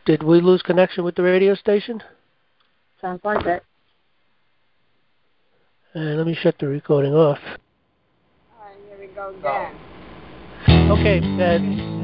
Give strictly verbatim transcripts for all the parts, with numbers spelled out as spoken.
Did we lose connection with the radio station? Sounds like it. And let me shut the recording off. All right, here we go again. Okay, Ed.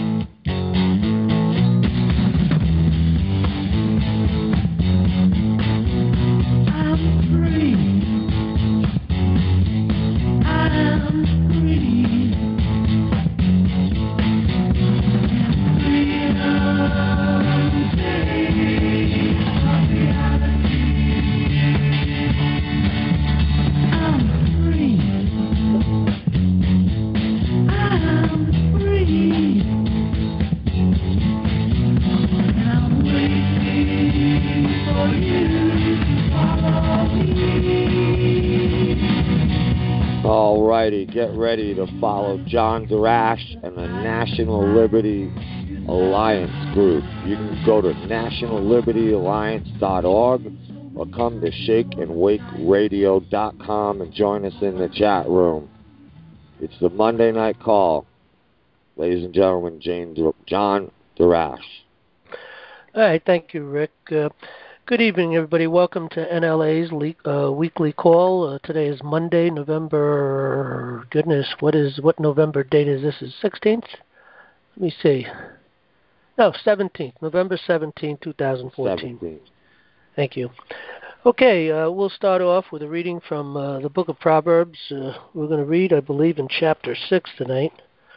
Alrighty, get ready to follow John Darash and the National Liberty Alliance group. You can go to national liberty alliance dot org or come to shake and wake radio dot com and join us in the chat room. It's the Monday Night Call. Ladies and gentlemen, Jane, John Darash. All right, thank you, Rick. Uh, good evening, everybody. Welcome to N L A's le- uh, weekly call. Uh, today is Monday, November. Goodness, what is what November date is this? Is sixteenth? Let me see. No, seventeenth. November seventeenth, two thousand fourteen. seventeenth. Thank you. Okay, uh, we'll start off with a reading from uh, the book of Proverbs. Uh, we're going to read, I believe, in chapter six tonight.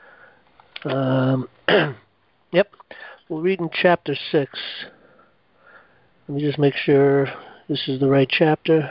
Um, yep, we'll read in chapter six. Let me just make sure this is the right chapter.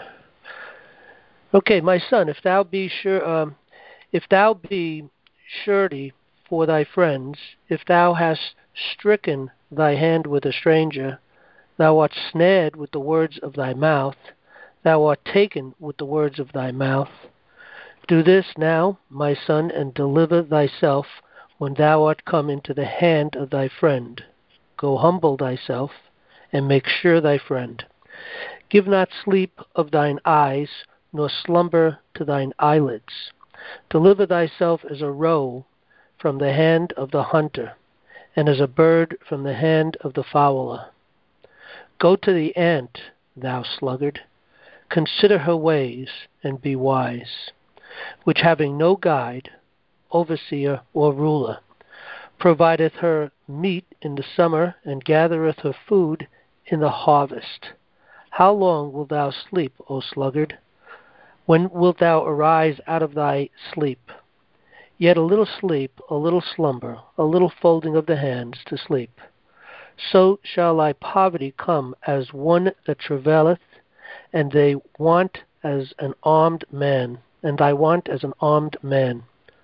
Okay, my son, if thou be sure, um, if thou be surety for thy friends, if thou hast stricken thy hand with a stranger, thou art snared with the words of thy mouth, thou art taken with the words of thy mouth. Do this now, my son, and deliver thyself when thou art come into the hand of thy friend. Go humble thyself, and make sure thy friend. Give not sleep of thine eyes, nor slumber to thine eyelids. Deliver thyself as a roe from the hand of the hunter, and as a bird from the hand of the fowler. Go to the ant, thou sluggard, consider her ways, and be wise, which having no guide, overseer, or ruler, provideth her meat in the summer, and gathereth her food in the harvest. How long wilt thou sleep, O sluggard? When wilt thou arise out of thy sleep? Yet a little sleep, a little slumber, a little folding of the hands to sleep. So shall thy poverty come as one that travaileth, and thy want as an armed man, and thy want as an armed man.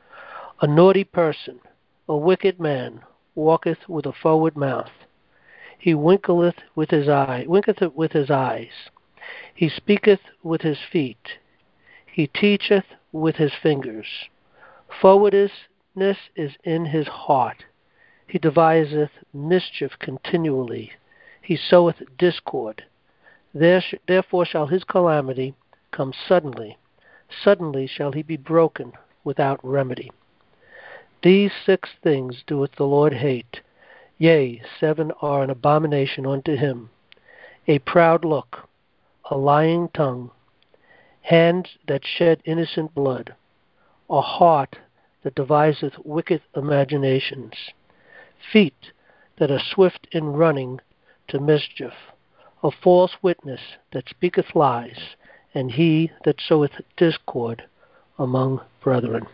A naughty person, a wicked man, walketh with a forward mouth. He winkleth with his eye, winketh with his eyes. He speaketh with his feet. He teacheth with his fingers. Forwardness is in his heart. He deviseth mischief continually. He soweth discord. Therefore shall his calamity come suddenly. Suddenly shall he be broken without remedy. These six things doeth the Lord hate. Yea, seven are an abomination unto him. A proud look, a lying tongue, hands that shed innocent blood, a heart that deviseth wicked imaginations, feet that are swift in running to mischief, a false witness that speaketh lies, and he that soweth discord among brethren.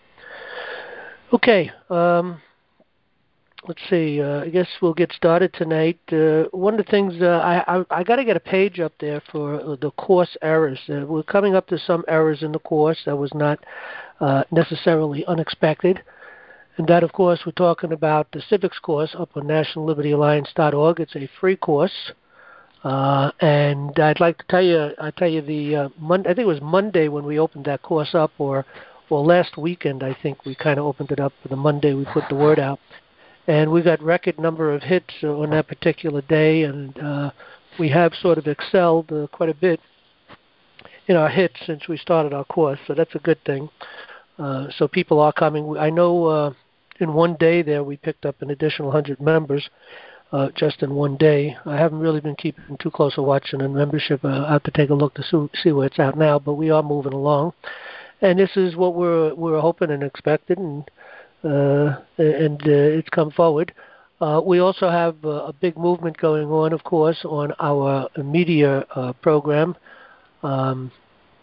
Okay, um, let's see. Uh, I guess we'll get started tonight. Uh, one of the things uh, I I, I got to get a page up there for uh, the course errors. Uh, we're coming up to some errors in the course that was not uh, necessarily unexpected. And that, of course, we're talking about the civics course up on national liberty alliance dot org. It's a free course. Uh, and I'd like to tell you, I tell you the uh, Mon- I think it was Monday when we opened that course up, or well, last weekend I think we kind of opened it up. For the Monday we put the word out, and we got record number of hits uh, on that particular day, and uh, we have sort of excelled uh, quite a bit in our hits since we started our course. So that's a good thing. Uh, so people are coming. I know uh, in one day there we picked up an additional one hundred members. uh, just in one day. I haven't really been keeping too close a watch on the membership. Uh, I have to take a look to see, see where it's at now, but we are moving along. And this is what we're we're hoping and expected, and uh, and uh, it's come forward. Uh, we also have uh, a big movement going on, of course, on our media uh, program, um,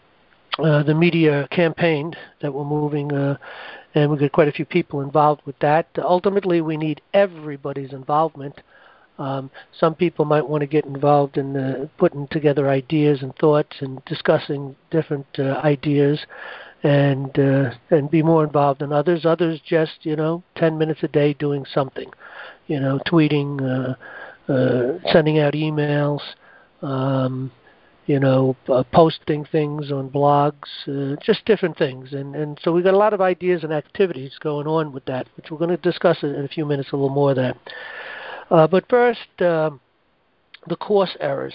uh, the media campaign that we're moving, uh, and we've got quite a few people involved with that. Ultimately, we need everybody's involvement. Um, some people might want to get involved in uh, putting together ideas and thoughts and discussing different uh, ideas, and uh, and be more involved than others. Others just, you know, ten minutes a day doing something, you know, tweeting, uh, uh, sending out emails, um, you know, uh, posting things on blogs, uh, just different things. And, and so we've got a lot of ideas and activities going on with that, which we're going to discuss in a few minutes, a little more of that. Uh, but first, uh, the course errors.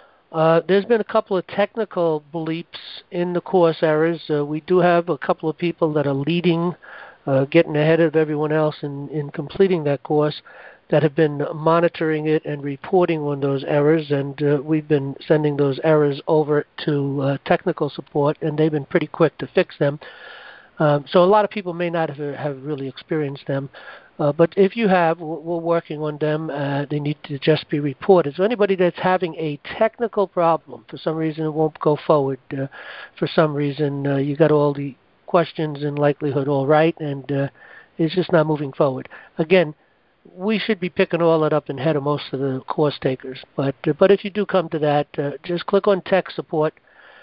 Uh, there's been a couple of technical bleeps in the course errors. Uh, we do have a couple of people that are leading, uh, getting ahead of everyone else in, in completing that course, that have been monitoring it and reporting on those errors, and uh, we've been sending those errors over to uh, technical support, and they've been pretty quick to fix them. Um, so a lot of people may not have, have really experienced them. Uh, but if you have, we're working on them. Uh, they need to just be reported. So anybody that's having a technical problem, for some reason it won't go forward, uh, for some reason uh, you got all the questions and likelihood all right, and uh, it's just not moving forward. Again, we should be picking all that up and ahead of most of the course takers. But uh, but if you do come to that, uh, just click on tech support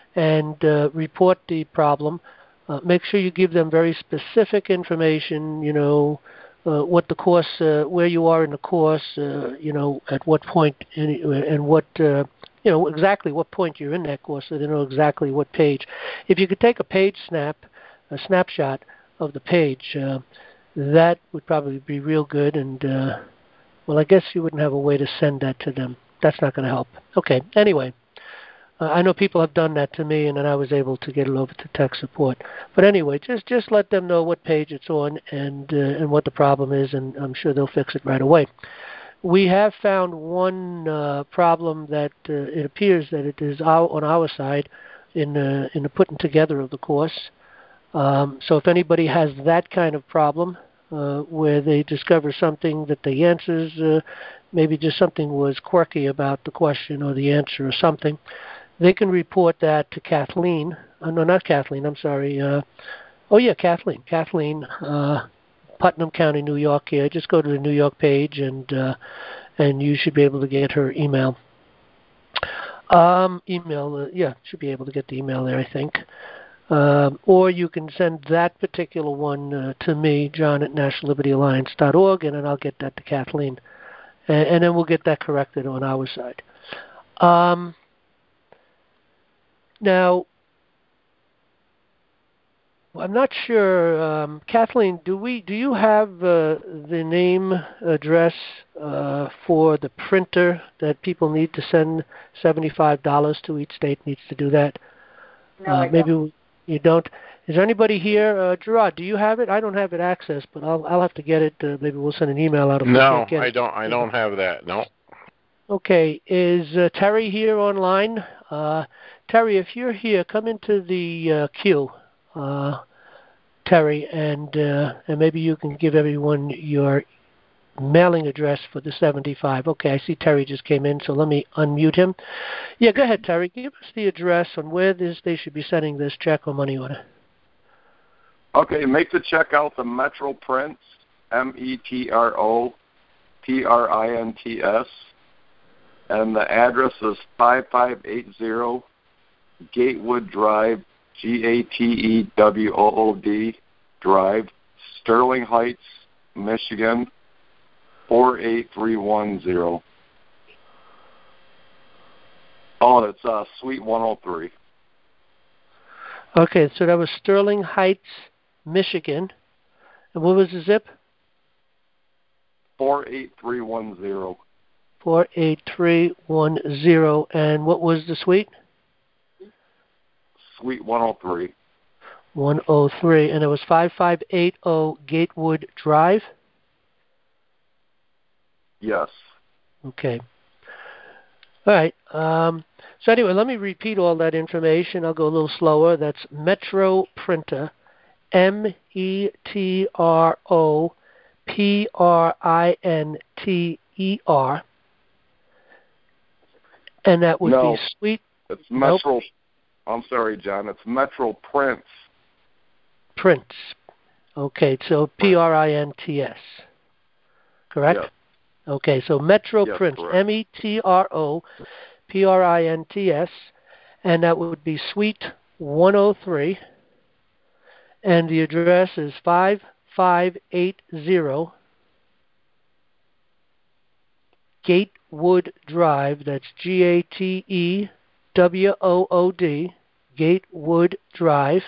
and uh, report the problem. Uh, make sure you give them very specific information, you know, uh, what the course, uh, where you are in the course, uh, you know, at what point, in, and what, uh, you know, exactly what point you're in that course, so they know exactly what page. If you could take a page snap, a snapshot of the page, uh, that would probably be real good. And, uh, well, I guess you wouldn't have a way to send that to them. That's not going to help. Okay, anyway. Uh, I know people have done that to me, and then I was able to get it over to tech support. But anyway, just just let them know what page it's on and uh, and what the problem is, and I'm sure they'll fix it right away. We have found one uh, problem that uh, it appears that it is our, on our side in uh, in the putting together of the course. Um, so if anybody has that kind of problem, uh, where they discover something that the answers, uh, maybe just something was quirky about the question or the answer or something, they can report that to Kathleen. Uh, no, not Kathleen. I'm sorry. Uh, oh, yeah, Kathleen. Kathleen, uh, Putnam County, New York. Here, just go to the New York page, and uh, and you should be able to get her email. Um, email, uh, yeah, should be able to get the email there, I think. Um, or you can send that particular one uh, to me, John at national liberty alliance dot org, and then I'll get that to Kathleen, and, and then we'll get that corrected on our side. Um, Now, I'm not sure, um, Kathleen. Do we? Do you have uh, the name address uh, for the printer that people need to send seventy-five dollars to? Each state needs to do that. No, uh, I maybe don't. you don't. Is there anybody here, uh, Gerard? Do you have it? I don't have it access, but I'll I'll have to get it. Uh, maybe we'll send an email out if we No, can't get I it. don't. I don't have that. No. Okay. Is uh, Terry here online? Uh, Terry, if you're here, come into the uh, queue. Uh, Terry, and uh, and maybe you can give everyone your mailing address for the seventy-five. Okay, I see Terry just came in, so let me unmute him. Yeah, go ahead, Terry. Give us the address on where this, they should be sending this check or money order. Okay, make the check out to Metro Prints, M E T R O P R I N T S, and the address is five five eight zero Gatewood Drive, G A T E W O O D Drive, Sterling Heights, Michigan, four eight three one zero. Oh, it's uh, Suite one oh three. Okay, so that was Sterling Heights, Michigan. And what was the zip? four eight three one zero. four eight three one zero. And what was the suite? Suite one oh three. one oh three. And it was five five eight zero Gatewood Drive? Yes. Okay. All right. Um, so anyway, let me repeat all that information. I'll go a little slower. That's Metro Printer, M E T R O P R I N T E R. And that would no, be Sweet. It's Metro. Nope. I'm sorry, John. It's Metro Prints. Prints. Okay, so P R I N T S. Correct? Yes. Okay, so Metro Yes, Prints, correct. M E T R O P R I N T S, and that would be Suite one oh three, and the address is five five eight zero Gatewood Drive. That's G A T E W O O D, Gatewood Drive,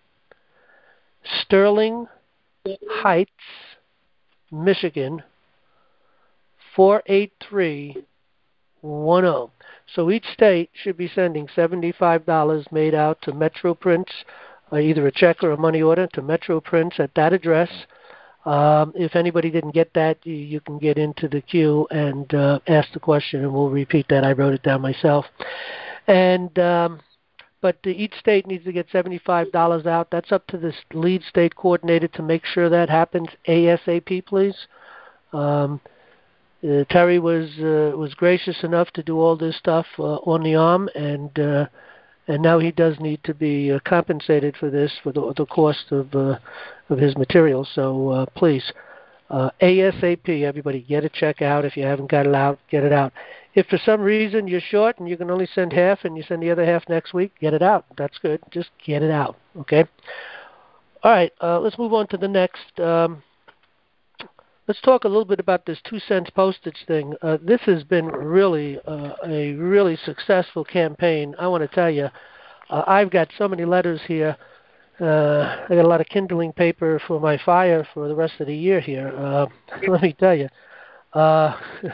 Sterling Heights, Michigan, four eight three one zero. So each state should be sending seventy-five dollars made out to Metro Prints, uh, either a check or a money order to Metro Prints at that address. Um, if anybody didn't get that, you, you can get into the queue and uh, ask the question, and we'll repeat that. I wrote it down myself. And um, but uh, each state needs to get seventy-five dollars out. That's up to the lead state coordinator to make sure that happens ASAP, please. Um, Uh, Terry was uh, was gracious enough to do all this stuff uh, on the arm, and uh, and now he does need to be uh, compensated for this, for the, the cost of uh, of his material. So uh, please, uh, ASAP, everybody, get a check out. If you haven't got it out, get it out. If for some reason you're short and you can only send half, and you send the other half next week, get it out. That's good. Just get it out. Okay. All right. Uh, let's move on to the next. Um, Let's talk a little bit about this two cents postage thing. Uh, this has been really uh, a really successful campaign. I want to tell you, uh, I've got so many letters here. Uh, I got a lot of kindling paper for my fire for the rest of the year here. Uh, let me tell you. Uh,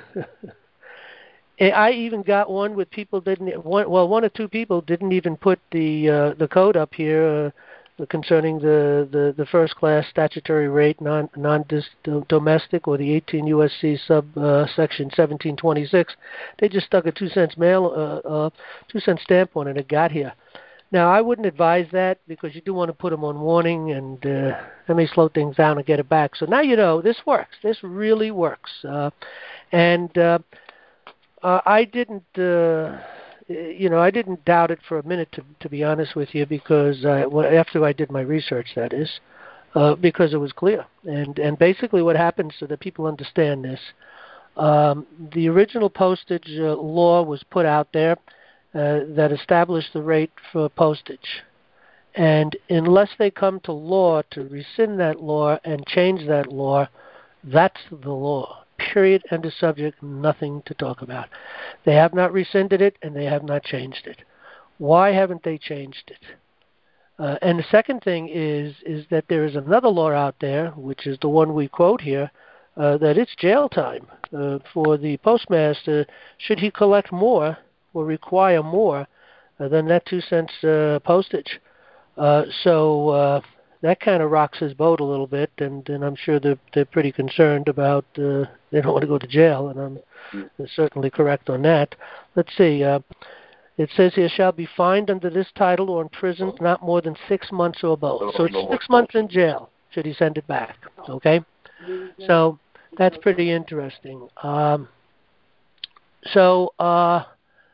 I even got one with people didn't one, well one or two people didn't even put the uh, the code up here. Uh, concerning the, the, the first class statutory rate non non domestic or the eighteen U S C sub uh, section seventeen twenty-six, they just stuck a two cents mail uh, uh, two cent stamp on it. It got here. Now I wouldn't advise that because you do want to put them on warning, and uh, that may slow things down and get it back. So now you know this works. This really works, uh, and uh, uh, I didn't. Uh, You know, I didn't doubt it for a minute, to to be honest with you, because I, well, after I did my research, that is, uh, because it was clear. And and basically, what happens so that people understand this, um, the original postage uh, law was put out there uh, that established the rate for postage, and unless they come to law to rescind that law and change that law, that's the law. Period. End of subject. Nothing to talk about. They have not rescinded it, and they have not changed it. Why haven't they changed it? Uh, and the second thing is is that there is another law out there, which is the one we quote here, uh, that it's jail time uh, for the postmaster should he collect more or require more uh, than that two cents uh, postage. Uh, so uh, that kind of rocks his boat a little bit, and, and I'm sure they're they're pretty concerned about. Uh, they don't want to go to jail, and I'm certainly correct on that. Let's see. Uh, it says here, shall be fined under this title or imprisoned not more than six months or both. So it's six months in jail should he send it back. Okay? So that's pretty interesting. Um, so uh,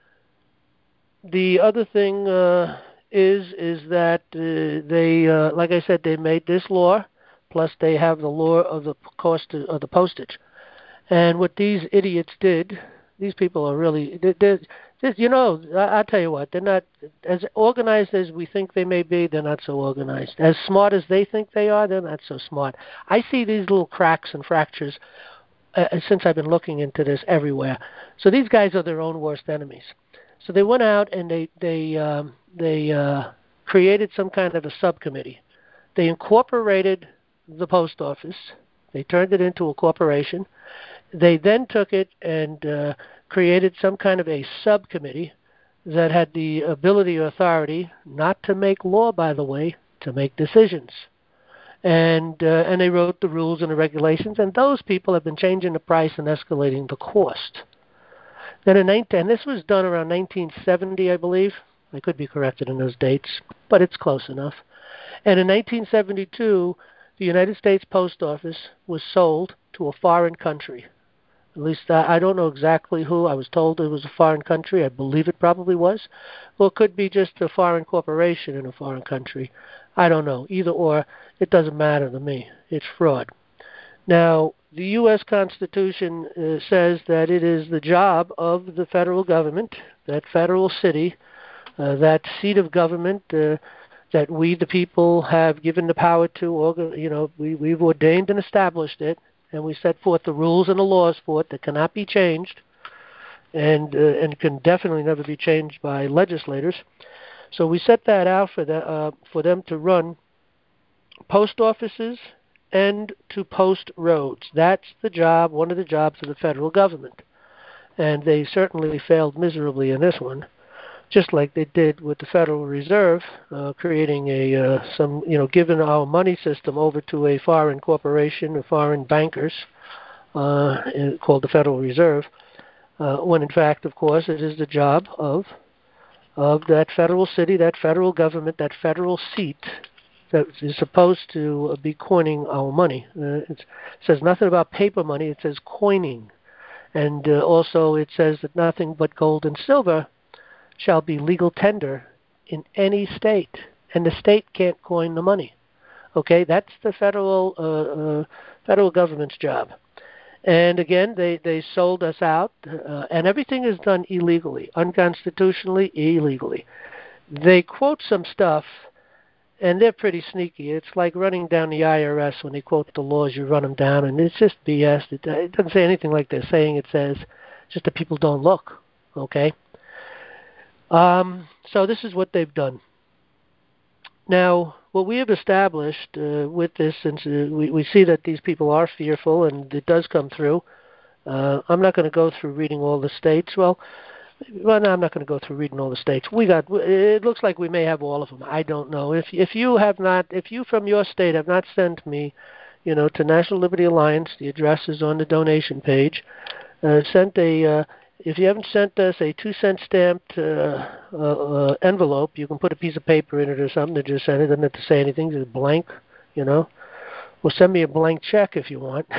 the other thing uh, is is that uh, they, uh, like I said, they made this law, plus they have the law of the cost of the postage. And what these idiots did, these people are really, they're, they're, you know, I, I'll tell you what, they're not, as organized as we think they may be, they're not so organized. As smart as they think they are, they're not so smart. I see these little cracks and fractures uh, since I've been looking into this everywhere. So these guys are their own worst enemies. So they went out and they, they, um, they uh, created some kind of a subcommittee. They incorporated the post office. They turned it into a corporation. They then took it and uh, created some kind of a subcommittee that had the ability or authority not to make law, by the way, to make decisions. And uh, and they wrote the rules and the regulations, and those people have been changing the price and escalating the cost. Then in nineteen, and this was done around nineteen seventy, I believe. I could be corrected in those dates, but it's close enough. And in nineteen seventy-two, the United States Post Office was sold to a foreign country. At least I, I don't know exactly who. I was told it was a foreign country. I believe it probably was. Well, it could be just a foreign corporation in a foreign country. I don't know. Either or, it doesn't matter to me. It's fraud. Now, the U S Constitution uh, says that it is the job of the federal government, that federal city, uh, that seat of government uh, that we, the people, have given the power to, organ- you know, we, we've ordained and established it, and we set forth the rules and the laws for it that cannot be changed and uh, and can definitely never be changed by legislators. So we set that out for, the, uh, for them to run post offices and to post roads. That's the job, one of the jobs of the federal government. And they certainly failed miserably in this one, just like they did with the Federal Reserve, uh, creating a uh, some you know giving our money system over to a foreign corporation, or foreign bankers, uh, called the Federal Reserve. Uh, when in fact, of course, it is the job of of that federal city, that federal government, that federal seat that is supposed to be coining our money. Uh, it says nothing about paper money. It says coining, and uh, also it says that nothing but gold and silver shall be legal tender in any state, and the state can't coin the money. Okay, that's the federal uh, uh, federal government's job. And again, they, they sold us out, uh, and everything is done illegally, unconstitutionally, illegally. They quote some stuff, and they're pretty sneaky. It's like running down the I R S when they quote the laws. You run them down, and it's just B S. It, it doesn't say anything like they're saying it says. Just that people don't look. Okay. Um, so this is what they've done. Now, what we have established uh, with this, since uh, we, we see that these people are fearful, and it does come through. Uh, I'm not going to go through reading all the states. Well, well, no, I'm not going to go through reading all the states. We got. It looks like we may have all of them. I don't know. If if you have not, if you from your state have not sent me, you know, to National Liberty Alliance, the address is on the donation page. Uh, sent a. Uh, If you haven't sent us a two-cent stamped uh, uh, uh, envelope, you can put a piece of paper in it or something to just send it. It doesn't have to say anything. It's blank, you know. Well, send me a blank check if you want.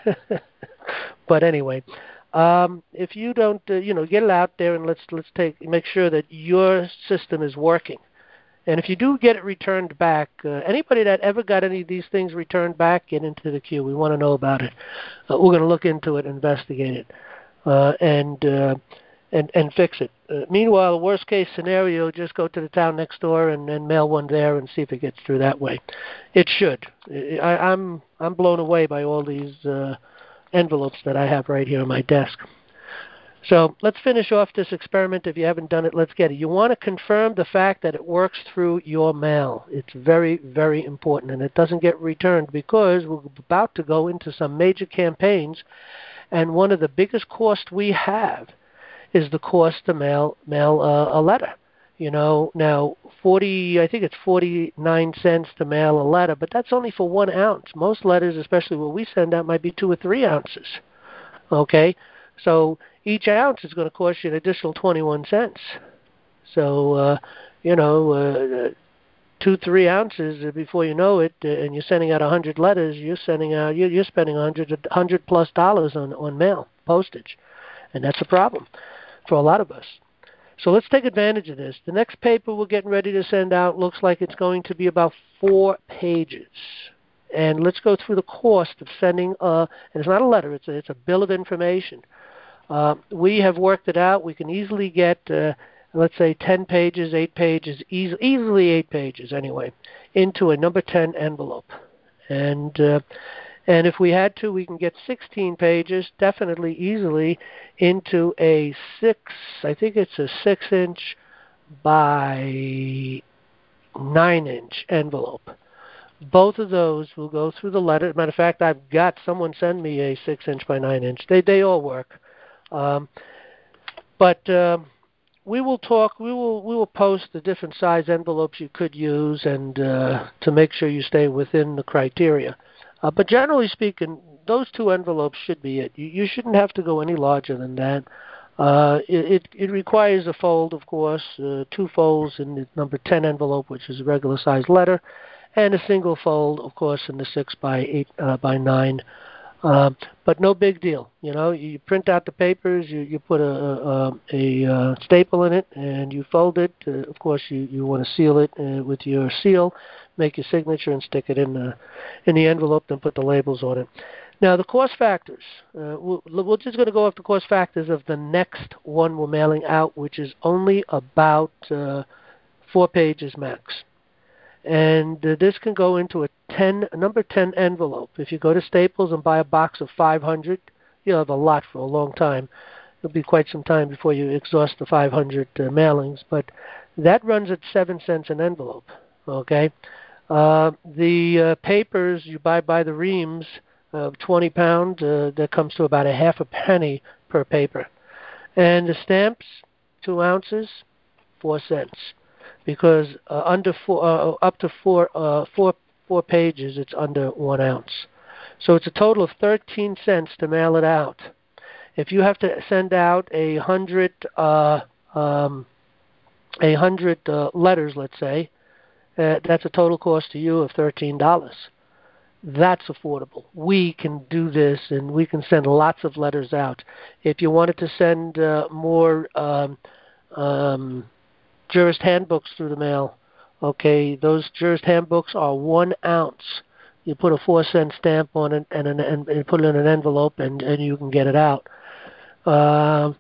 But anyway, um, if you don't, uh, you know, get it out there and let's let's take make sure that your system is working. And if you do get it returned back, uh, anybody that ever got any of these things returned back, get into the queue. We want to know about it. Uh, we're going to look into it and investigate it. Uh, and uh, and and fix it. Uh, meanwhile, worst case scenario, just go to the town next door and, and mail one there and see if it gets through that way. It should. I, I'm I'm blown away by all these uh, envelopes that I have right here on my desk. So let's finish off this experiment. If you haven't done it, let's get it. You want to confirm the fact that it works through your mail. It's very, very important, and it doesn't get returned because we're about to go into some major campaigns. And one of the biggest costs we have is the cost to mail mail uh, a letter. You know, now forty, I think it's forty-nine cents to mail a letter, but that's only for one ounce. Most letters, especially what we send out, might be two or three ounces. Okay, so each ounce is going to cost you an additional twenty-one cents. So, uh, you know, uh, two, three ounces before you know it, uh, and you're sending out a hundred letters. You're sending out, you're, you're spending a hundred, hundred plus dollars on on mail postage, and that's a problem for a lot of us. So let's take advantage of this. The next paper we're getting ready to send out looks like it's going to be about four pages, and let's go through the cost of sending. Uh, and it's not a letter; it's a, it's a bill of information. Uh, we have worked it out. We can easily get. Uh, let's say ten pages, eight pages, easy, easily eight pages anyway, into a number ten envelope. And uh, and if we had to, we can get sixteen pages, definitely easily, into a six, I think it's a six inch by nine inch envelope. Both of those will go through the letter. Matter of fact, I've got someone send me a six inch by nine inch. They, they all work. Um, but... Uh, We will talk. We will. We will post the different size envelopes you could use, and uh, to make sure you stay within the criteria. Uh, but generally speaking, those two envelopes should be it. You, you shouldn't have to go any larger than that. Uh, it, it, it requires a fold, of course, uh, two folds in the number ten envelope, which is a regular sized letter, and a single fold, of course, in the six by eight uh, by nine. Um, but no big deal. You know, you print out the papers, you, you put a, a, a, a staple in it, and you fold it. Uh, of course, you, you want to seal it uh, with your seal, make your signature, and stick it in the in the envelope, then put the labels on it. Now, the cost factors. Uh, we're, we're just going to go off the cost factors of the next one we're mailing out, which is only about uh, four pages max. And uh, this can go into a ten, a number ten envelope. If you go to Staples and buy a box of five hundred, you'll have a lot for a long time. It'll be quite some time before you exhaust the five hundred uh, mailings, but that runs at seven cents an envelope. Okay, uh, the uh, papers you buy by the reams of twenty pound, uh, that comes to about a half a penny per paper, and the stamps, two ounces, four cents. Because uh, under four, uh, up to four, uh, four, four pages, it's under one ounce. So it's a total of thirteen cents to mail it out. If you have to send out a hundred, uh, um, a hundred uh, letters, let's say, uh, that's a total cost to you of thirteen dollars. That's affordable. We can do this, and we can send lots of letters out. If you wanted to send uh, more. Um, um, Jurist handbooks through the mail. Okay, those jurist handbooks are one ounce. You put a four cent stamp on it and, an, and, and put it in an envelope, and, and you can get it out. Uh,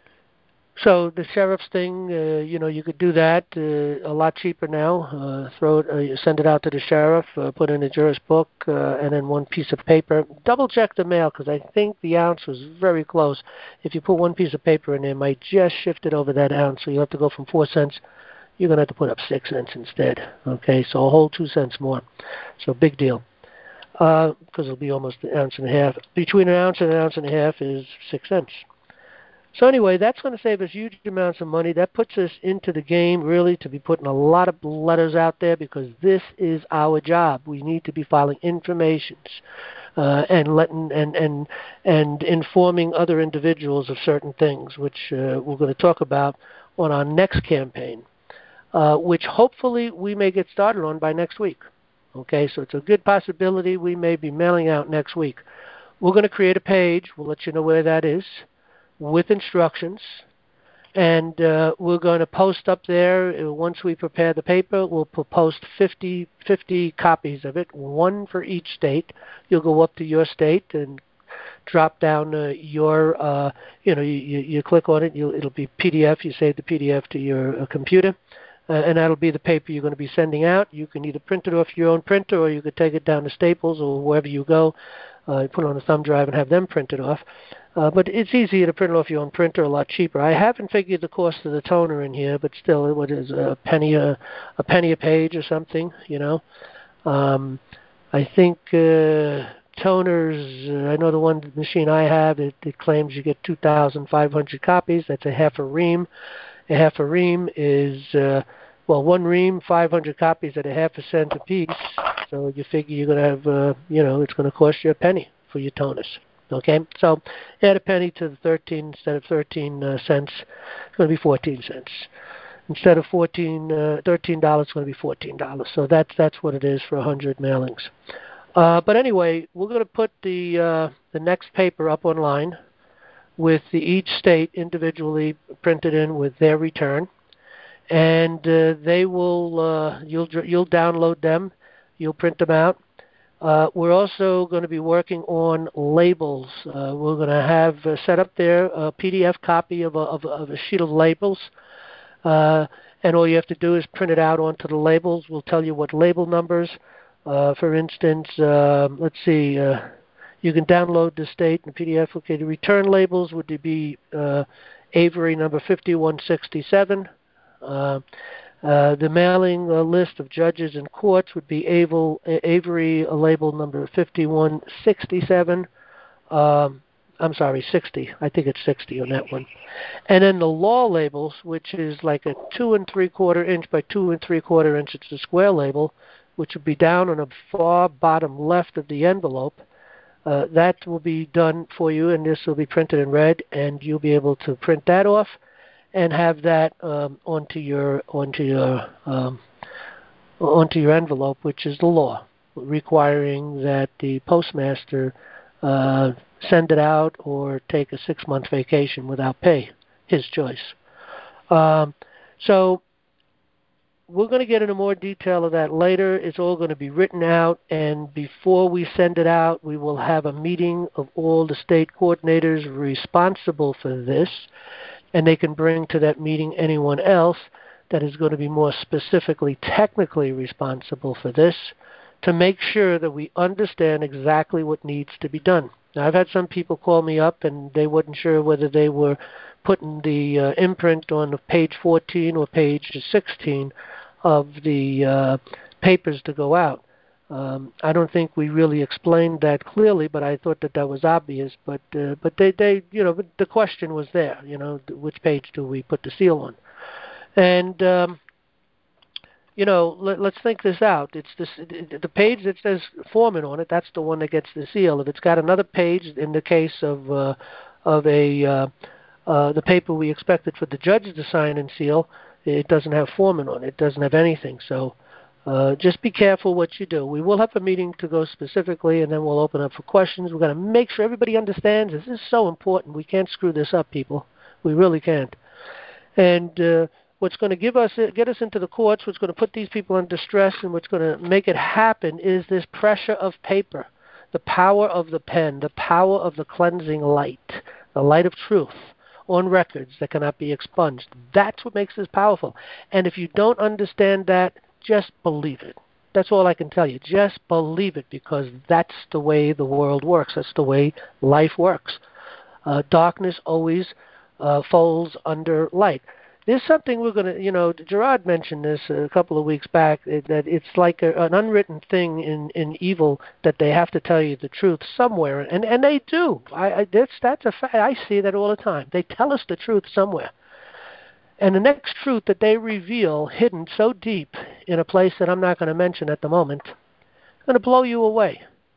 so the sheriff's thing, uh, you know, you could do that uh, a lot cheaper now. Uh, throw it, uh, you send it out to the sheriff, uh, put in a jurist book, uh, and then one piece of paper. Double check the mail, because I think the ounce was very close. If you put one piece of paper in there, it might just shift it over that ounce. So you have to go from four cents. You're going to have to put up six cents instead. Okay, so a whole two cents more. So big deal, because uh, it'll be almost an ounce and a half. Between an ounce and an ounce and a half is six cents. So anyway, that's going to save us huge amounts of money. That puts us into the game, really, to be putting a lot of letters out there, because this is our job. We need to be filing informations uh, and letting and and and informing other individuals of certain things, which uh, we're going to talk about on our next campaign, uh, which hopefully we may get started on by next week. Okay, so it's a good possibility we may be mailing out next week. We're going to create a page. We'll let you know where that is, with instructions, and uh, we're going to post up there. uh, Once we prepare the paper, we'll post fifty, fifty copies of it, one for each state. You'll go up to your state and drop down uh, your, uh, you know, you, you, you click on it, you'll, it'll be P D F, you save the P D F to your uh, computer, uh, and that'll be the paper you're going to be sending out. You can either print it off your own printer, or you could take it down to Staples or wherever you go, uh, put it on a thumb drive and have them print it off. Uh, but it's easier to print it off your own printer, a lot cheaper. I haven't figured the cost of the toner in here, but still, what is a penny a, a penny a page or something, you know? Um, I think uh, toners, uh, I know the one machine I have, it, it claims you get two thousand five hundred copies. That's a half a ream. A half a ream is, uh, well, one ream, five hundred copies at a half a cent a piece. So you figure you're going to have, uh, you know, it's going to cost you a penny for your toners. Okay, so add a penny to the thirteen. Instead of thirteen uh, cents, it's going to be fourteen cents. Instead of fourteen, uh, thirteen dollars, it's going to be fourteen dollars. So that's that's what it is for a hundred mailings. Uh, but anyway, we're going to put the uh, the next paper up online with the, each state individually printed in with their return, and uh, they will uh, you'll you'll download them, you'll print them out. Uh, we're also going to be working on labels. Uh, we're going to have uh, set up there a P D F copy of a, of, of a sheet of labels, uh, and all you have to do is print it out onto the labels. We'll tell you what label numbers. Uh, for instance, uh, let's see, uh, you can download the state in the P D F. Okay, the return labels would be uh, Avery number fifty-one sixty-seven. Uh, Uh, the mailing uh, list of judges and courts would be Able, Avery uh, label number fifty-one sixty-seven. Um, I'm sorry, sixty. I think it's sixty on that one. And then the law labels, which is like a two and three quarter inch by two and three quarter inch. It's a square label, which would be down on the far bottom left of the envelope. uh, that will be done for you, and this will be printed in red, and you'll be able to print that off and have that um, onto your onto your um, onto your envelope, which is the law, requiring that the postmaster uh, send it out or take a six-month vacation without pay, his choice. Um, so we're going to get into more detail of that later. It's all going to be written out, and before we send it out, we will have a meeting of all the state coordinators responsible for this, and they can bring to that meeting anyone else that is going to be more specifically technically responsible for this to make sure that we understand exactly what needs to be done. Now, I've had some people call me up, and they weren't sure whether they were putting the uh, imprint on page fourteen or page sixteen of the uh, papers to go out. Um, I don't think we really explained that clearly, but I thought that that was obvious. But uh, but they, they you know the question was there. You know, which page do we put the seal on? And um, you know, let, let's think this out. It's this the page that says foreman on it. That's the one that gets the seal. If it's got another page, in the case of uh, of a uh, uh, the paper we expected for the judge to sign and seal, it doesn't have foreman on it. It doesn't have anything. So uh, just be careful what you do. We will have a meeting to go specifically, and then we'll open up for questions. We're going to make sure everybody understands this. This is so important. We can't screw this up, people. We really can't. And uh, what's going to give us, get us into the courts, what's going to put these people under stress, and what's going to make it happen is this pressure of paper, the power of the pen, the power of the cleansing light, the light of truth on records that cannot be expunged. That's what makes this powerful. And if you don't understand that, just believe it. That's all I can tell you. Just believe it, because that's the way the world works. That's the way life works. Uh, darkness always uh, folds under light. There's something we're going to, you know, Gerard mentioned this a couple of weeks back, that it's like a, an unwritten thing in, in evil that they have to tell you the truth somewhere, and, and they do. I, I, that's, that's a fact. I see that all the time. They tell us the truth somewhere. And the next truth that they reveal, hidden so deep in a place that I'm not going to mention at the moment, is going to blow you away.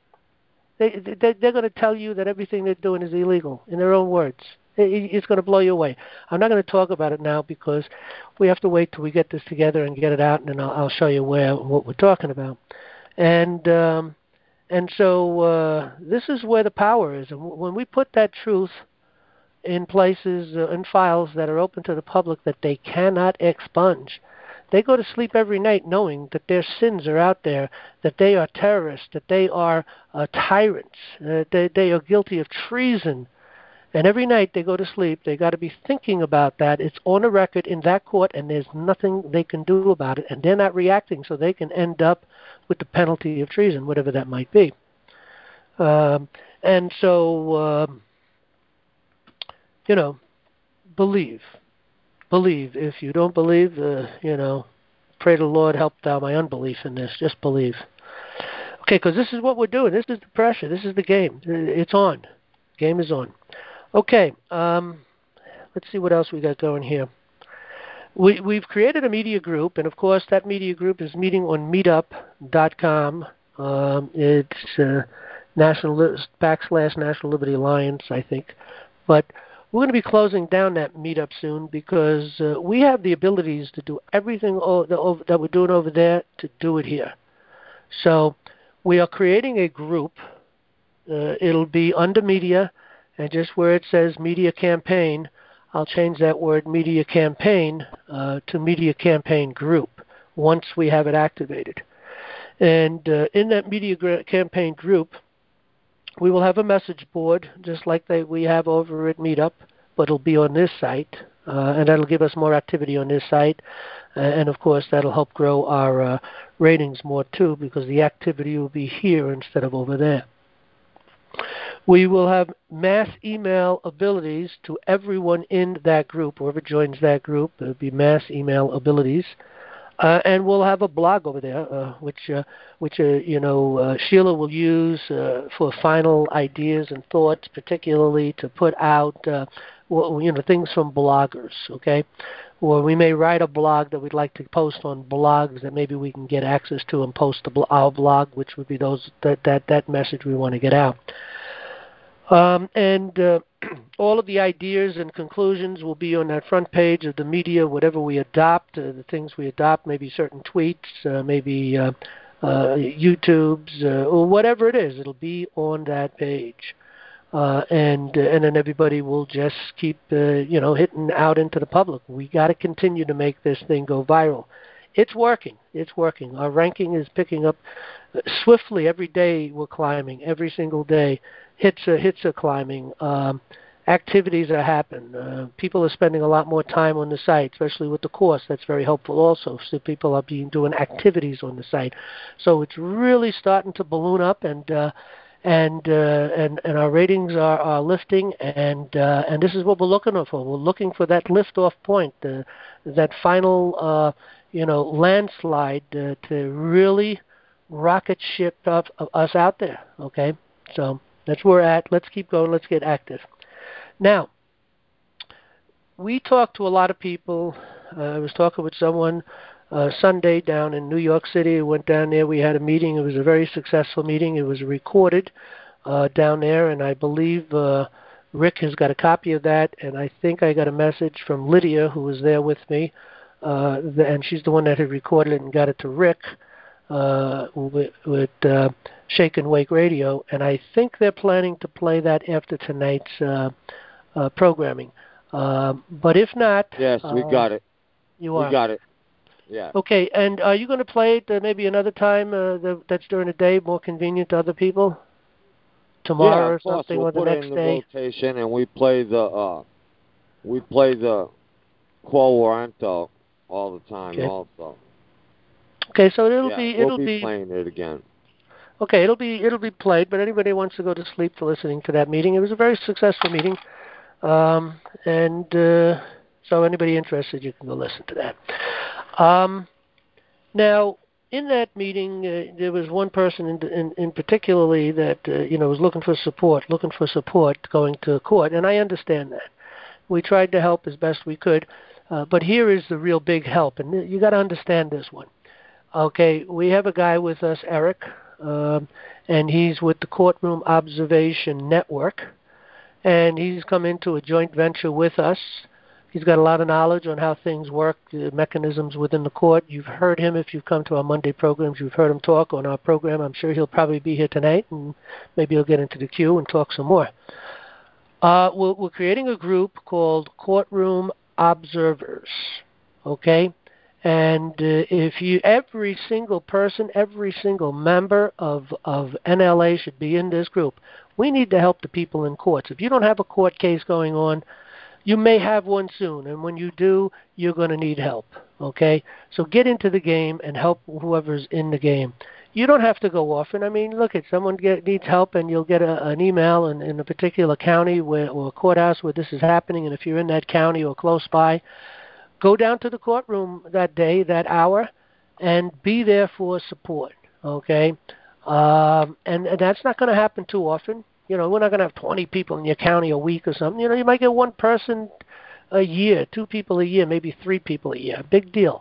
They, they, they're going to tell you that everything they're doing is illegal, in their own words. It's going to blow you away. I'm not going to talk about it now because we have to wait till we get this together and get it out, and then I'll, I'll show you where what we're talking about. And um, and so uh, this is where the power is. And when we put that truth in places, uh, in files that are open to the public that they cannot expunge, they go to sleep every night knowing that their sins are out there, that they are terrorists, that they are uh, tyrants, uh, they, they are guilty of treason. And every night they go to sleep, they got to be thinking about that. It's on a record in that court, and there's nothing they can do about it. And they're not reacting, so they can end up with the penalty of treason, whatever that might be. Um, and so, um, you know, believe. Believe. If you don't believe, uh, you know, pray the Lord help thou my unbelief in this. Just believe. Okay, because this is what we're doing. This is the pressure. This is the game. It's on. Game is on. Okay, um, let's see what else we got going here. We, we've created a media group, and of course that media group is meeting on meetup dot com. Um, it's uh, national backslash National Liberty Alliance, I think. But we're going to be closing down that meetup soon because uh, we have the abilities to do everything o- the, over, that we're doing over there to do it here. So we are creating a group. Uh, it'll be under media. And just where it says media campaign, I'll change that word media campaign uh, to media campaign group once we have it activated. And uh, in that media gra- campaign group, we will have a message board just like they, we have over at Meetup, but it'll be on this site, uh, and that'll give us more activity on this site. Uh, and of course, that'll help grow our uh, ratings more too, because the activity will be here instead of over there. We will have mass email abilities to everyone in that group. Whoever joins that group, there will be mass email abilities. Uh, and we'll have a blog over there, uh, which, uh, which uh, you know, uh, Sheila will use uh, for final ideas and thoughts, particularly to put out, uh, well, you know, things from bloggers, okay? Or we may write a blog that we'd like to post on blogs that maybe we can get access to and post the bl- our blog, which would be those that, that, that message we want to get out. Um, and uh, all of the ideas and conclusions will be on that front page of the media, whatever we adopt, uh, the things we adopt, maybe certain tweets, uh, maybe uh, uh, YouTubes, uh, or whatever it is. It'll be on that page. Uh, and uh, and then everybody will just keep, uh, you know, hitting out into the public. We got to continue to make this thing go viral. It's working. It's working. Our ranking is picking up swiftly every day. We're climbing every single day. Hits are hits are climbing. Um, activities are happening. Uh, people are spending a lot more time on the site, especially with the course. That's very helpful also. So people are being doing activities on the site. So it's really starting to balloon up, and uh, and uh, and and our ratings are, are lifting, and uh, and this is what we're looking for. We're looking for that lift-off point, uh, that final uh, you know landslide uh, to really rocket ship up, of us out there. Okay, so that's where we're at. Let's keep going. Let's get active. Now, we talked to a lot of people. Uh, I was talking with someone uh, Sunday down in New York City. I went down there. We had a meeting. It was a very successful meeting. It was recorded uh, down there, and I believe uh, Rick has got a copy of that. And I think I got a message from Lydia, who was there with me, uh, and she's the one that had recorded it and got it to Rick uh, with, with uh, Shake and Wake Radio. And I think they're planning to play that after tonight's uh, uh, programming. Um, but if not, yes, we uh, got it. You are. We got it. Yeah. Okay, and are you going to play it uh, maybe another time uh, the, that's during the day, more convenient to other people? Tomorrow yeah, or of course. something, we'll or the put next it in the day? rotation, and we play the uh, we play the Quo Warranto all the time, Okay. also. Okay, so it'll yeah, be we'll it'll be, be playing it again. Okay, it'll be it'll be played, but anybody who wants to go to sleep for listening to that meeting, it was a very successful meeting, um, and uh, so anybody interested, you can go listen to that. Um, now, in that meeting, uh, there was one person in, in, in particularly that uh, you know was looking for support, looking for support going to court, and I understand that. We tried to help as best we could, uh, but here is the real big help, and you got to understand this one. Okay, we have a guy with us, Eric, um, and he's with the Courtroom Observation Network, and he's come into a joint venture with us. He's got a lot of knowledge on how things work, the mechanisms within the court. You've heard him if you've come to our Monday programs. You've heard him talk on our program. I'm sure he'll probably be here tonight, and maybe he'll get into the queue and talk some more. Uh, we're, we're creating a group called Courtroom Observers, okay? And uh, if you, every single person, every single member of, of N L A should be in this group. We need to help the people in courts. If you don't have a court case going on, you may have one soon, and when you do, you're going to need help, okay? So get into the game and help whoever's in the game. You don't have to go often. I mean, look, if someone get, needs help and you'll get a, an email in, in a particular county where, or a courthouse where this is happening, and if you're in that county or close by, go down to the courtroom that day, that hour, and be there for support, okay? Um, and, and that's not going to happen too often. You know, we're not going to have twenty people in your county a week or something. You know, you might get one person a year, two people a year, maybe three people a year. Big deal.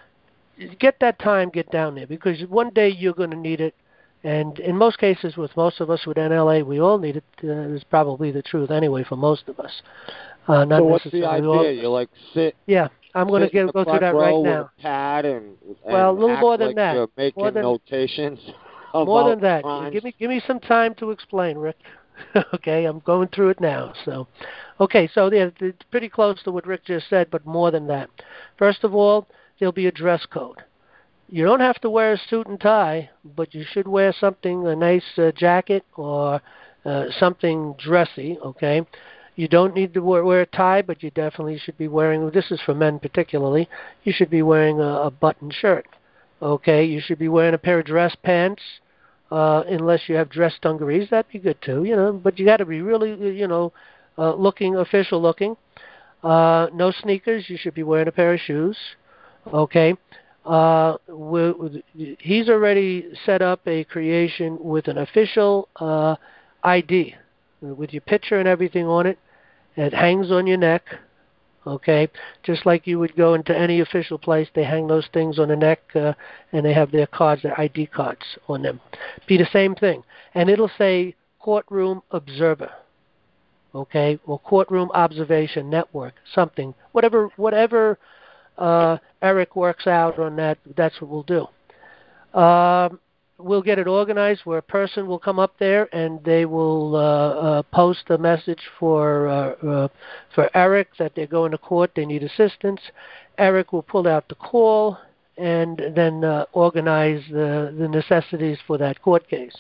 Get that time, get down there, because one day you're going to need it. And in most cases, with most of us with N L A, we all need it. Uh, is probably the truth anyway for most of us. Uh, not so what's the necessarily idea? all You like sit? Yeah, I'm going to go through that right now. With a pad and, and well, a little act more than like that. You're making more than, notations. More than that. Crimes. Give me give me some time to explain, Rick. Okay, I'm going through it now. So, okay, so yeah, it's pretty close to what Rick just said, but more than that. First of all, there'll be a dress code. You don't have to wear a suit and tie, but you should wear something, a nice uh, jacket or uh, something dressy, okay? You don't need to wear, wear a tie, but you definitely should be wearing, this is for men particularly, you should be wearing a, a button shirt, okay? You should be wearing a pair of dress pants, uh, unless you have dress dungarees. That'd be good too, you know, but you got to be really, you know, uh, looking, official looking. Uh, no sneakers. You should be wearing a pair of shoes, okay? Uh, we, he's already set up a creation with an official uh, I D with your picture and everything on it. It hangs on your neck, okay? Just like you would go into any official place, they hang those things on the neck, uh, and they have their cards, their I D cards on them. Be the same thing. And it'll say Courtroom Observer, okay, or Courtroom Observation Network, something, whatever, whatever uh, Eric works out on that. That's what we'll do. Um, we'll get it organized where a person will come up there and they will uh, uh, post a message for uh, uh, for Eric that they're going to court, they need assistance. Eric will pull out the call and then uh, organize the, the necessities for that court case.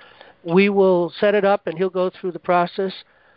We will set it up and he'll go through the process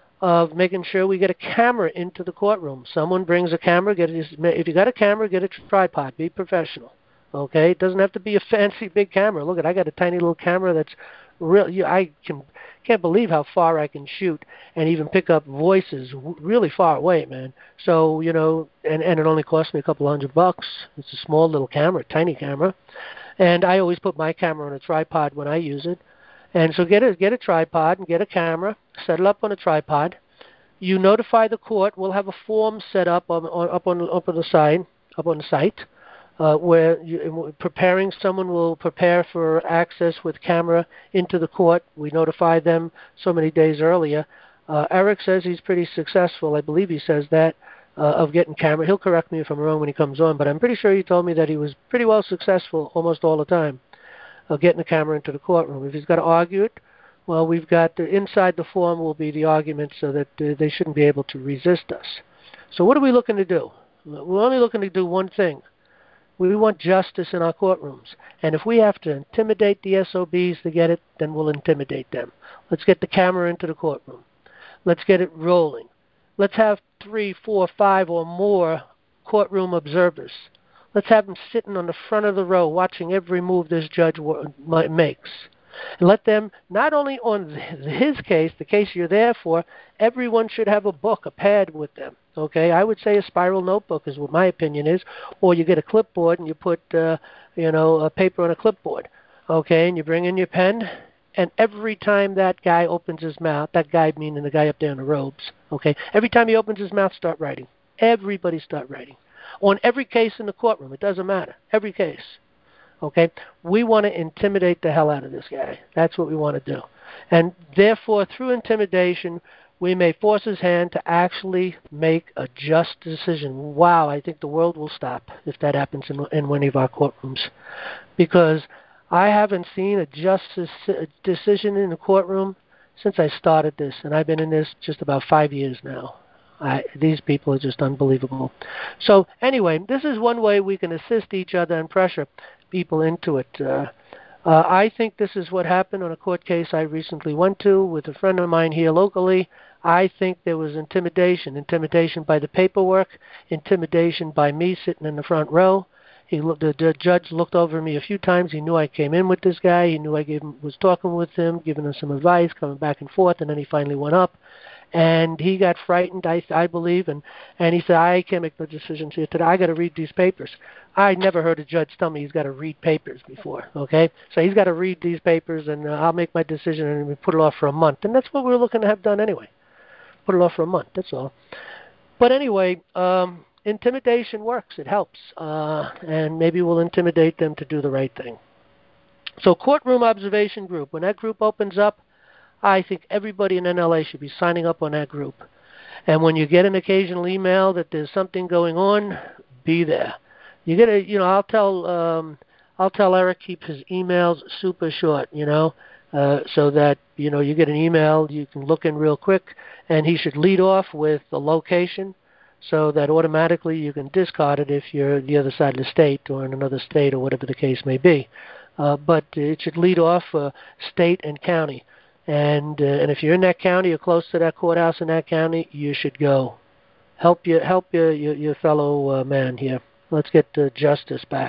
of making sure we get a camera into the courtroom. Someone brings a camera. Get it, if you got a camera, get a tripod. Be professional. Okay, it doesn't have to be a fancy big camera. Look at, I got a tiny little camera that's real. You, I can can't believe how far I can shoot and even pick up voices really far away, man. So you know, and and it only cost me a couple hundred bucks. It's a small little camera, tiny camera, and I always put my camera on a tripod when I use it. And so get a get a tripod and get a camera, set it up on a tripod. You notify the court. We'll have a form set up on, on up on up on the side, up on the site. Uh, where you, preparing someone will prepare for access with camera into the court. We notify them so many days earlier. Uh, Eric says he's pretty successful. I believe he says that uh, of getting camera. He'll correct me if I'm wrong when he comes on, but I'm pretty sure he told me that he was pretty well successful almost all the time of getting the camera into the courtroom. If he's got to argue it, well, we've got uh, inside the form will be the argument so that uh, they shouldn't be able to resist us. So what are we looking to do? We're only looking to do one thing. We want justice in our courtrooms. And if we have to intimidate the S O Bs to get it, then we'll intimidate them. Let's get the camera into the courtroom. Let's get it rolling. Let's have three, four, five, or more courtroom observers. Let's have them sitting on the front of the row watching every move this judge makes. And let them, not only on his case, the case you're there for, everyone should have a book, a pad with them. Okay, I would say a spiral notebook is what my opinion is, or you get a clipboard and you put, uh, you know, a paper on a clipboard. Okay, and you bring in your pen, and every time that guy opens his mouth, that guy meaning the guy up there in the robes, okay, every time he opens his mouth, start writing. Everybody start writing. On every case in the courtroom, it doesn't matter. Every case. Okay, we want to intimidate the hell out of this guy. That's what we want to do. And therefore, through intimidation, we may force his hand to actually make a just decision. Wow, I think the world will stop if that happens in, in one of our courtrooms. Because I haven't seen a just decision in the courtroom since I started this, and I've been in this just about five years now. I, these people are just unbelievable. So anyway, this is one way we can assist each other and pressure people into it. Uh, uh, I think this is what happened on a court case I recently went to with a friend of mine here locally. I think there was intimidation, intimidation by the paperwork, intimidation by me sitting in the front row. He looked, the, the judge looked over me a few times. He knew I came in with this guy. He knew I gave him, was talking with him, giving him some advice, coming back and forth, and then he finally went up. And he got frightened, I, I believe, and, and he said, I can't make no decisions here today. I got to read these papers. I never heard a judge tell me he's got to read papers before, okay? So he's got to read these papers, and uh, I'll make my decision, and we put it off for a month. And that's what we were looking to have done anyway. Put it off for a month, that's all. But anyway, um, intimidation works. It helps. Uh, and maybe we'll intimidate them to do the right thing. So courtroom observation group. When that group opens up, I think everybody in N L A should be signing up on that group. And when you get an occasional email that there's something going on, be there. You get a, you know, I'll tell, um, I'll tell Eric keep his emails super short, you know, uh, so that you know you get an email, you can look in real quick, and he should lead off with the location, so that automatically you can discard it if you're the other side of the state or in another state or whatever the case may be. Uh, but it should lead off uh, state and county. And uh, and if you're in that county or close to that courthouse in that county, you should go. Help you help your your, your fellow uh, man here. Let's get uh, justice back.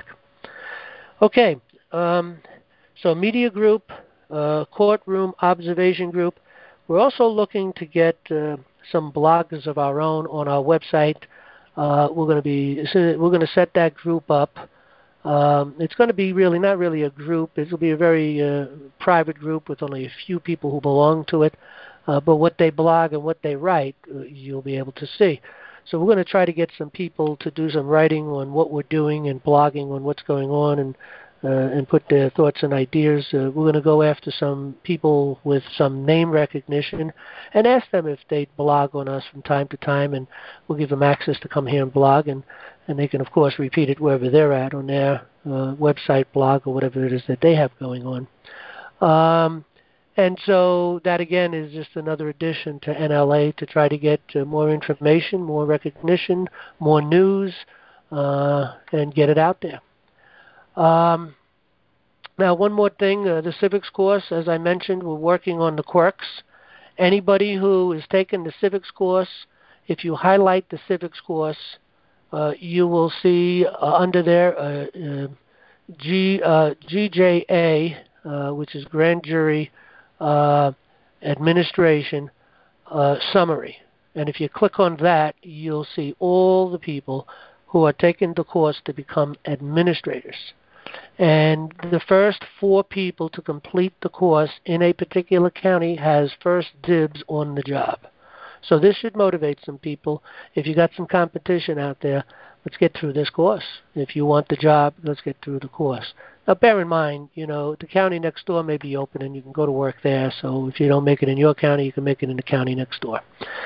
Okay. Um, so media group, uh, courtroom observation group. We're also looking to get uh, some bloggers of our own on our website. Uh, we're going to be we're going to set that group up. Um, it's going to be really not really a group. It will be a very uh, private group with only a few people who belong to it. Uh, but what they blog and what they write, uh, you'll be able to see. So we're going to try to get some people to do some writing on what we're doing and blogging on what's going on and uh, and put their thoughts and ideas. Uh, we're going to go after some people with some name recognition and ask them if they'd blog on us from time to time, and we'll give them access to come here and blog, and, and they can, of course, repeat it wherever they're at on their uh, website, blog, or whatever it is that they have going on. Um, and so that, again, is just another addition to N L A to try to get uh, more information, more recognition, more news, uh, and get it out there. Um, now, one more thing, uh, the civics course, as I mentioned, we're working on the quirks. Anybody who is taking the civics course, if you highlight the civics course, uh, you will see uh, under there uh, uh, G, uh, G J A, uh, which is Grand Jury uh, Administration uh, Summary. And if you click on that, you'll see all the people who are taking the course to become administrators. And the first four people to complete the course in a particular county has first dibs on the job. So this should motivate some people. If you got some competition out there, let's get through this course. If you want the job, let's get through the course. Now, bear in mind, you know, the county next door may be open and you can go to work there. So if you don't make it in your county, you can make it in the county next door.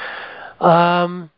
Um,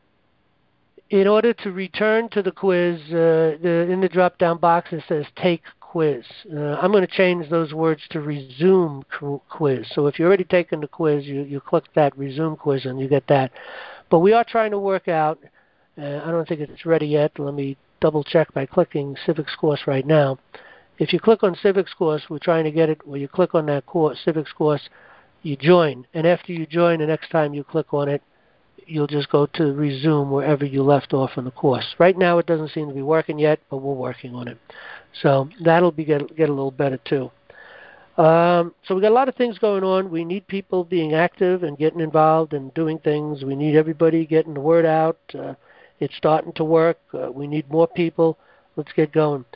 In order to return to the quiz, uh, the, in the drop-down box it says Take Quiz. Uh, I'm going to change those words to Resume Quiz. So if you're already taking the quiz, you, you click that Resume Quiz and you get that. But we are trying to work out, uh, I don't think it's ready yet. Let me double-check by clicking Civics Course right now. If you click on Civics Course, we're trying to get it, where you click on that course, Civics Course, you join. And after you join, the next time you click on it, you'll just go to resume wherever you left off in the course. Right now it doesn't seem to be working yet, but we're working on it. So that'll be get, get a little better too. Um, so we got a lot of things going on. We need people being active and getting involved and doing things. We need everybody getting the word out. Uh, it's starting to work. Uh, we need more people. Let's get going.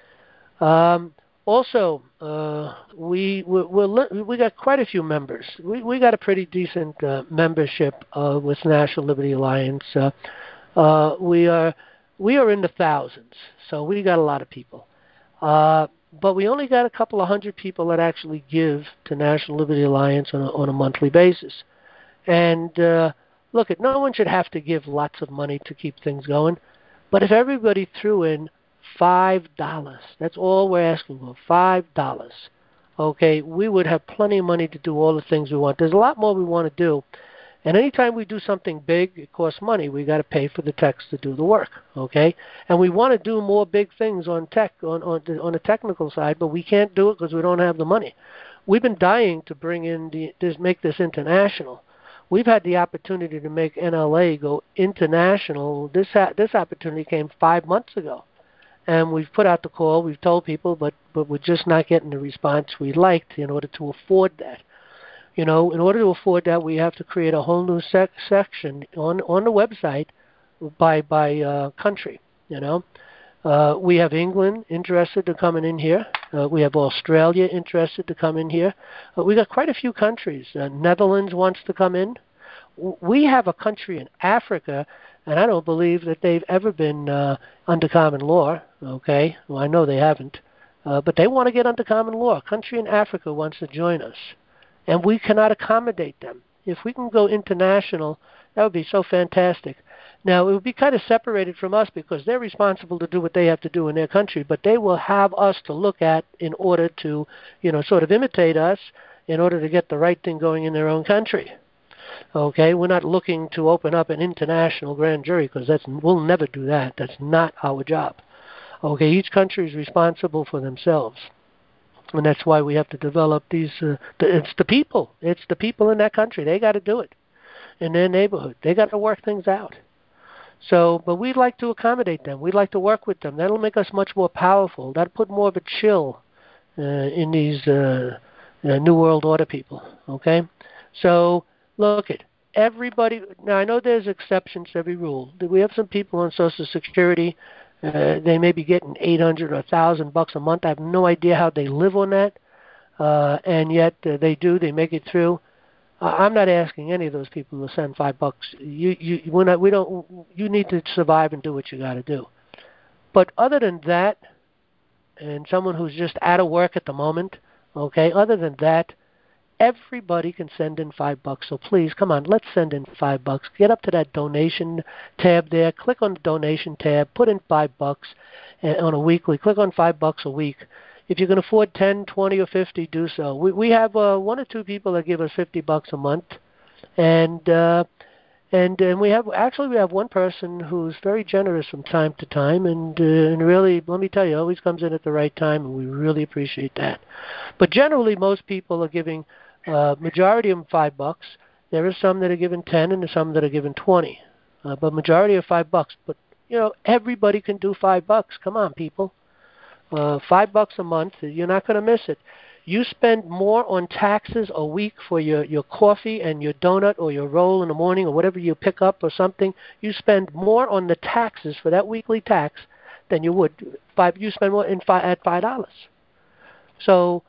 Um, Also, uh, we we we're, we got quite a few members. We we got a pretty decent uh, membership uh, with National Liberty Alliance. Uh, uh, we are we are in the thousands, so we got a lot of people. Uh, but we only got a couple of hundred people that actually give to National Liberty Alliance on a, on a monthly basis. And uh, look, no one should have to give lots of money to keep things going. But if everybody threw in Five dollars. That's all we're asking for. Five dollars. Okay, we would have plenty of money to do all the things we want. There's a lot more we want to do, and anytime we do something big, it costs money. We got to pay for the techs to do the work. Okay, and we want to do more big things on tech on on the, on the technical side, but we can't do it because we don't have the money. We've been dying to bring in the this make this international. We've had the opportunity to make N L A go international. This ha- this opportunity came five months ago. And we've put out the call, we've told people, but, but we're just not getting the response we liked in order to afford that. You know, in order to afford that, we have to create a whole new sec- section on, on the website by, by uh, country, you know. Uh, we have England interested to coming in here. Uh, we have Australia interested to come in here. Uh, we got quite a few countries. Uh, Netherlands wants to come in. We have a country in Africa, and I don't believe that they've ever been uh, under common law, okay? Well, I know they haven't. Uh, but they want to get under common law. A country in Africa wants to join us, and we cannot accommodate them. If we can go international, that would be so fantastic. Now, it would be kind of separated from us because they're responsible to do what they have to do in their country, but they will have us to look at in order to, you know, sort of imitate us in order to get the right thing going in their own country. Okay, we're not looking to open up an international grand jury because that's we'll never do that. That's not our job. Okay, each country is responsible for themselves, and that's why we have to develop these. Uh, the, it's the people. It's the people in that country. They got to do it in their neighborhood. They got to work things out. So, but we'd like to accommodate them. We'd like to work with them. That'll make us much more powerful. That'll put more of a chill uh, in these uh, uh, New World Order people. Okay, so. Look at everybody. Now, I know there's exceptions to every rule. We have some people on Social Security. Uh, they may be getting eight hundred or one thousand bucks a month. I have no idea how they live on that, uh, and yet uh, they do. They make it through. Uh, I'm not asking any of those people to send five bucks. You, you, we're not, we don't. You need to survive and do what you got to do. But other than that, and someone who's just out of work at the moment, okay, other than that, everybody can send in five bucks. So please, come on, let's send in five bucks. Get up to that donation tab there. Click on the donation tab. Put in five bucks on a weekly. Click on five bucks a week. If you can afford ten, twenty, or fifty, do so. We we have uh, one or two people that give us fifty bucks a month, and uh, and and we have actually we have one person who's very generous from time to time, and uh, and really, let me tell you, always comes in at the right time, and we really appreciate that. But generally, most people are giving uh, majority of them five bucks. There are some that are given ten, and there's some that are given twenty, uh, but majority are five bucks. But you know, everybody can do five bucks. Come on, people. Uh, five bucks a month, you're not going to miss it. You spend more on taxes a week for your, your coffee and your donut or your roll in the morning or whatever you pick up or something. You spend more on the taxes for that weekly tax than you would five. You spend more in five, at five dollars. So,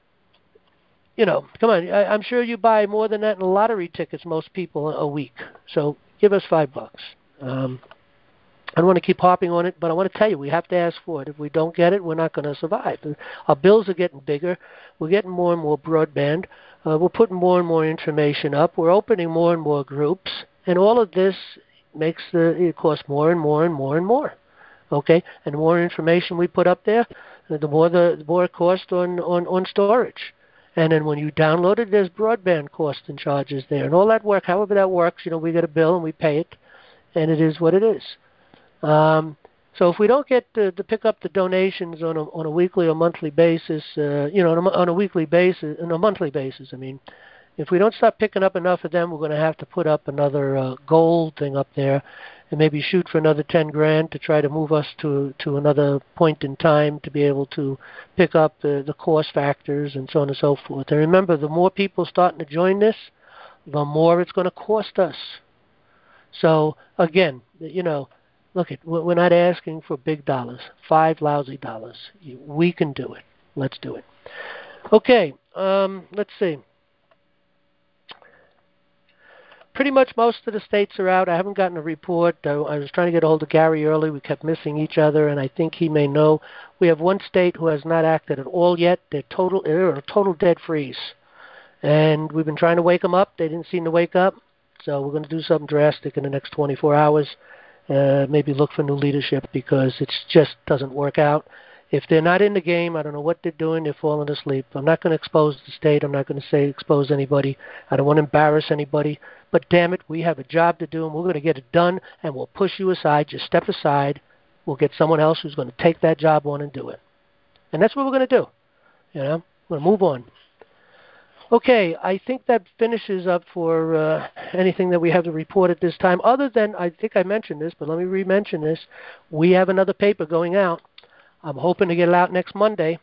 you know, come on. I, I'm sure you buy more than that in lottery tickets. Most people a week. So give us five bucks. Um, I don't want to keep harping on it, but I want to tell you, we have to ask for it. If we don't get it, we're not going to survive. Our bills are getting bigger. We're getting more and more broadband. Uh, we're putting more and more information up. We're opening more and more groups. And all of this makes the, it cost more and more and more and more. Okay? And the more information we put up there, the more the, the more it costs on, on, on storage. And then when you download it, there's broadband costs and charges there. And all that work, however that works, you know, we get a bill and we pay it. And it is what it is. Um, so if we don't get to, to pick up the donations on a, on a weekly or monthly basis, uh, you know, on a, on a weekly basis, on a monthly basis, I mean, if we don't start picking up enough of them, we're going to have to put up another uh, goal thing up there and maybe shoot for another ten grand to try to move us to to another point in time to be able to pick up the, the cost factors and so on and so forth. And remember, the more people starting to join this, the more it's going to cost us. So, again, you know, look, it, we're not asking for big dollars, five lousy dollars. We can do it. Let's do it. Okay, um, let's see. Pretty much most of the states are out. I haven't gotten a report. I, I was trying to get a hold of Gary early. We kept missing each other, and I think he may know. We have one state who has not acted at all yet. They're total, they're a total dead freeze. And we've been trying to wake them up. They didn't seem to wake up. So we're going to do something drastic in the next twenty-four hours. Uh, maybe look for new leadership because it just doesn't work out. If they're not in the game, I don't know what they're doing. They're falling asleep. I'm not going to expose the state. I'm not going to say expose anybody. I don't want to embarrass anybody. But damn it, we have a job to do, and we're going to get it done, and we'll push you aside. Just step aside. We'll get someone else who's going to take that job on and do it. And that's what we're going to do. You know, we're going to move on. Okay, I think that finishes up for uh, anything that we have to report at this time. Other than, I think I mentioned this, but let me re-mention this. We have another paper going out. I'm hoping to get it out next Monday.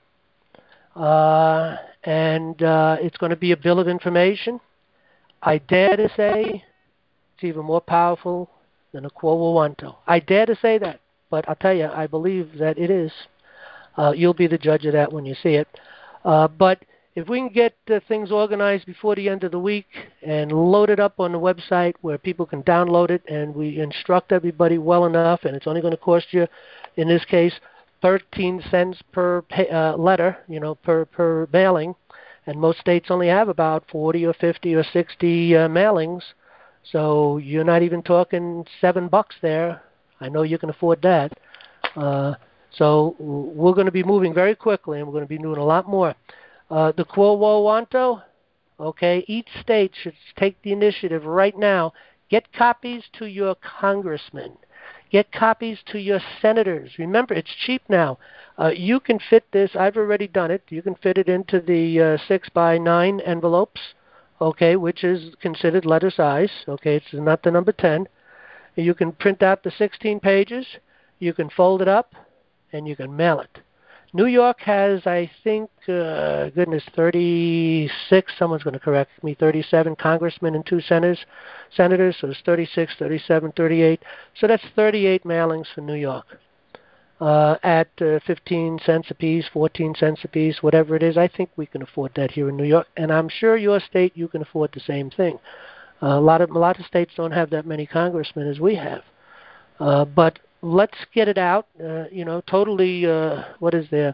Uh, and uh, it's going to be a bill of information. I dare to say it's even more powerful than a quo warranto. I dare to say that, but I'll tell you, I believe that it is. Uh, you'll be the judge of that when you see it. Uh, but if we can get uh, things organized before the end of the week and load it up on the website where people can download it, and we instruct everybody well enough, and it's only going to cost you, in this case, thirteen cents per pay, uh, letter, you know, per, per mailing, and most states only have about forty or fifty or sixty uh, mailings, so you're not even talking seven bucks there. I know you can afford that. Uh, so we're going to be moving very quickly, and we're going to be doing a lot more. Uh, the quo warranto, okay, each state should take the initiative right now. Get copies to your congressmen. Get copies to your senators. Remember, it's cheap now. Uh, you can fit this. I've already done it. You can fit it into the uh, six by nine envelopes, okay, which is considered letter size. Okay, it's not the number ten. You can print out the sixteen pages. You can fold it up, and you can mail it. New York has, I think, uh, goodness, thirty-six, someone's going to correct me, thirty-seven congressmen and two senators, senators, so it's thirty-six, thirty-seven, thirty-eight. So that's thirty-eight mailings for New York uh, at uh, fifteen cents apiece, fourteen cents apiece, whatever it is. I think we can afford that here in New York, and I'm sure your state, you can afford the same thing. Uh, a lot of a lot of states don't have that many congressmen as we have, uh, but let's get it out. Uh, you know, totally. Uh, what is there?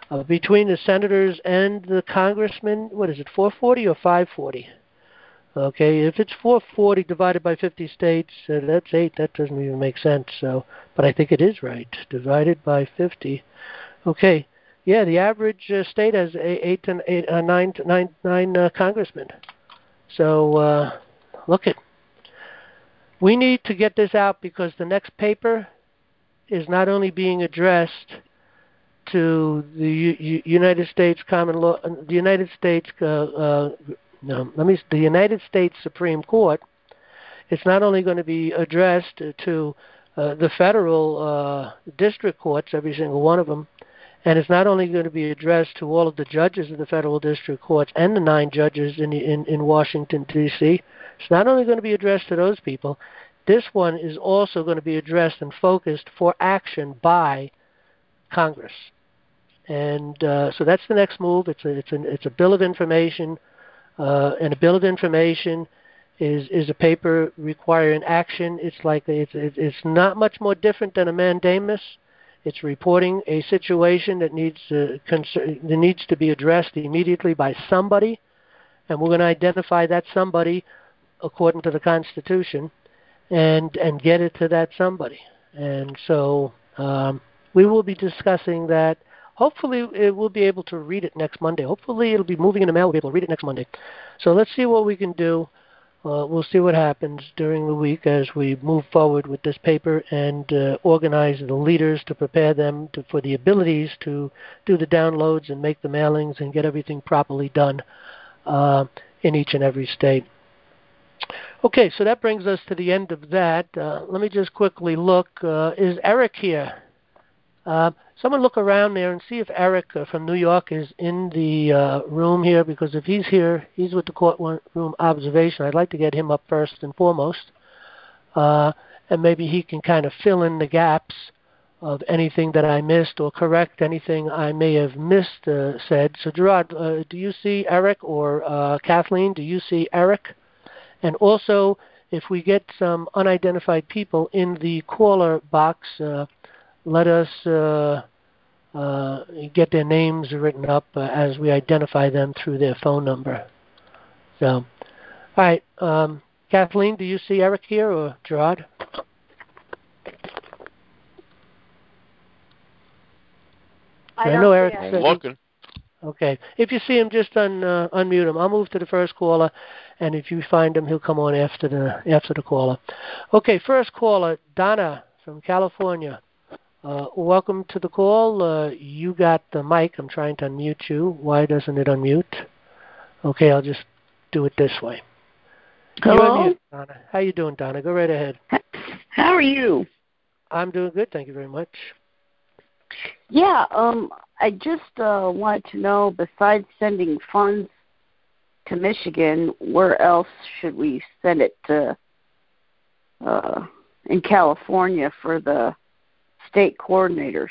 Uh, between the senators and the congressmen, what is it, four forty or five forty? Okay, if it's four forty divided by fifty states, uh, that's eight. That doesn't even make sense. So, but I think it is right. Divided by fifty. Okay, yeah, the average uh, state has eight and eight, uh, nine, nine, nine uh, congressmen. So, uh, look it. We need to get this out because the next paper is not only being addressed to the U- U- United States Common Law, the United States, uh, uh, no, let me, the United States Supreme Court. It's not only going to be addressed to uh, the federal uh, district courts, every single one of them, and it's not only going to be addressed to all of the judges of the federal district courts and the nine judges in in, in Washington D C. It's not only going to be addressed to those people. This one is also going to be addressed and focused for action by Congress. And uh, so that's the next move. It's a it's a it's a bill of information, uh, and a bill of information is is a paper requiring action. It's like it's it's not much more different than a mandamus. It's reporting a situation that needs uh, concern, that needs to be addressed immediately by somebody, and we're going to identify that somebody according to the Constitution, and and get it to that somebody. And so um, we will be discussing that. Hopefully, it we'll be able to read it next Monday. Hopefully, it'll be moving in the mail. We'll be able to read it next Monday. So let's see what we can do. Uh, we'll see what happens during the week as we move forward with this paper and uh, organize the leaders to prepare them to, for the abilities to do the downloads and make the mailings and get everything properly done uh, in each and every state. Okay, so that brings us to the end of that. Uh, let me just quickly look. Uh, is Eric here? Uh, someone look around there and see if Eric uh, from New York is in the uh, room here, because if he's here, he's with the courtroom observation. I'd like to get him up first and foremost, uh, and maybe he can kind of fill in the gaps of anything that I missed or correct anything I may have missed uh, said. So Gerard, uh, do you see Eric, or uh, Kathleen, do you see Eric? And also, if we get some unidentified people in the caller box, uh, let us uh, uh, get their names written up uh, as we identify them through their phone number. So, all right. Um, Kathleen, do you see Eric here, or Gerard? I, I don't know see Eric. it. Said Looking. Okay. If you see him, just un, uh, unmute him. I'll move to the first caller, and if you find him, he'll come on after the after the caller. Okay, first caller, Donna from California. Uh, welcome to the call. Uh, you got the mic. I'm trying to unmute you. Why doesn't it unmute? Okay, I'll just do it this way. Hello? You're unmuted, Donna. How you doing, Donna? Go right ahead. How are you? I'm doing good. Thank you very much. Yeah, um, I just uh, wanted to know, besides sending funds to Michigan, where else should we send it to uh, in California for the state coordinators?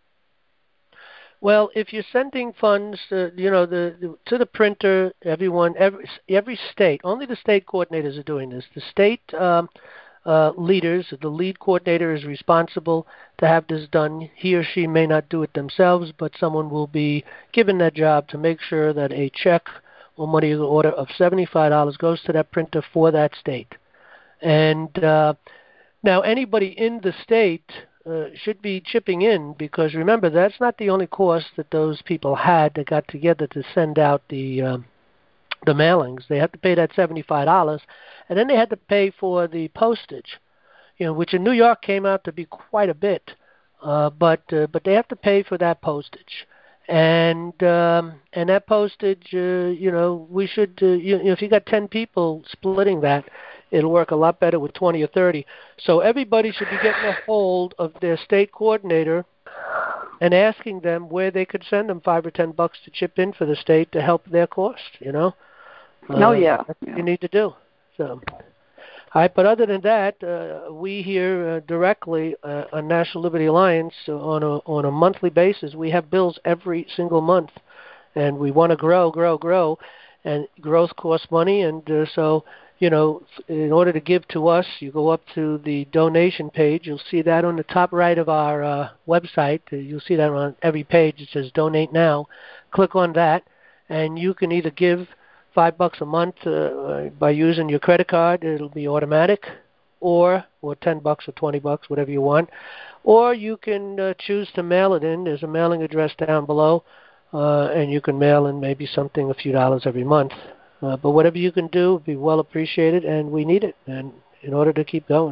Well, if you're sending funds, uh, you know, the, the to the printer, everyone, every every state, only the state coordinators are doing this. The state um, uh, leaders, the lead coordinator is responsible to have this done. He or she may not do it themselves, but someone will be given that job to make sure that a check or money order of seventy-five dollars goes to that printer for that state. And uh, now anybody in the state uh, should be chipping in, because remember, that's not the only cost that those people had that got together to send out the um, the mailings. They had to pay that seventy-five dollars, and then they had to pay for the postage, you know, which in New York came out to be quite a bit. Uh, but uh, but they have to pay for that postage, and um, and that postage, uh, you know, we should, uh, you, you know, if you got ten people splitting that, it'll work a lot better with twenty or thirty. So everybody should be getting a hold of their state coordinator and asking them where they could send them five or ten bucks to chip in for the state to help their cost. You know. Oh Uh, yeah. That's what yeah. you need to do. So. All right, but other than that, uh, we here uh, directly uh, on National Liberty Alliance uh, on a on a monthly basis, we have bills every single month, and we want to grow, grow, grow, and growth costs money, and uh, so you know, in order to give to us, you go up to the donation page. You'll see that on the top right of our uh, website. You'll see that on every page. It says Donate Now. Click on that, and you can either give five bucks a month uh, by using your credit card. It'll be automatic, or or ten bucks or twenty bucks, whatever you want. Or you can uh, choose to mail it in. There's a mailing address down below, uh, and you can mail in maybe something a few dollars every month. Uh, but whatever you can do would be well appreciated, and we need it and in order to keep going.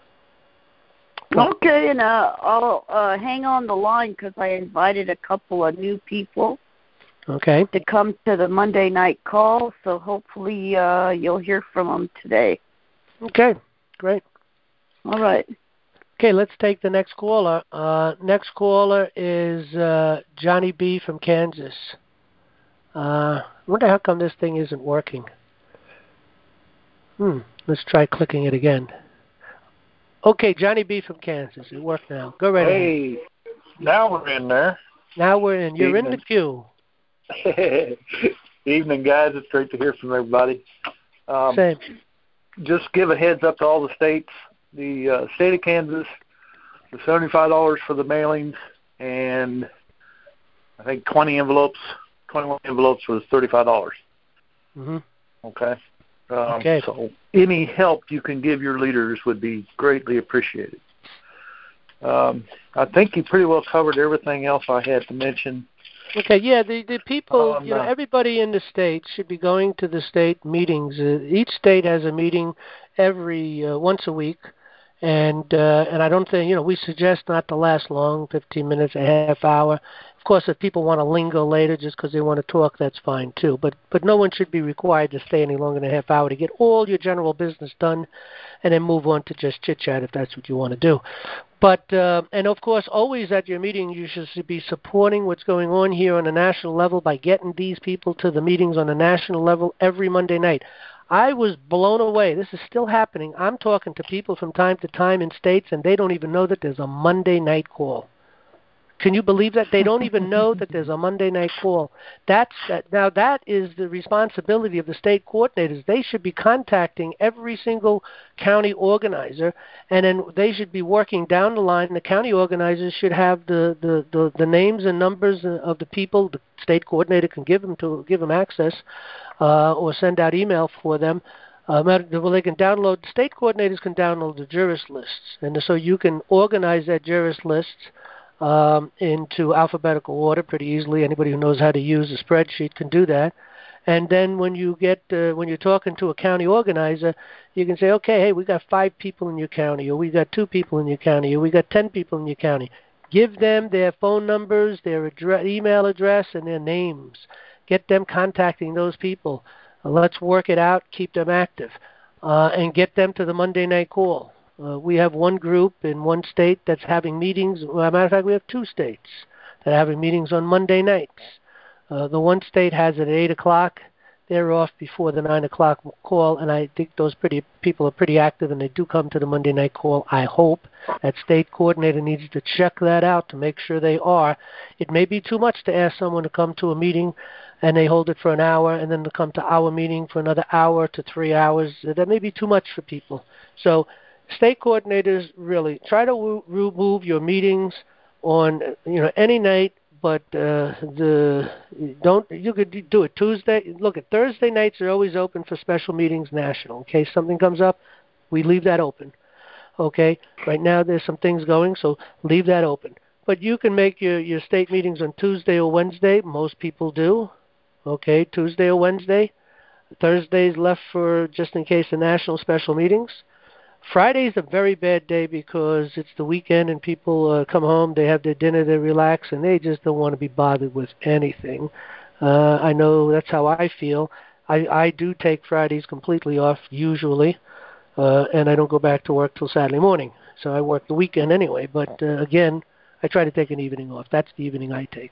Okay, and uh, I'll uh, hang on the line because I invited a couple of new people Okay. to come to the Monday night call, so hopefully uh, you'll hear from them today. Okay, great. All right. Okay, let's take the next caller. Uh, next caller is uh, Johnny B. from Kansas. Uh, I wonder how come this thing isn't working. Hmm, let's try clicking it again. Okay, Johnny B. from Kansas. It worked now. Go right ahead. Hey, now we're in there. Now we're in. You're Evening. in the queue. Evening, guys. It's great to hear from everybody. Um, Same. Just give a heads up to all the states. The uh, state of Kansas, the seventy-five dollars for the mailings, and I think twenty envelopes, twenty-one envelopes was thirty-five dollars. Mm-hmm. Okay. Um, Okay. So any help you can give your leaders would be greatly appreciated. Um, I think you pretty well covered everything else I had to mention. Okay, yeah, the, the people, Um, you know, uh, everybody in the state should be going to the state meetings. Uh, each state has a meeting every, uh, once a week. And uh, and I don't think, you know, we suggest not to last long, fifteen minutes, a half hour. Of course, if people want to linger later just because they want to talk, that's fine too. But but no one should be required to stay any longer than a half hour to get all your general business done and then move on to just chit-chat if that's what you want to do. But, uh, and of course, always at your meeting, you should be supporting what's going on here on a national level by getting these people to the meetings on a national level every Monday night. I was blown away. This is still happening. I'm talking to people from time to time in states, and they don't even know that there's a Monday night call. Can you believe that? They don't even know that there's a Monday night call. That's that. Now, that is the responsibility of the state coordinators. They should be contacting every single county organizer, and then they should be working down the line. The county organizers should have the, the, the, the names and numbers of the people. The state coordinator can give them to give them access uh, or send out email for them. Uh, well, they can download, state coordinators can download the juris lists, and so you can organize that juris list um, into alphabetical order pretty easily. Anybody who knows how to use a spreadsheet can do that. And then when you get uh, when you're talking to a county organizer, you can say, okay, hey, we got five people in your county, or we got two people in your county, or we got ten people in your county. Give them their phone numbers, their address, email address, and their names. Get them contacting those people. Uh, let's work it out. Keep them active, uh, and get them to the Monday night call. Uh, we have one group in one state that's having meetings. Well, as a matter of fact, we have two states that are having meetings on Monday nights. Uh, the one state has it at eight o'clock. They're off before the nine o'clock call, and I think those pretty people are pretty active, and they do come to the Monday night call. I hope that state coordinator needs to check that out to make sure they are. It may be too much to ask someone to come to a meeting, and they hold it for an hour, and then to come to our meeting for another hour to three hours. That may be too much for people. So state coordinators, really try to remove your meetings on you know any night, but uh, the don't you could do it Tuesday. Look, at Thursday nights are always open for special meetings national. In case something comes up, we leave that open. Okay, right now there's some things going, so leave that open. But you can make your your state meetings on Tuesday or Wednesday. Most people do. Okay, Tuesday or Wednesday. Thursday's left for just in case the national special meetings. Friday's a very bad day because it's the weekend and people uh, come home, they have their dinner, they relax, and they just don't want to be bothered with anything. Uh, I know that's how I feel. I, I do take Fridays completely off usually, uh, and I don't go back to work till Saturday morning. So I work the weekend anyway, but uh, again, I try to take an evening off. That's the evening I take.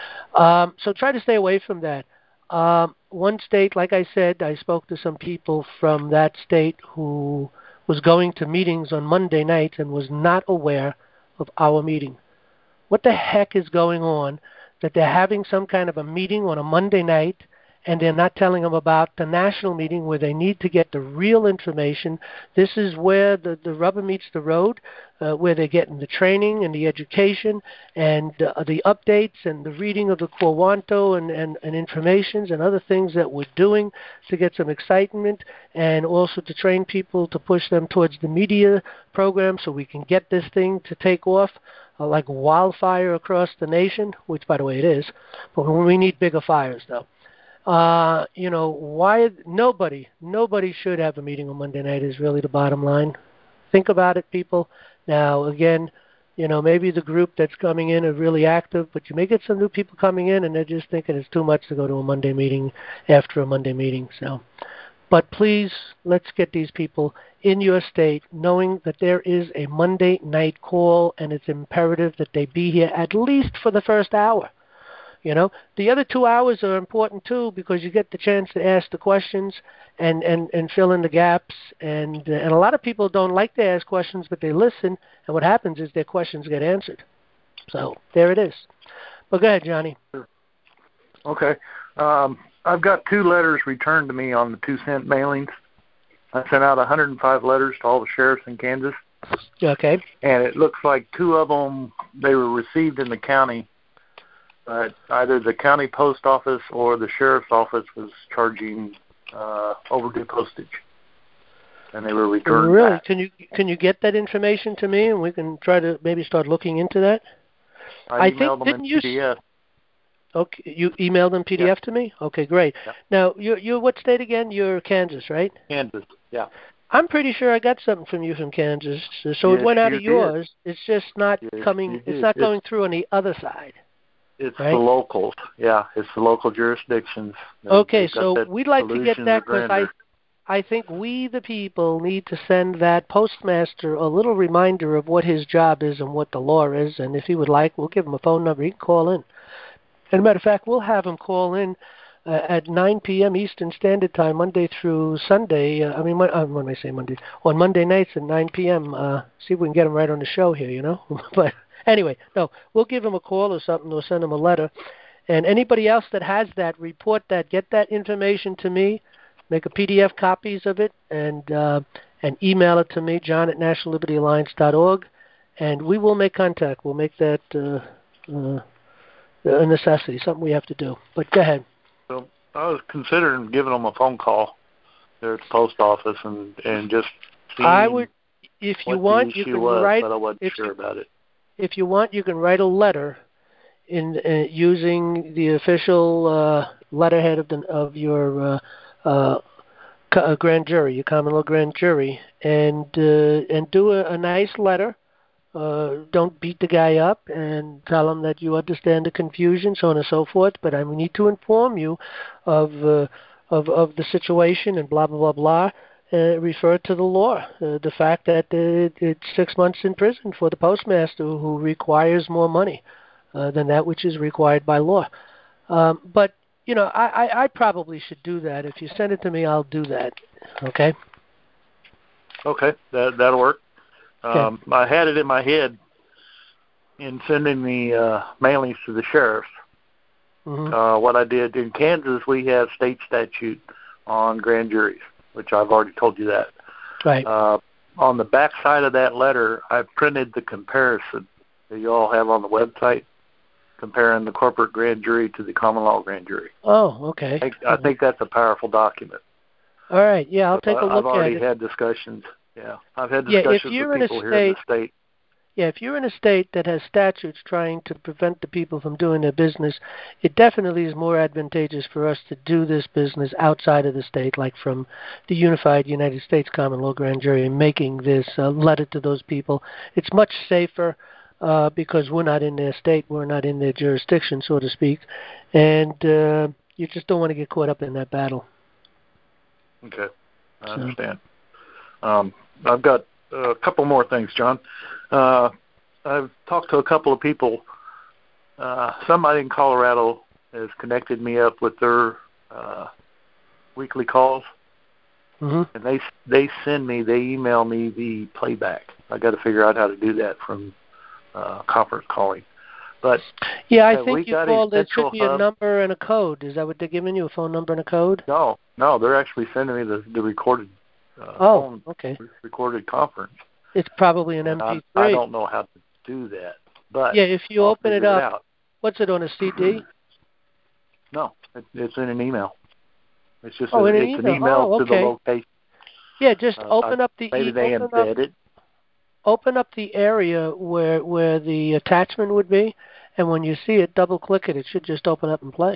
Um, so try to stay away from that. Um, one state, like I said, I spoke to some people from that state who was going to meetings on Monday nights and was not aware of our meeting. What the heck is going on that they're having some kind of a meeting on a Monday night and they're not telling them about the national meeting where they need to get the real information. This is where the, the rubber meets the road, uh, where they're getting the training and the education and uh, the updates and the reading of the Quarwanto and, and, and informations and other things that we're doing to get some excitement, and also to train people to push them towards the media program so we can get this thing to take off uh, like wildfire across the nation, which, by the way, it is. But we need bigger fires, though. Uh, you know, why nobody, nobody should have a meeting on Monday night is really the bottom line. Think about it, people. Now, again, you know, maybe the group that's coming in are really active, but you may get some new people coming in and they're just thinking it's too much to go to a Monday meeting after a Monday meeting. So, but please, let's get these people in your state knowing that there is a Monday night call, and it's imperative that they be here at least for the first hour. You know, the other two hours are important too, because you get the chance to ask the questions and, and, and fill in the gaps. And uh, and a lot of people don't like to ask questions, but they listen. And what happens is their questions get answered. So there it is. But go ahead, Johnny. Okay. Um, I've got two letters returned to me on the two cent mailings. I sent out one hundred five letters to all the sheriffs in Kansas. Okay. And it looks like two of them, they were received in the county. But either the county post office or the sheriff's office was charging uh, overdue postage, and they were returned Really? back. Can you can you get that information to me, and we can try to maybe start looking into that? I, I emailed think them didn't in you? P D F. Okay, you emailed them P D F Yeah. to me. Okay, great. Yeah. Now, you you what state again? You're Kansas, right? Kansas. Yeah. I'm pretty sure I got something from you from Kansas, so, so Yes, it went out you of yours. It's just not Yes, you coming. did. It's not It's- going through on the other side. It's right? the locals. Yeah, it's the local jurisdictions. They, Okay, so we'd like to get that because I, grander. I think we the people need to send that postmaster a little reminder of what his job is and what the law is, and if he would like, we'll give him a phone number. He can call in. As a matter of fact, we'll have him call in uh, at nine p.m. Eastern Standard Time, Monday through Sunday. Uh, I mean, uh, when I say Monday, on Monday nights at nine p.m. Uh, see if we can get him right on the show here, you know. But anyway, no, we'll give him a call or something, or send him a letter. And anybody else that has that, report that, get that information to me, make a P D F copies of it, and uh, and email it to me, John at national liberty alliance dot org, and we will make contact. We'll make that uh, uh, a necessity, something we have to do. But go ahead. So I was considering giving them a phone call there at the post office and, and just seeing I would, if you what want, the you issue can was, write. but I wasn't if sure you, about it. If you want, you can write a letter in uh, using the official uh, letterhead of the of your uh, uh, co- grand jury, your common law grand jury, and uh, and do a, a nice letter. Uh, don't beat the guy up and tell him that you understand the confusion, so on and so forth. But I need to inform you of uh, of of the situation and blah blah blah blah. Uh, refer to the law, uh, the fact that uh, it's six months in prison for the postmaster who requires more money uh, than that which is required by law. Um, but you know, I, I, I probably should do that. If you send it to me, I'll do that. Okay. Okay, that that'll work. Okay. Um, I had it in my head in sending the uh, mailings to the sheriffs. Mm-hmm. Uh, what I did in Kansas, we have state statute on grand juries, which I've already told you that. Right. Uh, on the back side of that letter, I printed the comparison that you all have on the website, comparing the corporate grand jury to the common law grand jury. Oh, okay. I think, I think that's a powerful document. All right. Yeah, I'll take a look I've already at it. had discussions. Yeah, I've had Yeah, if discussions you're with in a people here in the state- state. Yeah, if you're in a state that has statutes trying to prevent the people from doing their business, it definitely is more advantageous for us to do this business outside of the state, like from the Unified United States Common Law Grand Jury, and making this uh, letter to those people. It's much safer uh, because we're not in their state, we're not in their jurisdiction, so to speak, and uh, you just don't want to get caught up in that battle. Okay, I So. understand. Um, I've got a couple more things, John. Uh, I've talked to a couple of people. Uh, somebody in Colorado has connected me up with their uh, weekly calls, Mm-hmm. and they they send me, they email me the playback. I got to figure out how to do that from uh, conference calling. But yeah, I uh, we think you got called. a It should central be hub. a number and a code. Is that what they're giving you? A phone number and a code? No, no, they're actually sending me the the recorded uh, Oh, phone okay. recorded conference. It's probably an And M P three. I, I don't know how to do that, but yeah, if you I'll open it figure up, it out. what's it on a C D? No, it, it's in an email. It's just Oh, a, in an it's email. an email Oh, to the okay. location. Yeah, just Uh, open I, up the maybe e- they open embed up, it. open up the area where where the attachment would be, and when you see it, double click it. It should just open up and play.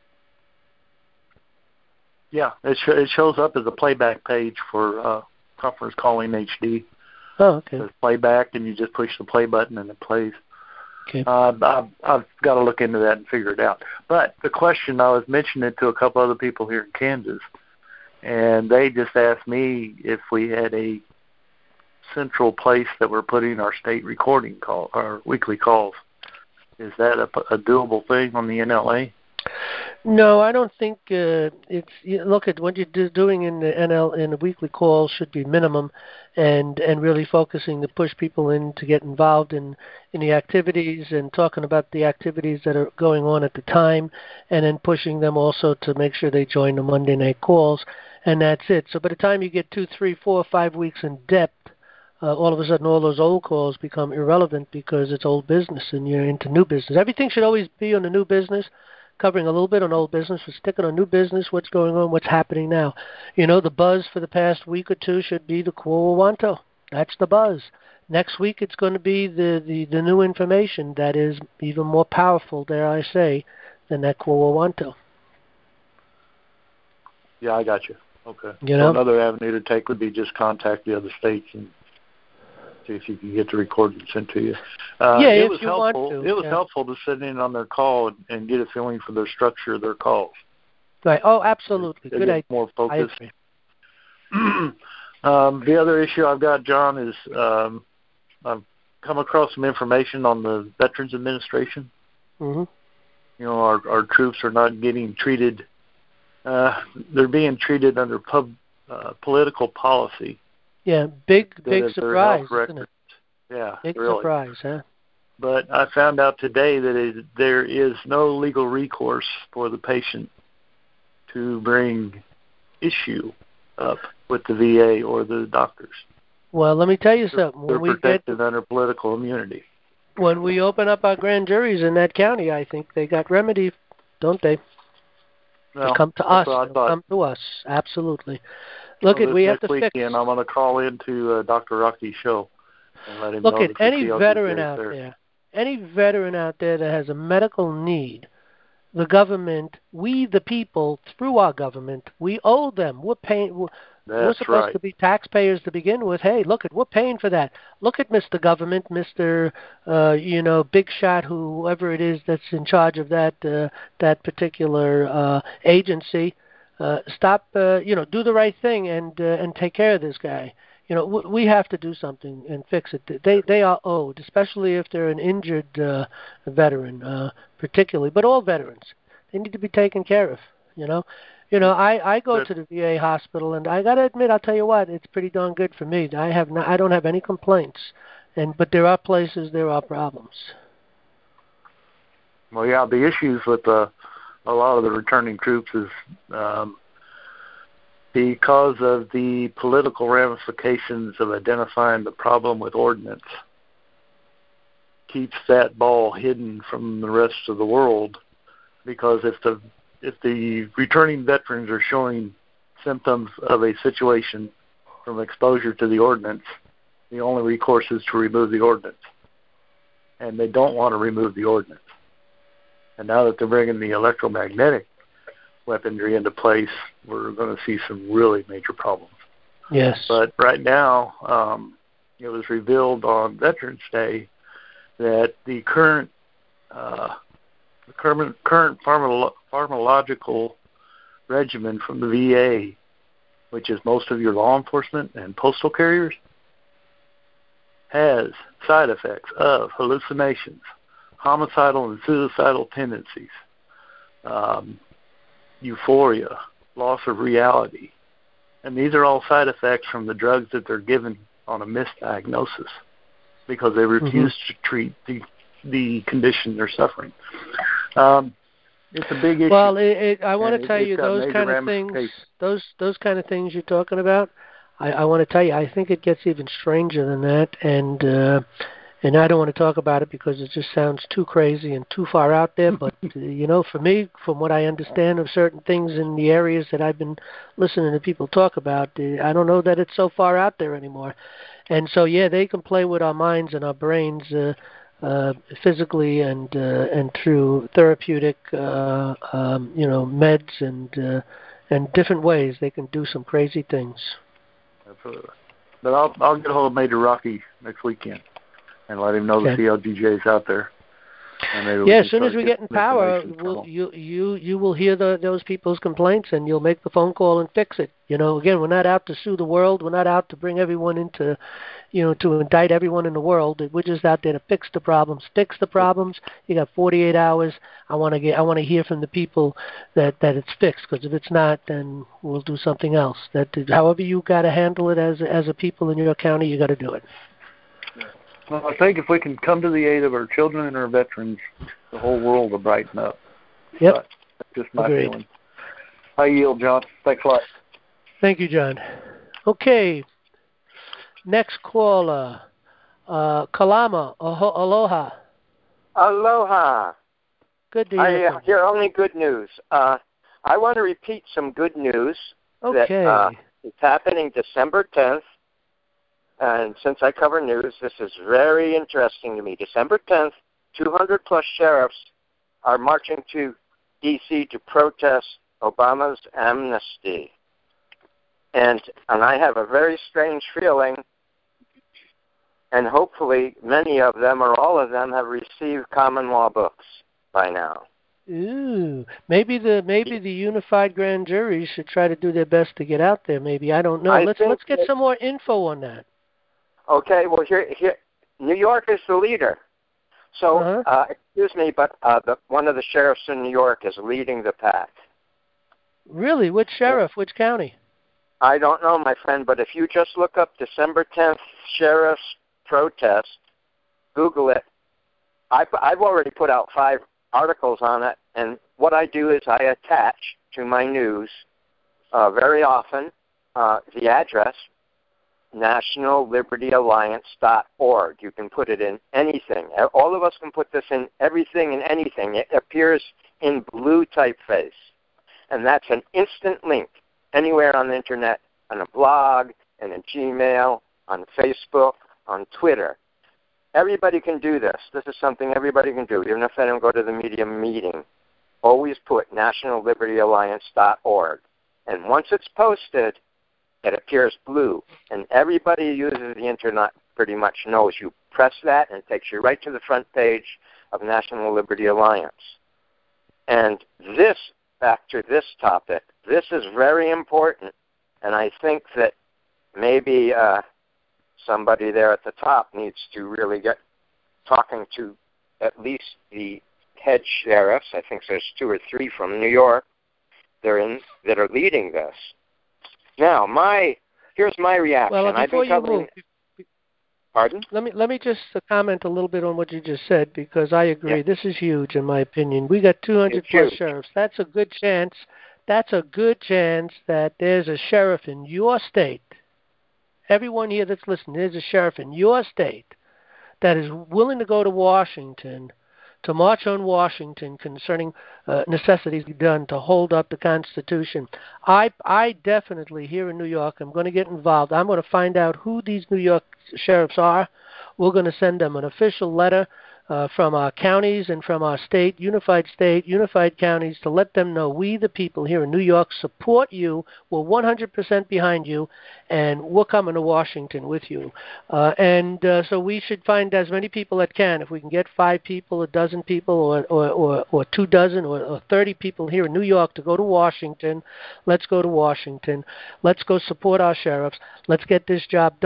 Yeah, it sh- it shows up as a playback page for uh, conference calling H D. Oh, okay. It says playback, and you just push the play button and it plays. Okay. Uh, I've, I've got to look into that and figure it out. But the question, I was mentioning it to a couple other people here in Kansas, and they just asked me if we had a central place that we're putting our state recording call, our weekly calls. Is that a, a doable thing on the N L A? No, I don't think uh, it's. You look at what you're do, doing in the N L in the weekly calls should be minimum, and and really focusing to push people in to get involved in in the activities and talking about the activities that are going on at the time, and then pushing them also to make sure they join the Monday night calls, and that's it. So by the time you get two, three, four, five weeks in depth, uh, all of a sudden all those old calls become irrelevant because it's old business and you're into new business. Everything should always be on the new business, covering a little bit on old business, but sticking on new business, what's going on, what's happening now. You know, the buzz for the past week or two should be the Quo Wanto. That's the buzz. Next week it's going to be the, the, the new information that is even more powerful, dare I say, than that Quo Wanto. Yeah, I got you. Okay. You so know? Another avenue to take would be just contact the other states and see if you can get the recording sent to you. Uh, yeah, it if was you helpful. want to. It was yeah. helpful to sit in on their call and, and get a feeling for their structure of their calls. Right. Oh, absolutely. They Good get idea. more I focused. agree. um, the other issue I've got, John, is um, I've come across some information on the Veterans Administration. Mm-hmm. You know, our, our troops are not getting treated. Uh, they're being treated under pub, uh, political policy. Yeah, big, big Their surprise, health isn't records. it? Yeah, Big really. surprise, huh? But I found out today that it, there is no legal recourse for the patient to bring issue up with the V A or the doctors. Well, let me tell you something. When They're we protected get under political immunity. when we open up our grand juries in that county, I think they got remedy, don't they? Well, they come to that's us. what I They'll thought. come to us. Absolutely. Look well, at we have next to fix. weekend, I'm going to call into uh, Doctor Rocky's show and let him Look know at that the any C L G veteran is out there. there. Any veteran out there that has a medical need, the government, we the people, through our government, we owe them. We're paying. We're, we're That's supposed right. to be taxpayers to begin with. Hey, look at we're paying for that. Look at Mister Government, Mister Uh, you know, Big Shot, whoever it is that's in charge of that uh, that particular uh, agency. Uh, stop. Uh, you know, do the right thing and uh, and take care of this guy. You know, w- we have to do something and fix it. They they are owed, especially if they're an injured uh, veteran, uh, particularly, but all veterans. They need to be taken care of. You know, you know. I, I go Good. to the V A hospital, and I got to admit, I'll tell you what, it's pretty darn good for me. I have not, I don't have any complaints, and but there are places there are problems. Well, yeah, the issues with uh, a lot of the returning troops is um, because of the political ramifications of identifying the problem with ordnance. Keeps that ball hidden from the rest of the world, because if the if the returning veterans are showing symptoms of a situation from exposure to the ordnance, the only recourse is to remove the ordnance, and they don't want to remove the ordnance. And now that they're bringing the electromagnetic weaponry into place, we're going to see some really major problems. Yes. But right now, um, it was revealed on Veterans Day that the current uh, the current, current pharma, pharmacological regimen from the V A, which is most of your law enforcement and postal carriers, has side effects of hallucinations, homicidal and suicidal tendencies, um, euphoria, loss of reality. And these are all side effects from the drugs that they're given on a misdiagnosis, because they refuse mm-hmm. to treat the the condition they're suffering. Um, it's a big issue. Well, it, it, I want to it, tell you those kind of things. Those those kind of things you're talking about. I, I want to tell you, I think it gets even stranger than that, and uh, and I don't want to talk about it because it just sounds too crazy and too far out there. But uh, you know, for me, from what I understand of certain things in the areas that I've been listening to people talk about, uh, I don't know that it's so far out there anymore. And so, yeah, they can play with our minds and our brains uh, uh, physically and uh, and through therapeutic, uh, um, you know, meds and uh, and different ways. They can do some crazy things. Absolutely. But I'll I'll get a hold of Major Rocky next weekend and let him know okay. the C L G J is out there. And yeah, as soon as we get in power, we'll, you you you will hear the, those people's complaints, and you'll make the phone call and fix it. You know, again, we're not out to sue the world. We're not out to bring everyone into, you know, to indict everyone in the world. We're just out there to fix the problems. Fix the problems. You got forty-eight hours. I want to get. I want to hear from the people that, that it's fixed. Because if it's not, then we'll do something else. That however you got to handle it as as a people in your county, you got to do it. Well, I think if we can come to the aid of our children and our veterans, the whole world will brighten up. Yep. But that's just my Agreed. feeling. I yield, John. Thanks a lot. Thank you, John. Okay. Next caller, uh, Kalama. Oh, aloha. Aloha. Good to hear I from uh, hear only good news. Uh, I want to repeat some good news. Okay. That, uh, it's happening December tenth. And since I cover news, this is very interesting to me. December tenth, two hundred plus sheriffs are marching to D C to protest Obama's amnesty. And and I have a very strange feeling, and hopefully many of them or all of them have received common law books by now. Ooh, maybe the maybe the unified grand jury should try to do their best to get out there. Maybe I don't know. I let's think let's get that, some more info on that. Okay, well here here New York is the leader. So uh-huh. uh, excuse me, but uh, the, one of the sheriffs in New York is leading the pack. Really? Which sheriff? Which county? I don't know, my friend, but if you just look up December tenth sheriff's protest, Google it. I've, I've already put out five articles on it, and what I do is I attach to my news uh, very often uh, the address, national liberty alliance dot org. You can put it in anything. All of us can put this in everything and anything. It appears in blue typeface, and that's an instant link anywhere on the internet, on a blog, in a Gmail, on Facebook, on Twitter. Everybody can do this. This is something everybody can do, even if they don't go to the media meeting. Always put national liberty alliance dot org. And once it's posted, it appears blue. And everybody who uses the internet pretty much knows you press that and it takes you right to the front page of National Liberty Alliance. And this, back to this topic, this is very important. And I think that maybe uh, somebody there at the top needs to really get talking to at least the head sheriffs. I think there's two or three from New York they're in, that are leading this. Now, my here's my reaction. Well, I've before been covering, you move, pardon? let me let me just comment a little bit on what you just said because I agree. Yeah. This is huge in my opinion. We got two hundred It's plus huge. sheriffs. That's a good chance. That's a good chance that there's a sheriff in your state. Everyone here that's listening, there's a sheriff in your state that is willing to go to Washington to march on Washington concerning uh, necessities done to hold up the Constitution. I, I definitely, here in New York, I'm going to get involved. I'm going to find out who these New York sheriffs are. We're going to send them an official letter uh, from our counties and from our state, unified state, unified counties, to let them know we, the people here in New York, support you. We're one hundred percent behind you, and we're coming to Washington with you. Uh, and uh, so we should find as many people that can. If we can get five people, a dozen people, or or, or, or two dozen, or, or thirty people here in New York to go to Washington, let's go to Washington. Let's go support our sheriffs. Let's get this job done.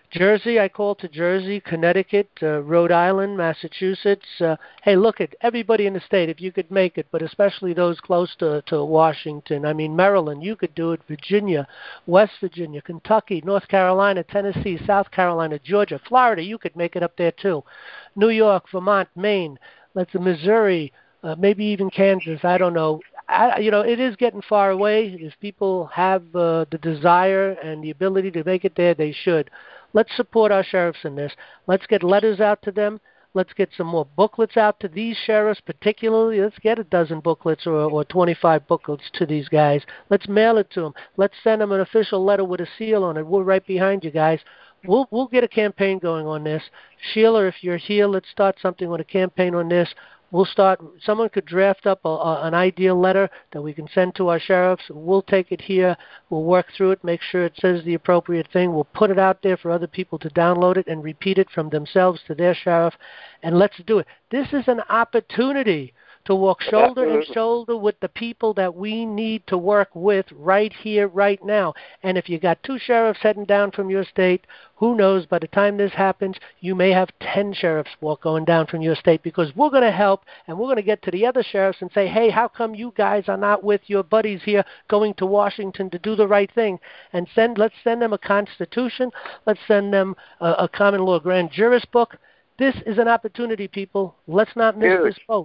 Jersey, I call to Jersey, Connecticut, uh, Rhode Island, Massachusetts. Uh, hey, look at everybody in the state, if you could make it, but especially those close to, to Washington. I mean, Maryland, you could do it. Virginia, West Virginia, Kentucky, North Carolina, Tennessee, South Carolina, Georgia, Florida, you could make it up there too. New York, Vermont, Maine, let's Missouri, uh, maybe even Kansas, I don't know. I, you know, it is getting far away. If people have uh, the desire and the ability to make it there, they should. Let's support our sheriffs in this. Let's get letters out to them. Let's get some more booklets out to these sheriffs particularly. Let's get a dozen booklets or, or twenty-five booklets to these guys. Let's mail it to them. Let's send them an official letter with a seal on it. We're right behind you guys. We'll, we'll get a campaign going on this. Sheila, if you're here, let's start something with a campaign on this. We'll start, someone could draft up a, a, an ideal letter that we can send to our sheriffs. We'll take it here. We'll work through it, make sure it says the appropriate thing. We'll put it out there for other people to download it and repeat it from themselves to their sheriff. And let's do it. This is an opportunity to walk shoulder and shoulder with the people that we need to work with right here, right now. And if you got two sheriffs heading down from your state, who knows, by the time this happens, you may have ten sheriffs walk going down from your state, because we're going to help and we're going to get to the other sheriffs and say, hey, how come you guys are not with your buddies here going to Washington to do the right thing? And send, let's send them a constitution. Let's send them a, a common law grand jurist book. This is an opportunity, people. Let's not miss Dude. this boat.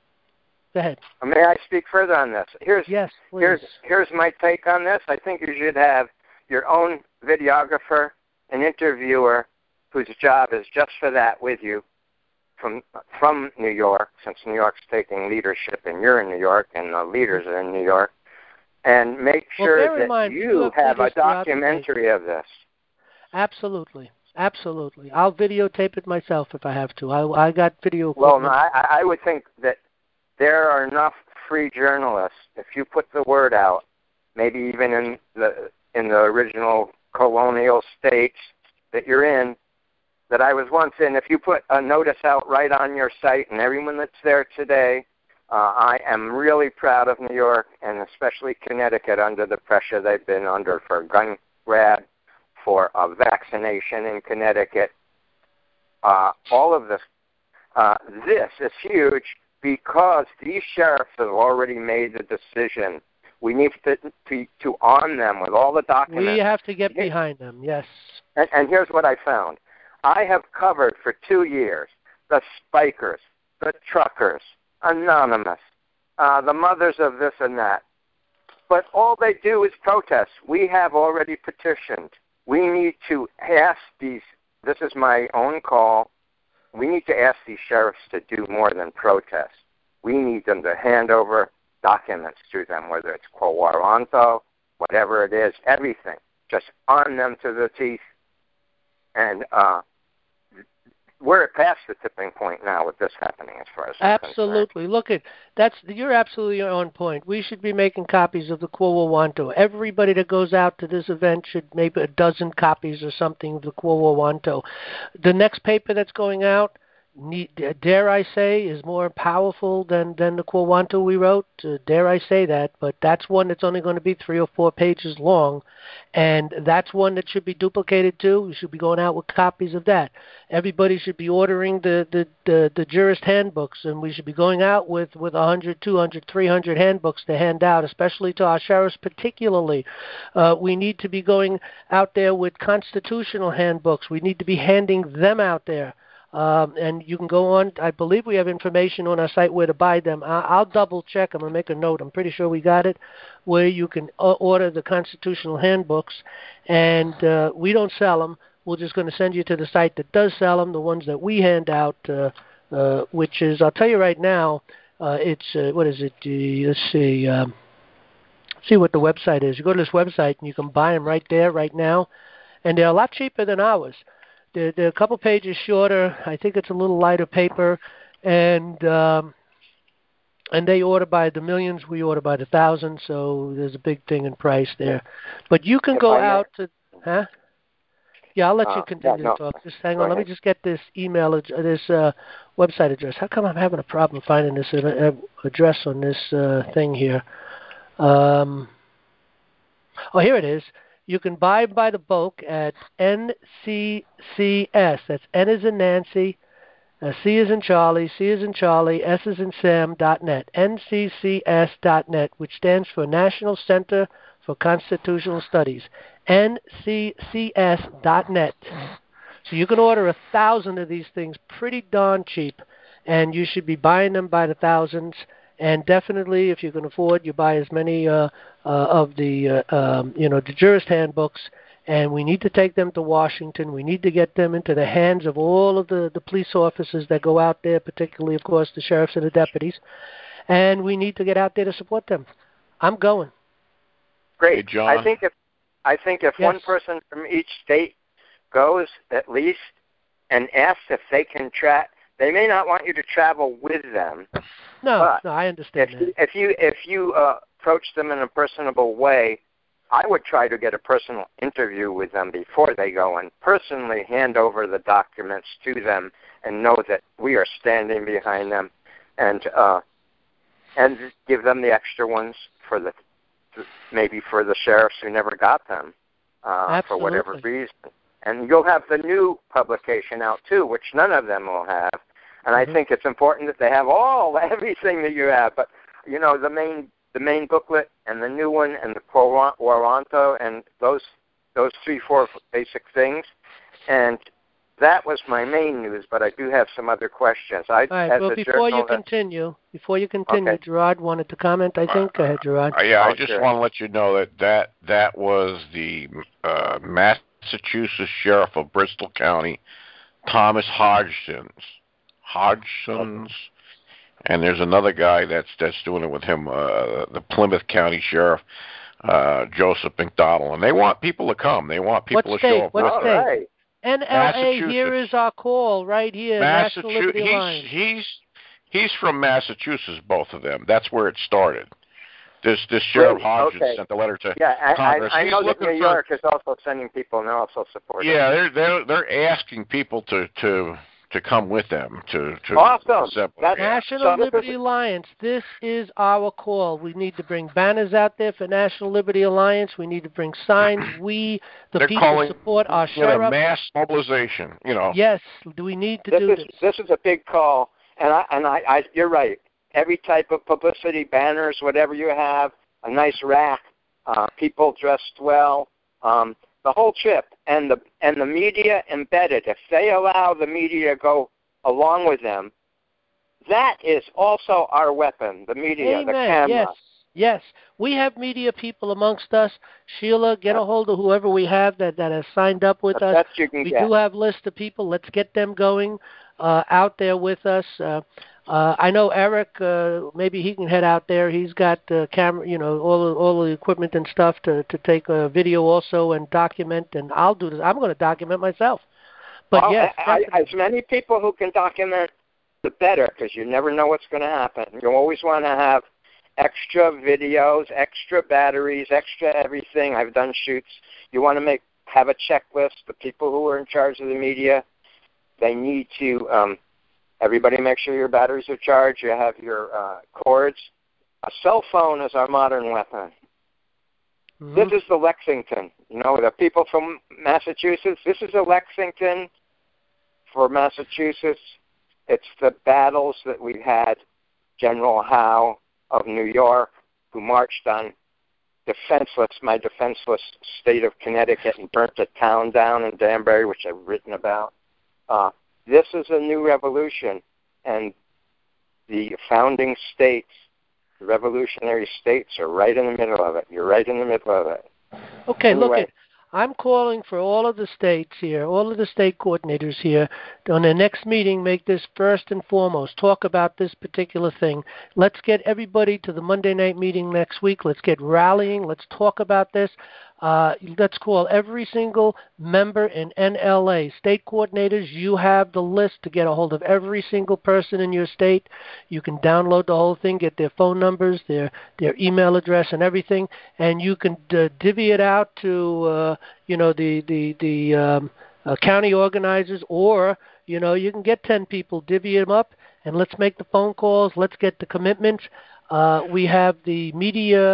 Go ahead. May I speak further on this? Here's yes, please. here's here's my take on this. I think you should have your own videographer, an interviewer, whose job is just for that with you, from from New York, since New York's taking leadership and you're in New York and the leaders are in New York, and make sure well, that mind, you, you have, have a documentary of this. Absolutely. Absolutely. I'll videotape it myself if I have to. I, I got video equipment. Well, no, I, I would think that there are enough free journalists. If you put the word out, maybe even in the in the original colonial states that you're in, that I was once in, if you put a notice out right on your site, and everyone that's there today, uh, I am really proud of New York and especially Connecticut under the pressure they've been under for gun grab, for a vaccination in Connecticut. Uh, all of this, uh, this is huge. Because these sheriffs have already made the decision, we need to, to, to arm them with all the documents. We have to get behind them, yes. And, and here's what I found. I have covered for two years the spikers, the truckers, Anonymous, uh, the mothers of this and that. But all they do is protest. We have already petitioned. We need to ask these, this is my own call, we need to ask these sheriffs to do more than protest. We need them to hand over documents to them, whether it's quo warranto, whatever it is, everything. Just arm them to the teeth. And uh, we're past the tipping point now with this happening as far as I'm absolutely. concerned. Look at that's you're absolutely on point. We should be making copies of the Quo Warranto. Everybody that goes out to this event should make a dozen copies or something of the Quo Warranto. The next paper that's going out, dare I say, is more powerful than, than the Quo Warranto we wrote. Uh, dare I say that, but that's one that's only going to be three or four pages long, and that's one that should be duplicated too. We should be going out with copies of that. Everybody should be ordering the, the, the, the jurist handbooks, and we should be going out with, with one hundred, two hundred, three hundred handbooks to hand out, especially to our sheriffs particularly. Uh, we need to be going out there with constitutional handbooks. We need to be handing them out there. Um, and you can go on. I believe we have information on our site where to buy them. I, I'll double check. I'm going to make a note. I'm pretty sure we got it, where you can uh, order the constitutional handbooks. And uh, we don't sell them. We're just going to send you to the site that does sell them, the ones that we hand out, uh, uh, which is, I'll tell you right now, uh, it's, uh, what is it? Uh, let's see. Um, see what the website is. You go to this website and you can buy them right there, right now. And they're a lot cheaper than ours. They're, they're a couple pages shorter. I think it's a little lighter paper, and um, and they order by the millions. We order by the thousands. So there's a big thing in price there. But you can If go I may- out to, huh? Yeah, I'll let Uh, you continue yeah, no. to talk. Just hang Go on. Let me ahead. just get this email, ad- this uh, website address. How come I'm having a problem finding this uh, address on this uh, thing here? Um, oh, here it is. You can buy by the book at N C C S. That's N as in Nancy, uh, C as in Charlie, C as in Charlie, S as in Sam dot net. N C C S dot net, which stands for National Center for Constitutional Studies. N C C S dot net. So you can order a thousand of these things pretty darn cheap, and you should be buying them by the thousands. And definitely, if you can afford, you buy as many uh, uh, of the uh, um, you know the jurist handbooks. And we need to take them to Washington. We need to get them into the hands of all of the, the police officers that go out there, particularly, of course, the sheriffs and the deputies. And we need to get out there to support them. I'm going. Great, hey, John. I think if I think if Yes. one person from each state goes at least and asks if they can tra they may not want you to travel with them. No, but no, I understand if that. you, if you if you uh, approach them in a personable way, I would try to get a personal interview with them before they go and personally hand over the documents to them and know that we are standing behind them, and uh, and give them the extra ones for the maybe for the sheriffs who never got them uh, for whatever reason. And you'll have the new publication out too, which none of them will have. And Mm-hmm. I think it's important that they have all everything that you have. But you know, the main the main booklet and the new one and the Quaranto and those those three four basic things. And that was my main news. But I do have some other questions. I All right, as well, a before you journalist, continue, before you continue, Okay. Gerard wanted to comment, I think. Go ahead, Gerard. Uh, yeah, Oh, I just sure. want to let you know that that, that was the uh, Massachusetts Sheriff of Bristol County, Thomas Hodgson's. Hodgson's. And there's another guy that's that's doing it with him, uh, the Plymouth County Sheriff, uh, Joseph McDonald. And they want people to come. They want people What to state? show up What with all them. state? right. N L A, here Massachusetts. is our call right here, National Massachusetts. Liberty He's, Alliance. he's he's from Massachusetts, both of them. That's where it started. This this Great, Sheriff Hodgson okay. sent a letter to Yeah, I, Congress. I, I He's know that looking New for- York is also sending people and they're also supporting. Yeah, they're they're they're asking people to to to come with them to to Awesome. assemble. That's- Yeah. National So this Liberty is- Alliance, this is our call. We need to bring banners out there for National Liberty Alliance. We need to bring signs. We, the They're people, calling support our you know, sheriff. mass mobilization. You know. Yes, do we need to This do is this? this is a big call, and I and I, I you're right. Every type of publicity, banners, whatever you have, a nice rack, uh, people dressed well, um, the whole trip, and the and the media embedded. If they allow the media to go along with them, that is also our weapon. The media, Amen. the camera. Yes, yes. We have media people amongst us. Sheila, get a hold of whoever we have that, that has signed up with The us. best you can We get. do have lists of people. Let's get them going uh, out there with us. Uh, uh, I know Eric. Uh, maybe he can head out there. He's got uh, camera, you know, all the, all the equipment and stuff to to take a video also and document. And I'll do this. I'm going to document myself. But Well, yes, I, I, definitely. as many people who can document, the better, because you never know what's going to happen. You always want to have extra videos, extra batteries, extra everything. I've done shoots. You want to make have a checklist. The people who are in charge of the media, they need to. Um, everybody, make sure your batteries are charged. You have your uh, cords. A cell phone is our modern weapon. Mhm. This is the Lexington. You know, the people from Massachusetts, this is a Lexington for Massachusetts. It's the battles that we had. General Howe of New York, who marched on defenseless, my defenseless state of Connecticut and burnt a town down in Danbury, which I've written about. Uh, this is a new revolution, and the founding states, the revolutionary states, are right in the middle of it. You're right in the middle of it. Okay, look Anyway. at. I'm calling for all of the states here, all of the state coordinators here, on the next meeting, make this first and foremost. Talk about this particular thing. Let's get everybody to the Monday night meeting next week. Let's get rallying. Let's talk about this. Uh, let's call every single member in N L A. State coordinators, you have the list to get a hold of every single person in your state. You can download the whole thing, get their phone numbers, their their email address, and everything, and you can uh, divvy it out to uh, you know the the the um, uh, county organizers, or you know you can get ten people, divvy them up, and let's make the phone calls. Let's get the commitments. Uh, we have the media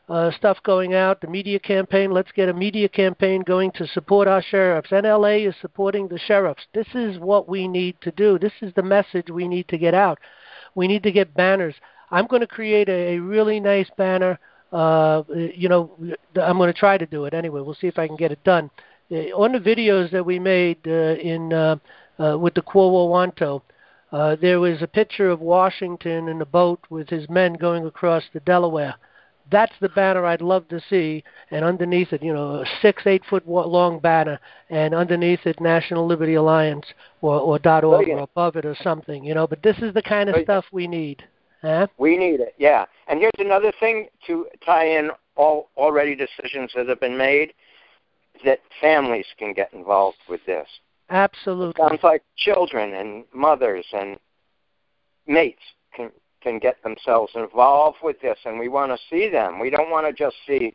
uh, stuff going out, the media campaign. Let's get a media campaign going to support our sheriffs. N L A is supporting the sheriffs. This is what we need to do. This is the message we need to get out. We need to get banners. I'm going to create a, a really nice banner. Uh, you know, I'm going to try to do it anyway. We'll see if I can get it done. Uh, on the videos that we made uh, in uh, uh, with the Quo Wanto, uh, there was a picture of Washington in a boat with his men going across the Delaware. That's the banner I'd love to see, and underneath it, you know, a six, eight foot long banner, and underneath it, National Liberty Alliance or or .org or above it or something, you know. But this is the kind of stuff we need. Huh? We need it, yeah. And here's another thing to tie in all already decisions that have been made, that families can get involved with this. Absolutely. It sounds like children and mothers and mates can can get themselves involved with this, and we want to see them. We don't want to just see,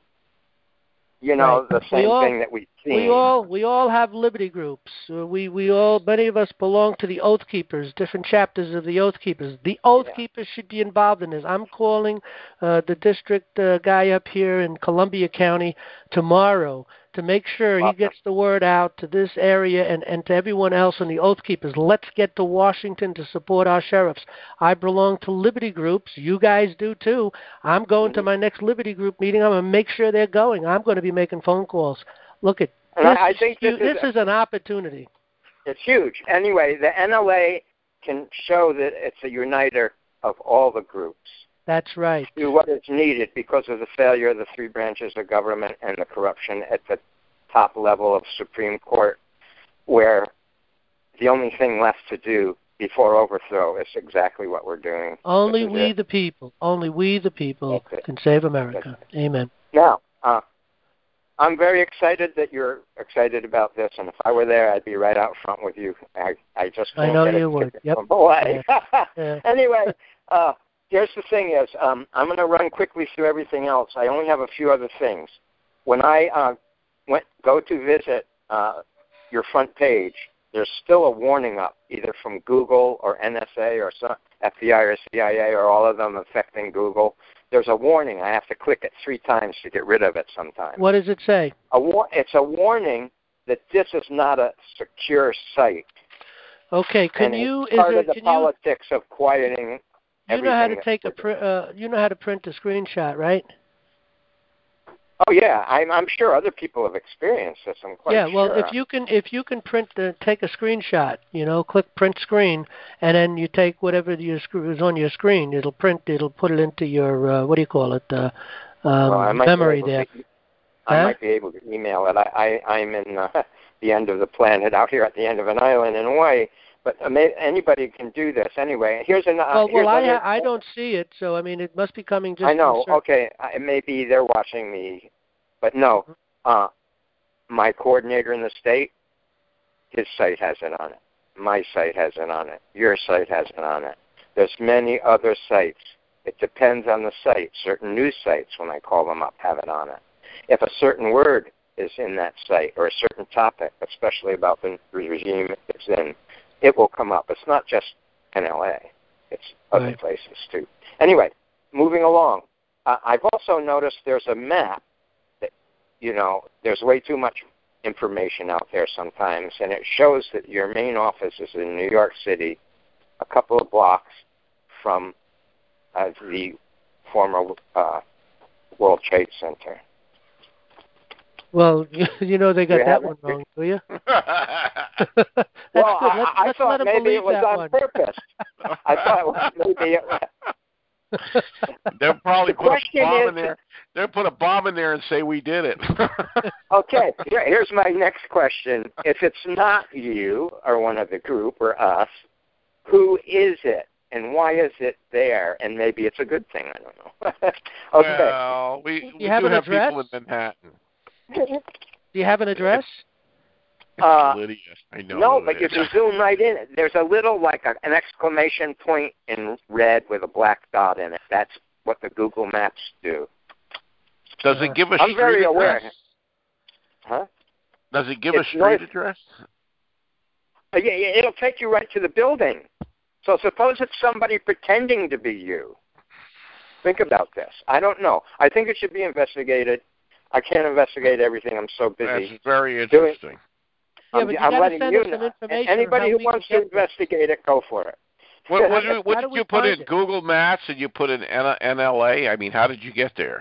you know, right. the same all, thing that we've seen. We all we all have liberty groups. Uh, we we all many of us belong to the Oath Keepers, different chapters of the Oath Keepers. The Oath yeah. Keepers should be involved in this. I'm calling uh, the district uh, guy up here in Columbia County tomorrow to make sure awesome. he gets the word out to this area and, and to everyone else in the Oath Keepers. Let's get to Washington to support our sheriffs. I belong to liberty groups. You guys do too. I'm going mm-hmm. to my next liberty group meeting. I'm going to make sure they're going. I'm going to be making phone calls. Look at and this. I, I think this, this is, is an opportunity. It's huge. Anyway, the N L A can show that it's a uniter of all the groups. That's right. Do what is needed because of the failure of the three branches of government and the corruption at the top level of Supreme Court, where the only thing left to do before overthrow is exactly what we're doing. Only we it. the people, only we the people can save America. That's Amen. Now, uh, I'm very excited that you're excited about this, and if I were there, I'd be right out front with you. I, I just can't I know get you it would. Yep. away. Yeah. Yeah. Anyway, uh, here's the thing is, um, I'm going to run quickly through everything else. I only have a few other things. When I uh, went go to visit uh, your front page, there's still a warning up, either from Google or N S A or some F B I or C I A or all of them affecting Google. There's a warning. I have to click it three times to get rid of it sometimes. What does it say? A war- it's a warning that this is not a secure site. Okay, can and you? It's is part it, of the can politics you, of quieting. You know how to take a pr- uh, you know how to print a screenshot, right? Oh yeah, I'm I'm sure other people have experienced this. I'm quite yeah, well, sure. if you can if you can print the, take a screenshot, you know, click print screen, and then you take whatever your is on your screen, it'll print, it'll put it into your uh, what do you call it, uh, um, well, memory there. To, I huh? might be able to email it. I, I I'm in uh, the end of the planet, out here at the end of an island in Hawaii. But uh, may, anybody can do this anyway. Here's an. Uh, well, here's well, I other, I don't see it, so I mean, it must be coming just. I know. From okay, it may be they're watching me. But no, uh, my coordinator in the state, his site has it on it. My site has it on it. Your site has it on it. There's many other sites. It depends on the site. Certain news sites, when I call them up, have it on it. If a certain word is in that site or a certain topic, especially about the regime it's in, it will come up. It's not just N L A. It's other right. places, too. Anyway, moving along. Uh, I've also noticed there's a map. You know, there's way too much information out there sometimes, and it shows that your main office is in New York City, a couple of blocks from uh, the former uh, World Trade Center. Well, you, you know they got you that one wrong, do you? That's well, good. Let's, I, I let's thought let maybe it was that on one. purpose. I thought it was maybe it was. They'll probably the put a bomb is, in there. They'll put a bomb in there and say we did it. Okay, here, here's my next question. If it's not you or one of the group or us, who is it and why is it there? And maybe it's a good thing. I don't know. Okay. Well, we, we you have do an have address? people in Manhattan. Do you have an address? Uh, Lydia, I know. No, but you can zoom right in. There's a little, like a, an exclamation point in red with a black dot in it. That's what the Google Maps do. Does it give a I'm street very address? aware. Huh? Does it give it's a street north, address? Uh, yeah, yeah, it'll take you right to the building. So suppose it's somebody pretending to be you. Think about this. I don't know. I think it should be investigated. I can't investigate everything. I'm so busy. That's very interesting. Doing, Yeah, I'm, but you I'm gotta letting send you us some know. information Anybody on who how we wants can to get this. investigate it, go for it. What, what, did, what How did do we you put in find it? Google Maps and you put in N L A? I mean, how did you get there?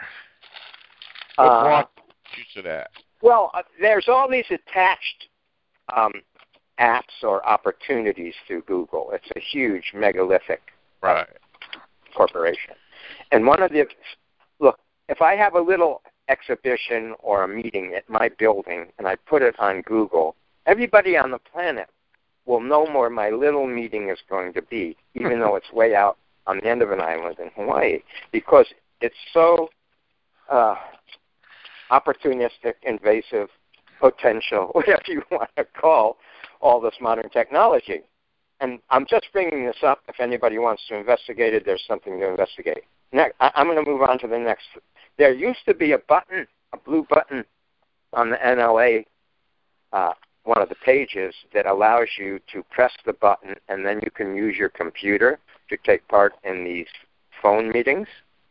What Uh, brought you to that? Well, uh, there's all these attached um, apps or opportunities through Google. It's a huge megalithic Right. corporation. And one of the, look, if I have a little exhibition or a meeting at my building and I put it on Google, everybody on the planet will know where my little meeting is going to be, even though it's way out on the end of an island in Hawaii, because it's so uh, opportunistic, invasive, potential, whatever you want to call all this modern technology. And I'm just bringing this up. If anybody wants to investigate it, there's something to investigate. Next, I, I'm going to move on to the next. There used to be a button, a blue button on the N L A, uh, one of the pages, that allows you to press the button, and then you can use your computer to take part in these phone meetings.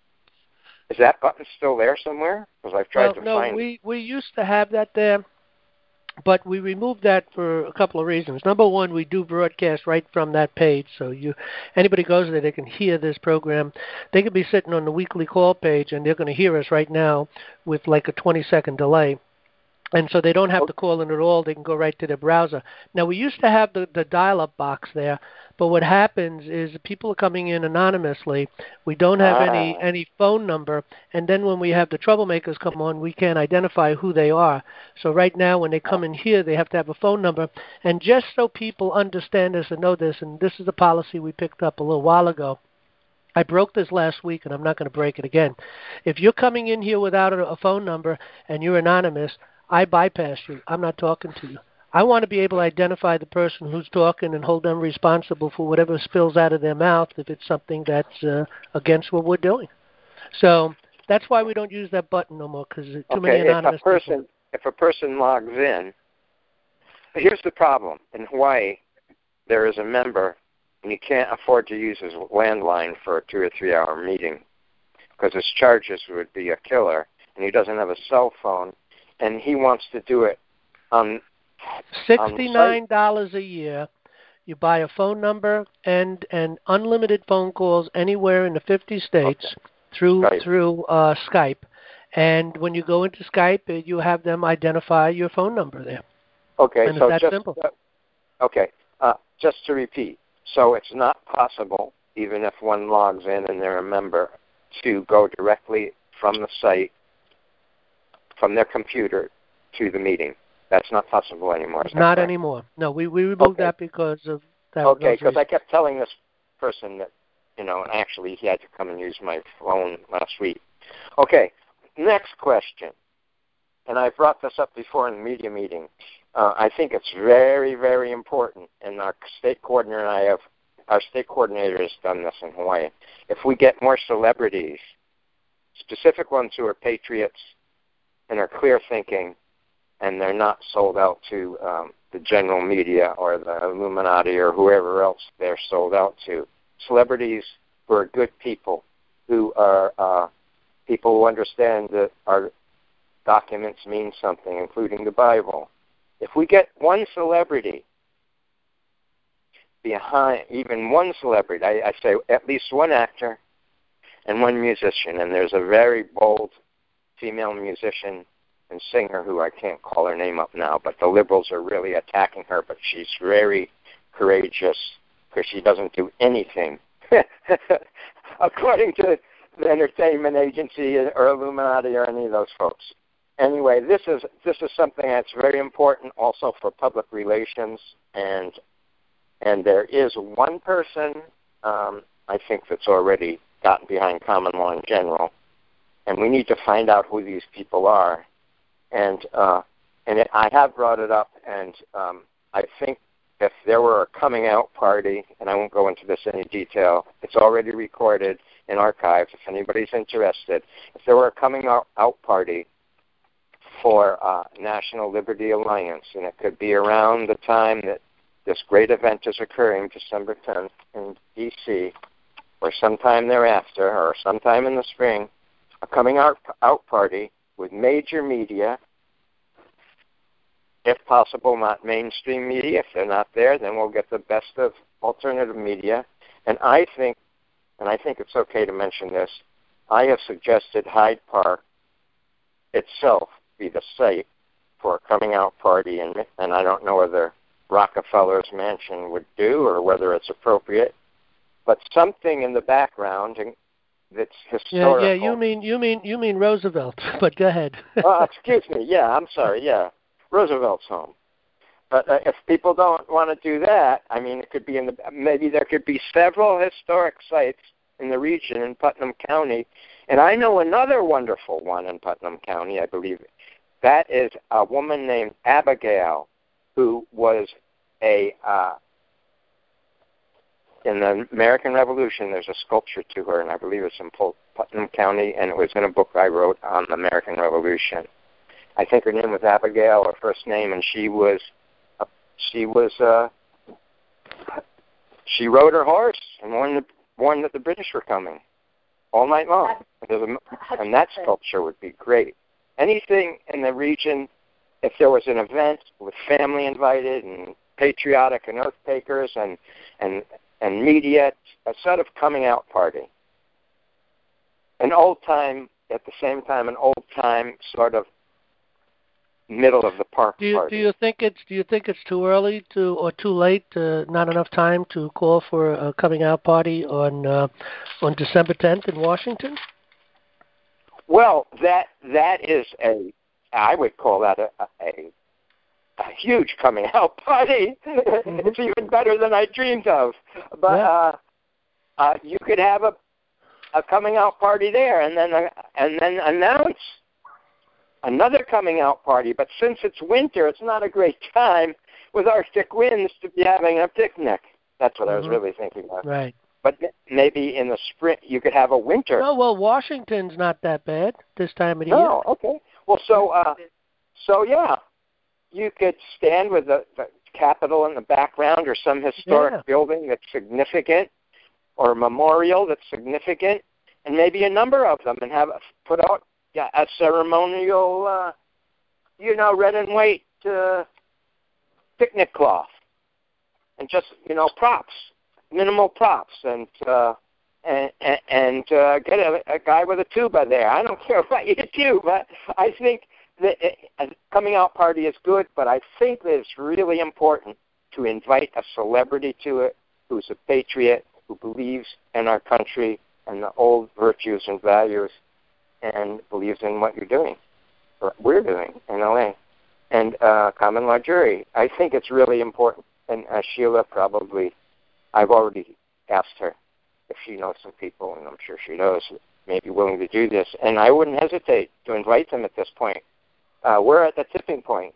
Is that button still there somewhere? Because I've tried Well, to no, find we, we used to have that there, but we removed that for a couple of reasons. Number one, we do broadcast right from that page, so you anybody goes there, they can hear this program. They could be sitting on the weekly call page, and they're going to hear us right now with like a twenty-second delay. And so they don't have to call in at all. They can go right to their browser. Now, we used to have the, the dial-up box there, but what happens is people are coming in anonymously. We don't have Ah. any, any phone number, and then when we have the troublemakers come on, we can't identify who they are. So right now, when they come in here, they have to have a phone number. And just so people understand this and know this, and this is the policy we picked up a little while ago, I broke this last week, and I'm not going to break it again. If you're coming in here without a, a phone number and you're anonymous, I bypass you. I'm not talking to you. I want to be able to identify the person who's talking and hold them responsible for whatever spills out of their mouth if it's something that's uh, against what we're doing. So that's why we don't use that button no more, because too okay, many anonymous if a person, people. If a person logs in, here's the problem. In Hawaii, there is a member, and he can't afford to use his landline for a two- or three-hour meeting because his charges would be a killer, and he doesn't have a cell phone, and he wants to do it on sixty-nine dollars a year. You buy a phone number and, and unlimited phone calls anywhere in the fifty states okay. through Skype. through uh, Skype. And when you go into Skype, uh, you have them identify your phone number there. Okay, and so it's that just simple. Uh, okay, uh, just to repeat, so it's not possible, even if one logs in and they're a member, to go directly from the site, from their computer, to the meeting. That's not possible anymore. Not correct? anymore. No, we, we removed Okay. that because of that. Okay, because I kept telling this person that, you know, and actually he had to come and use my phone last week. Okay, next question. And I brought this up before in the media meeting. Uh, I think it's very, very important, and our state coordinator and I have, our state coordinator has done this in Hawaii. If we get more celebrities, specific ones who are patriots and are clear thinking, and they're not sold out to um, the general media or the Illuminati or whoever else they're sold out to. Celebrities who are good people, who are uh, people who understand that our documents mean something, including the Bible. If we get one celebrity behind, even one celebrity, I, I say at least one actor and one musician, and there's a very bold female musician and singer who I can't call her name up now, but the liberals are really attacking her, but she's very courageous because she doesn't do anything according to the entertainment agency or Illuminati or any of those folks. Anyway, this is this is something that's very important also for public relations, and and there is one person um, I think that's already gotten behind common law in general, and we need to find out who these people are. And uh, and it, I have brought it up, and um, I think if there were a coming out party, and I won't go into this in any detail, it's already recorded and archived if anybody's interested. If there were a coming out, out party for uh, National Liberty Alliance, and it could be around the time that this great event is occurring, December tenth in D C, or sometime thereafter, or sometime in the spring, a coming out, out party with major media, if possible, not mainstream media. If they're not there, then we'll get the best of alternative media. And I think, and I think it's okay to mention this, I have suggested Hyde Park itself be the site for a coming out party, and, and I don't know whether Rockefeller's mansion would do or whether it's appropriate, but something in the background that's historical. Yeah, yeah. You mean you mean you mean Roosevelt? But go ahead. Oh, excuse me. Yeah, I'm sorry. Yeah, Roosevelt's home. But uh, if people don't want to do that, I mean, it could be in the maybe there could be several historic sites in the region in Putnam County, and I know another wonderful one in Putnam County. I believe that is a woman named Abigail, who was a uh, in the American Revolution. There's a sculpture to her, and I believe it's in Putnam County, and it was in a book I wrote on the American Revolution. I think her name was Abigail, her first name, and she was uh, she was uh, she rode her horse and warned, the, warned that the British were coming all night long. And that sculpture would be great. Anything in the region, if there was an event with family invited and patriotic and oath takers and and and media, a sort of coming out party. An old time, at the same time, an old time sort of middle of the park do you, party. Do you think it's Do you think it's too early to or too late? Uh, not enough time to call for a coming out party on uh, on December tenth in Washington? Well, that that is a I would call that a a, a huge coming out party. Mm-hmm. It's even better than I dreamed of. But yeah. uh, uh, you could have a a coming out party there, and then uh, and then announce another coming out party. But since it's winter, it's not a great time with Arctic winds to be having a picnic. That's what mm-hmm. I was really thinking of. Right. But maybe in the spring you could have a winter. Oh, well, Washington's not that bad this time of the no, year. Oh, okay. Well, so uh, so yeah, you could stand with the, the Capitol in the background, or some historic yeah. building that's significant, or a memorial that's significant, and maybe a number of them, and have put out yeah, a ceremonial, uh, you know, red and white uh, picnic cloth, and just you know props, minimal props, and uh, and and uh, get a, a guy with a tuba there. I don't care what you do, but I think that a coming out party is good, but I think that it's really important to invite a celebrity to it who's a patriot, who believes in our country and the old virtues and values, and believes in what you're doing, or we're doing in L A. And uh, common law jury, I think it's really important. And uh, Sheila probably, I've already asked her if she knows some people, and I'm sure she knows, may be willing to do this. And I wouldn't hesitate to invite them at this point. Uh, we're at the tipping point.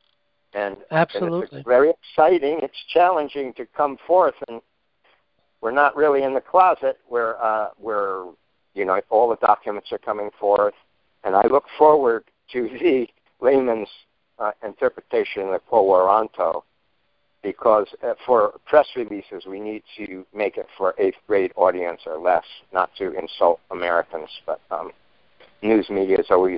And, Absolutely. and it's very exciting. It's challenging to come forth, and we're not really in the closet where uh, we're, you know, all the documents are coming forth. And I look forward to the layman's uh, interpretation of the quo warranto, because uh, for press releases, we need to make it for eighth grade audience or less, not to insult Americans. But um, news media has always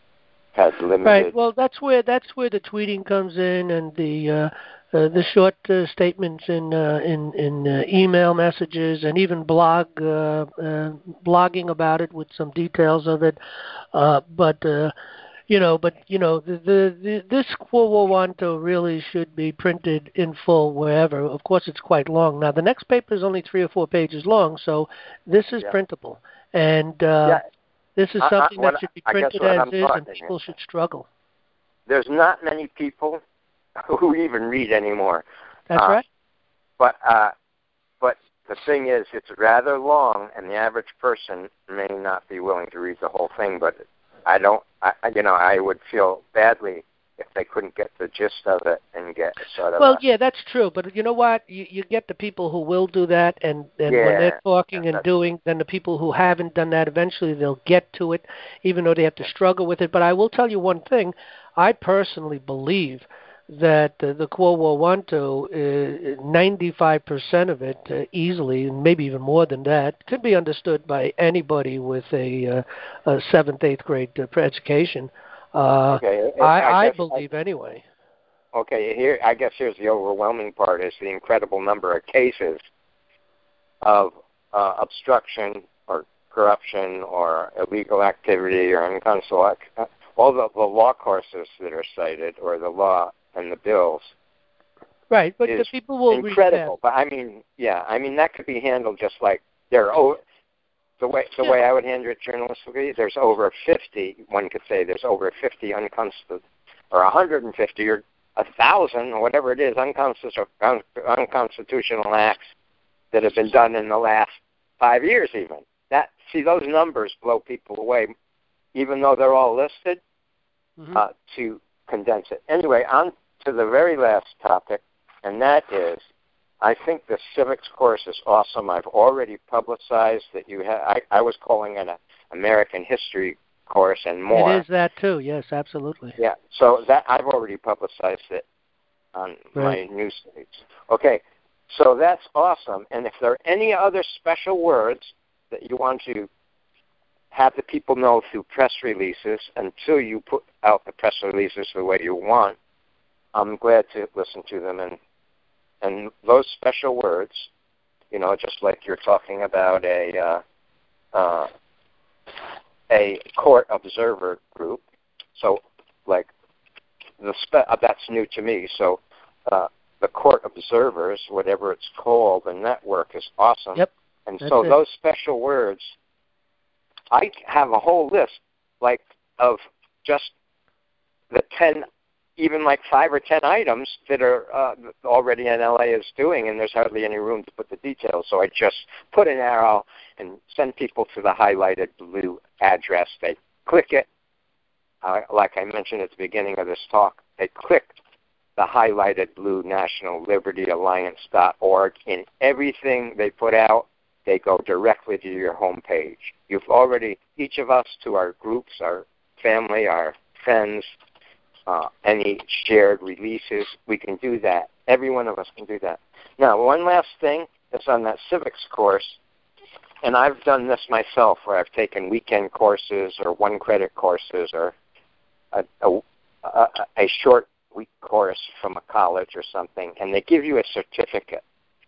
had limited. Right. Well, that's where that's where the tweeting comes in, and the uh, uh, the short uh, statements in uh, in in uh, email messages, and even blog uh, uh, blogging about it with some details of it. Uh, but uh, you know, but you know, the, the, the this quo warranto really should be printed in full wherever. Of course, it's quite long. Now, the next paper is only three or four pages long, so this is yeah. printable, and uh, yeah. this is something I, I, that should be I printed as I'm is, and people should struggle. There's not many people who even read anymore. That's uh, right. But uh, but the thing is, it's rather long, and the average person may not be willing to read the whole thing. But I don't, I, you know, I would feel badly if they couldn't get the gist of it and get sort of. Well, a, yeah, that's true. But you know what? You, you get the people who will do that, and, and yeah, when they're talking yeah, and doing, then the people who haven't done that, eventually they'll get to it, even though they have to struggle with it. But I will tell you one thing. I personally believe that uh, the Quo Warranto, uh, ninety-five percent of it uh, easily, and maybe even more than that, could be understood by anybody with a, uh, a seventh, eighth grade uh, education. Uh, okay, I, I, I guess, believe I, anyway. Okay, here I guess here's the overwhelming part: is the incredible number of cases of uh, obstruction or corruption or illegal activity or unconstitutional, all the, the law courses that are cited or the law and the bills. Right, but the people will incredible. But I mean, yeah, I mean that could be handled just like there. Oh, the way the yeah. way I would handle it journalistically, there's over fifty. One could say there's over fifty unconstitutional, or one hundred fifty, or a thousand, or whatever it is, unconstitutional unconstitutional acts that have been done in the last five years. Even that, see, those numbers blow people away, even though they're all listed. Mm-hmm. Uh, to condense it. Anyway, on to the very last topic, and that is, I think the civics course is awesome. I've already publicized that you have. I, I was calling it an American history course and more. It is that too. Yes, absolutely. Yeah. So that I've already publicized it on right. my news sites. Okay. So that's awesome. And if there are any other special words that you want to have the people know through press releases until you put out the press releases the way you want, I'm glad to listen to them. And and those special words, you know, just like you're talking about a uh, uh, a court observer group. So, like, the spe- uh, that's new to me. So, uh, the court observers, whatever it's called, the network is awesome. Yep. And so it. those special words, I have a whole list, like, of just the ten, even like five or ten items that are uh, already N L A is doing, and there's hardly any room to put the details. So I just put an arrow and send people to the highlighted blue address. They click it. Uh, like I mentioned at the beginning of this talk, they clicked the highlighted blue National Liberty Alliance dot org. In everything they put out, they go directly to your homepage. You've already, each of us, to our groups, our family, our friends, uh, any shared releases, we can do that. Every one of us can do that. Now, one last thing that's on that civics course, and I've done this myself where I've taken weekend courses or one-credit courses or a, a, a, a short week course from a college or something, and they give you a certificate.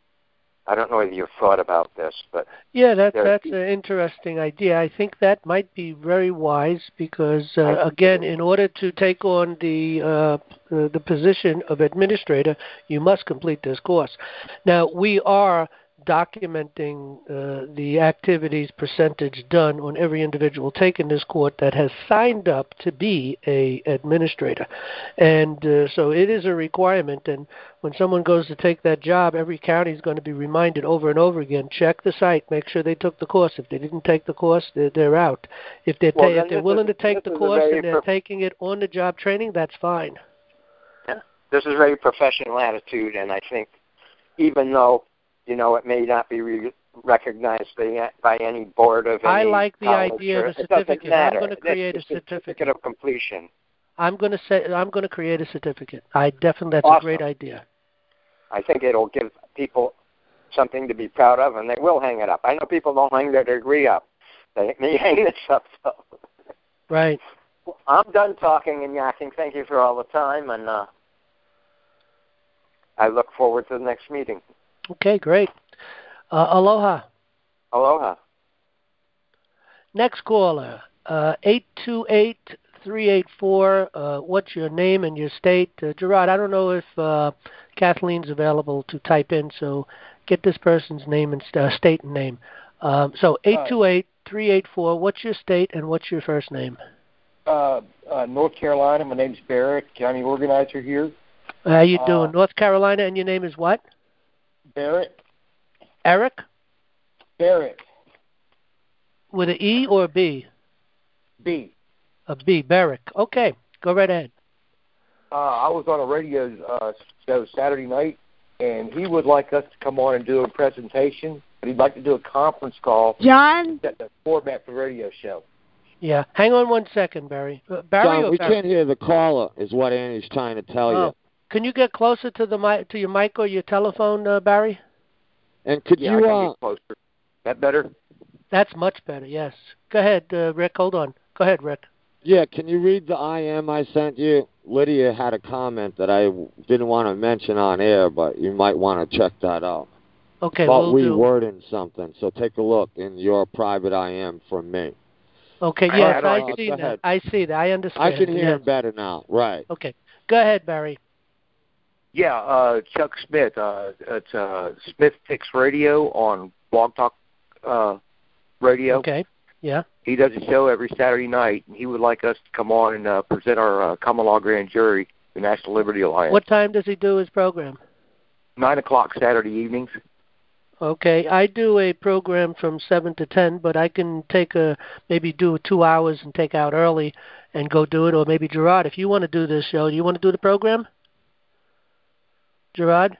I don't know whether you've thought about this, but yeah, that, that's an interesting idea. I think that might be very wise because, uh, again, in order to take on the uh, the position of administrator, you must complete this course. Now, we are documenting uh, the activities percentage done on every individual taking this course that has signed up to be a administrator, and uh, so it is a requirement. And when someone goes to take that job, every county is going to be reminded over and over again: check the site, make sure they took the course. If they didn't take the course, they're, they're out. If they're well, ta- if they're willing is, to take the course and they're prof- taking it on the job training, that's fine. Yeah, this is a very professional attitude, and I think even though, you know, it may not be re- recognized by, by any board of any I like the idea of a certificate. I'm going to create it's a certificate. certificate of completion. I'm going to say I'm going to create a certificate. I definitely that's awesome. a great idea. I think it'll give people something to be proud of, and they will hang it up. I know people don't hang their degree up; they may hang this up. So. Right. Well, I'm done talking and yakking. Thank you for all the time, and uh, I look forward to the next meeting. Okay, great. Uh, aloha. Aloha. Next caller, uh, eight two eight, three eight four. Uh, what's your name and your state? Uh, Gerard, I don't know if uh, Kathleen's available to type in, so get this person's name and st- uh, state and name. Um, so eight two eight, three eight four. What's your state and what's your first name? Uh, uh, North Carolina. My name's Barrett, county organizer here. How you doing? Uh, North Carolina, and your name is what? Barrett. Eric? Barrett. With an E or a B? B. A B, Barrick. Okay, go right ahead. Uh, I was on a radio uh, show Saturday night, and he would like us to come on and do a presentation, but he'd like to do a conference call. John? Set the format for the radio show. Yeah, hang on one second, Barry. Uh, Barry John, or we Barry? can't hear the caller, is what Annie's trying to tell oh. you. can you get closer to the mic, to your mic or your telephone, uh, Barry? And could yeah, you, I can uh, get closer. That better? That's much better. Yes. Go ahead, uh, Rick. Hold on. Go ahead, Rick. yeah, can you read the I M I sent you? Lydia had a comment that I didn't want to mention on air, but you might want to check that out. Okay, About we'll do. rewording something, so take a look in your private I M from me. Okay, I yes, had I like see go that. ahead. I see that. I understand. I can hear yes. him better now. Right. Okay. Go ahead, Barry. Yeah, uh, Chuck Smith. Uh, it's uh, Smith Picks Radio on Blog Talk uh, Radio. Okay. Yeah. He does a show every Saturday night, and he would like us to come on and uh, present our uh, common law grand jury, the National Liberty Alliance. What time does he do his program? Nine o'clock Saturday evenings. Okay, I do a program from seven to ten, but I can take a maybe do two hours and take out early and go do it, or maybe Gerard, if you want to do this show, do you want to do the program? Gerard?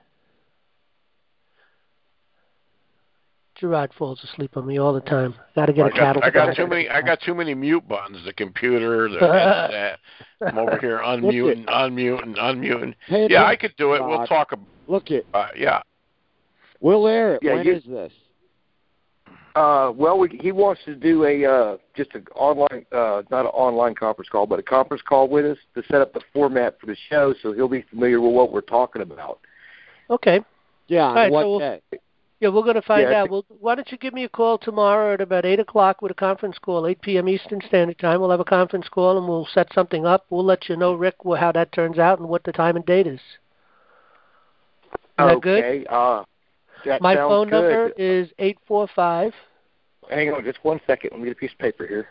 Gerard falls asleep on me all the time. Got to get I a got, cattle. I got too many. I got too many mute buttons. The computer, the headset. I'm over here unmuting, unmuting, unmuting. Hey, Yeah, I could do it. We'll Rod. talk about. Look it. Uh, yeah. We'll air it. Yeah, When you- is this? Uh, well, we, he wants to do a uh, just an online, uh, not an online conference call, but a conference call with us to set up the format for the show, so he'll be familiar with what we're talking about. Okay. Yeah, on right, what so we'll- day? Yeah, we're going to find Yeah, I out. Well, why don't you give me a call tomorrow at about eight o'clock with a conference call, eight p.m. Eastern Standard Time. We'll have a conference call, and we'll set something up. We'll let you know, Rick, how that turns out and what the time and date is. Is that good? Okay. Uh, that My sounds phone good. number is eight four five. Hang on just one second. Let me get a piece of paper here.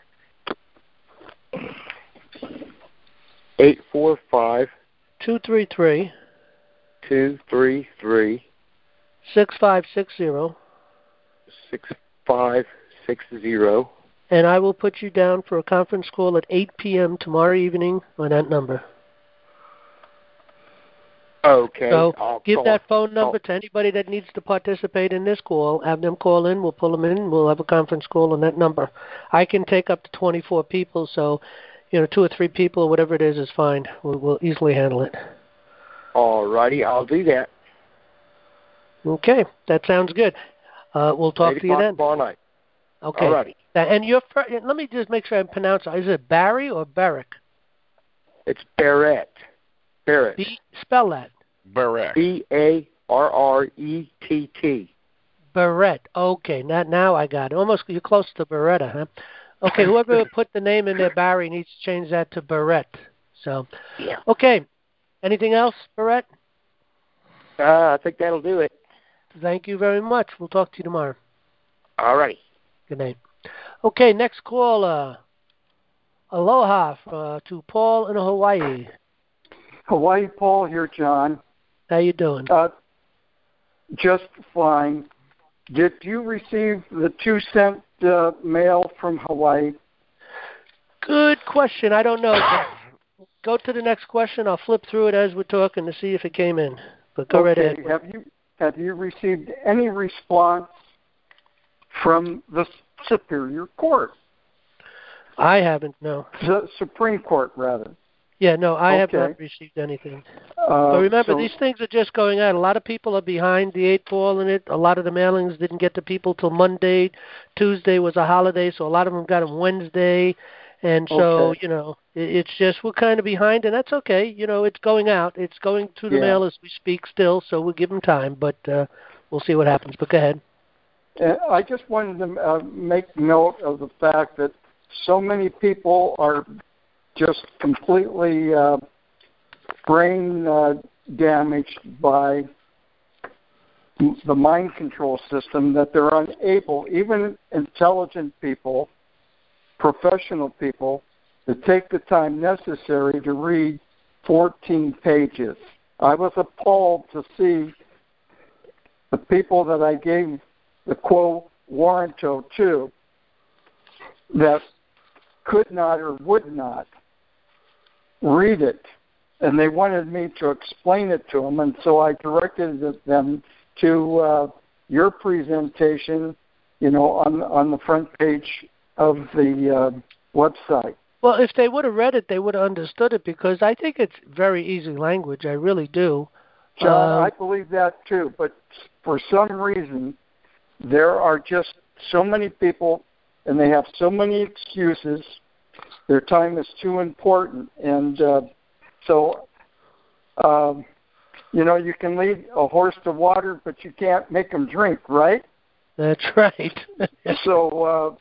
Eight four five two three three two three three six five six zero, six five six zero. and I will put you down for a conference call at eight p.m. tomorrow evening on that number. Okay. So I'll give call- that phone number I'll- to anybody that needs to participate in this call. Have them call in. We'll pull them in. We'll have a conference call on that number. I can take up to twenty-four people, so you know, two or three people or whatever it is is fine. We'll, we'll easily handle it. All righty. I'll do that. Okay, that sounds good. Uh, we'll talk Eight to you o'clock then. tomorrow night. Okay. All righty. And your fir- let me just make sure I pronounce it. Is it Barry or Barrick? It's Barrett. Barrett. B, spell that. Barrett. B A R R E T T. Barrett. Okay, now now I got it. Almost you're close to Beretta, huh? Okay, whoever put the name in there, Barry, needs to change that to Barrett. So, Yeah. okay. Anything else, Barrett? Uh, I think that'll do it. Thank you very much. We'll talk to you tomorrow. All righty. Good night. Okay, next call. Uh, aloha uh, to Paul in Hawaii. Hawaii Paul here, John. How you doing? Uh, just fine. Did you receive the two cent uh, mail from Hawaii? Good question. I don't know. Go to the next question. I'll flip through it as we're talking to see if it came in. But go okay. right ahead. Have you have you received any response from the Superior Court? I haven't. No. The Supreme Court, rather. Yeah, no, I have Okay. not received anything. Uh, But remember, so- these things are just going out. A lot of people are behind the eight ball in it. A lot of the mailings didn't get to people till Monday. Tuesday was a holiday, so a lot of them got them Wednesday. And so, Okay. you know, it, it's just we're kind of behind, and that's okay. You know, it's going out. It's going through the Yeah. mail as we speak still, so we'll give them time. But uh, we'll see what happens. But go ahead. Uh, I just wanted to uh, make note of the fact that so many people are just completely uh, brain uh, damaged by the mind control system that they're unable, even intelligent people, professional people, to take the time necessary to read fourteen pages. I was appalled to see the people that I gave the quo warranto to that could not or would not read it, and they wanted me to explain it to them, and so I directed them to uh, your presentation, you know, on on the front page of the uh, website. Well, if they would have read it, they would have understood it because I think it's very easy language. I really do. John, Um, I believe that too. But for some reason, there are just so many people, and they have so many excuses. Their time is too important, and uh, so um, you know you can lead a horse to water, but you can't make him drink, right? That's right. so uh,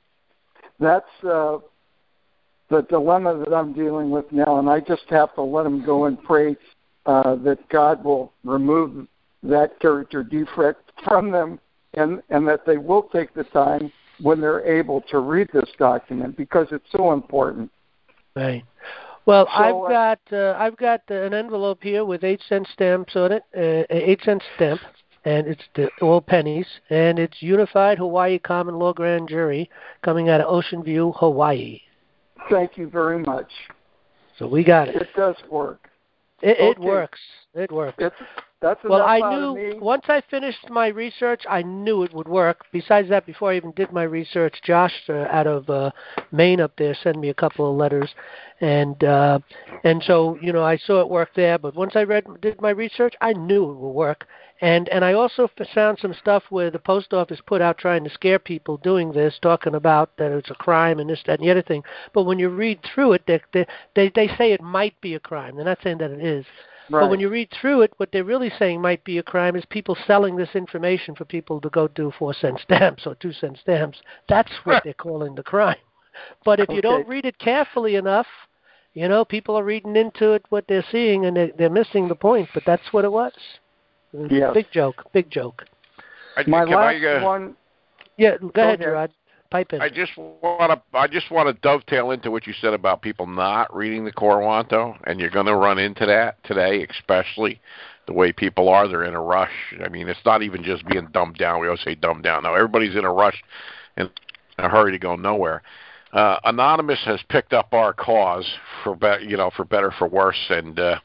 that's uh, the dilemma that I'm dealing with now, and I just have to let them go and pray uh, that God will remove that character defect from them, and, and that they will take the time when they're able to read this document because it's so important. Right. Well, So, I've uh, got uh, I've got an envelope here with eight cent stamps on it, uh, eight cent stamp, and it's the, all pennies, and it's Unified Hawaii Common Law Grand Jury coming out of Ocean View, Hawaii. Thank you very much. So we got it. It does work. It, it Okay. works. It works. It's, that's well, enough I out knew of me. once I finished my research, I knew it would work. Besides that, before I even did my research, Josh uh, out of uh, Maine up there sent me a couple of letters, and uh, and so you know I saw it work there. But once I read did my research, I knew it would work. And and I also found some stuff where the post office put out trying to scare people doing this, talking about that it's a crime and this, that, and the other thing. But when you read through it, they they they, they say it might be a crime. They're not saying that it is. Right. But when you read through it, what they're really saying might be a crime is people selling this information for people to go do four cent stamps or two cent stamps. That's what they're calling the crime. But if you Okay. don't read it carefully enough, you know, people are reading into it what they're seeing and they're, they're missing the point. But that's what it was. Yes. Big joke, big joke. I, My can last I, uh, one. Yeah, go, Go ahead, ahead. Gerard. Pipe in. I just want to I just want to dovetail into what you said about people not reading the Corwanto, and you're going to run into that today, especially the way people are. They're in a rush. I mean, it's not even just being dumbed down. We always say dumbed down. No, everybody's in a rush and in a hurry to go nowhere. Uh, Anonymous has picked up our cause for be- you know for better for worse, and uh,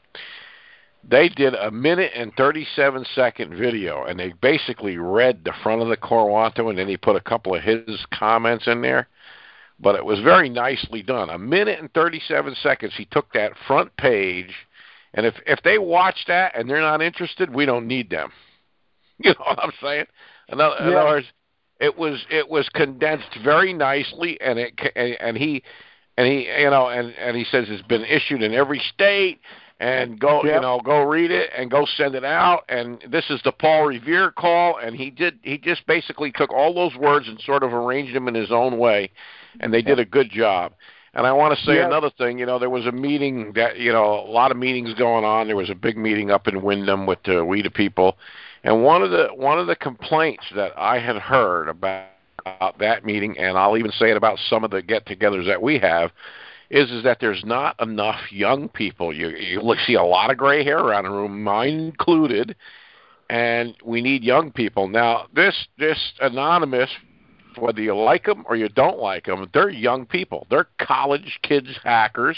they did a minute and thirty-seven second video, and they basically read the front of the Corwanto, and then he put a couple of his comments in there. But it was very nicely done. A minute and thirty-seven seconds. He took that front page, and if if they watch that and they're not interested, we don't need them. You know what I'm saying? In other, in Yeah. other words, it was it was condensed very nicely, and it and, and he and he you know and and he says it's been issued in every state. And go, Yep. you know, go read it and go send it out. And this is the Paul Revere call. And he did, he just basically took all those words and sort of arranged them in his own way. And they did a good job. And I want to say Yep. another thing. You know, there was a meeting that, you know, a lot of meetings going on. There was a big meeting up in Wyndham with the We the People. And one of the one of the complaints that I had heard about, about that meeting, and I'll even say it about some of the get-togethers that we have, is is that there's not enough young people. You you look, see a lot of gray hair around the room, mine included, and we need young people. Now, this this Anonymous, whether you like them or you don't like them, they're young people. They're college kids hackers,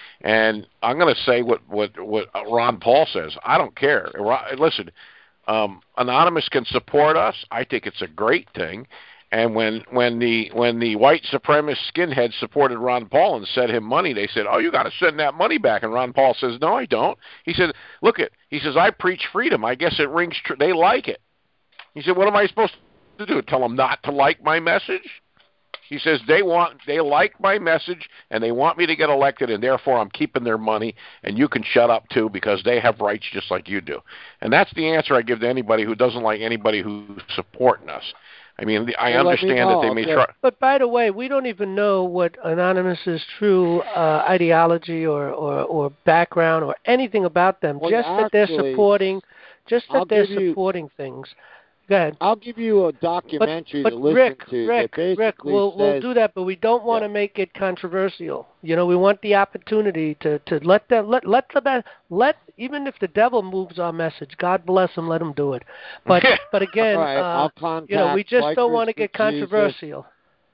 and I'm going to say what, what, what Ron Paul says. I don't care. Ron, listen, um, Anonymous can support us. I think it's a great thing. And when when the when the white supremacist skinheads supported Ron Paul and sent him money, they said, "Oh, you got to send that money back." And Ron Paul says, "No, I don't." He said, "Look it." He says, "I preach freedom. I guess it rings true. They like it." He said, "What am I supposed to do? Tell them not to like my message?" He says, "They want they like my message and they want me to get elected, and therefore I'm keeping their money. And you can shut up too because they have rights just like you do." And that's the answer I give to anybody who doesn't like anybody who's supporting us. I mean, I Well, let me understand that they know. may Okay. try. But by the way, we don't even know what Anonymous's true uh, ideology or, or, or background or anything about them. Well, just that they're actually, supporting, just that I'll they're give you- supporting things. Go ahead. I'll give you a But, documentary but to listen Rick, to Rick, that basically Rick, we'll says, we'll do that, but we don't want Yeah. to make it controversial. You know, we want the opportunity to, to let them let let the let even if the devil moves our message, God bless him, let him do it. But but again, All right, uh, I'll contact you know, we just don't Bikers want to for get Jesus. controversial.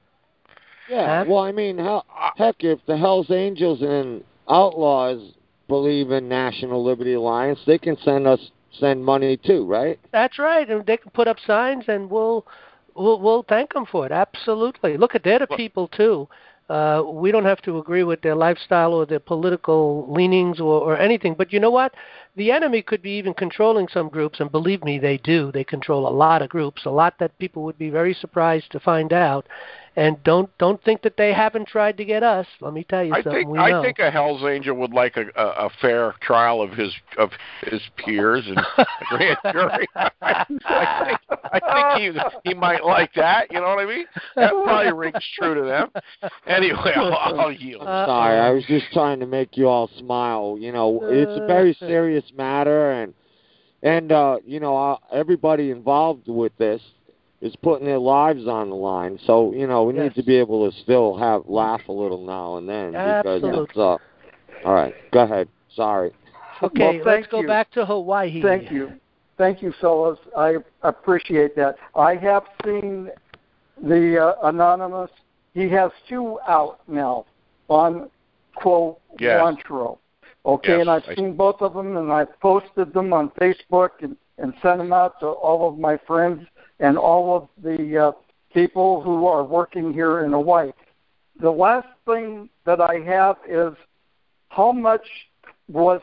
Yeah, Huh? well, I mean, how, heck, if the Hells Angels and Outlaws believe in National Liberty Alliance, they can send us send money too, right? That's right, and they can put up signs, and we'll we'll we'll thank them for it. Absolutely. Look at they're the people too. Uh, we don't have to agree with their lifestyle or their political leanings or, or anything. But you know what? The enemy could be even controlling some groups, and believe me, they do. They control a lot of groups, a lot that people would be very surprised to find out. And don't don't think that they haven't tried to get us. Let me tell you I something. think we I know. think a Hell's Angel would like a, a, a fair trial of his of his peers and a grand jury. I, I think I think he he might like that. You know what I mean? That probably rings true to them. Anyway, I'll, I'll yield. I'm sorry, I was just trying to make you all smile. You know, it's a very serious matter, and and uh, you know, uh, everybody involved with this is putting their lives on the line. So, you know, we Yes. need to be able to still have laugh a little now and then. Absolutely. Because it's, uh, all right, go ahead. Sorry. Okay, well, let's go you. back to Hawaii. Thank you. Thank you, fellas. I appreciate that. I have seen the uh, Anonymous. He has two out now on Quo Yes. Wantro. Okay, Yes, and I've I- seen both of them, and I've posted them on Facebook and, and sent them out to all of my friends and all of the uh, people who are working here in Hawaii. The last thing that I have is how much was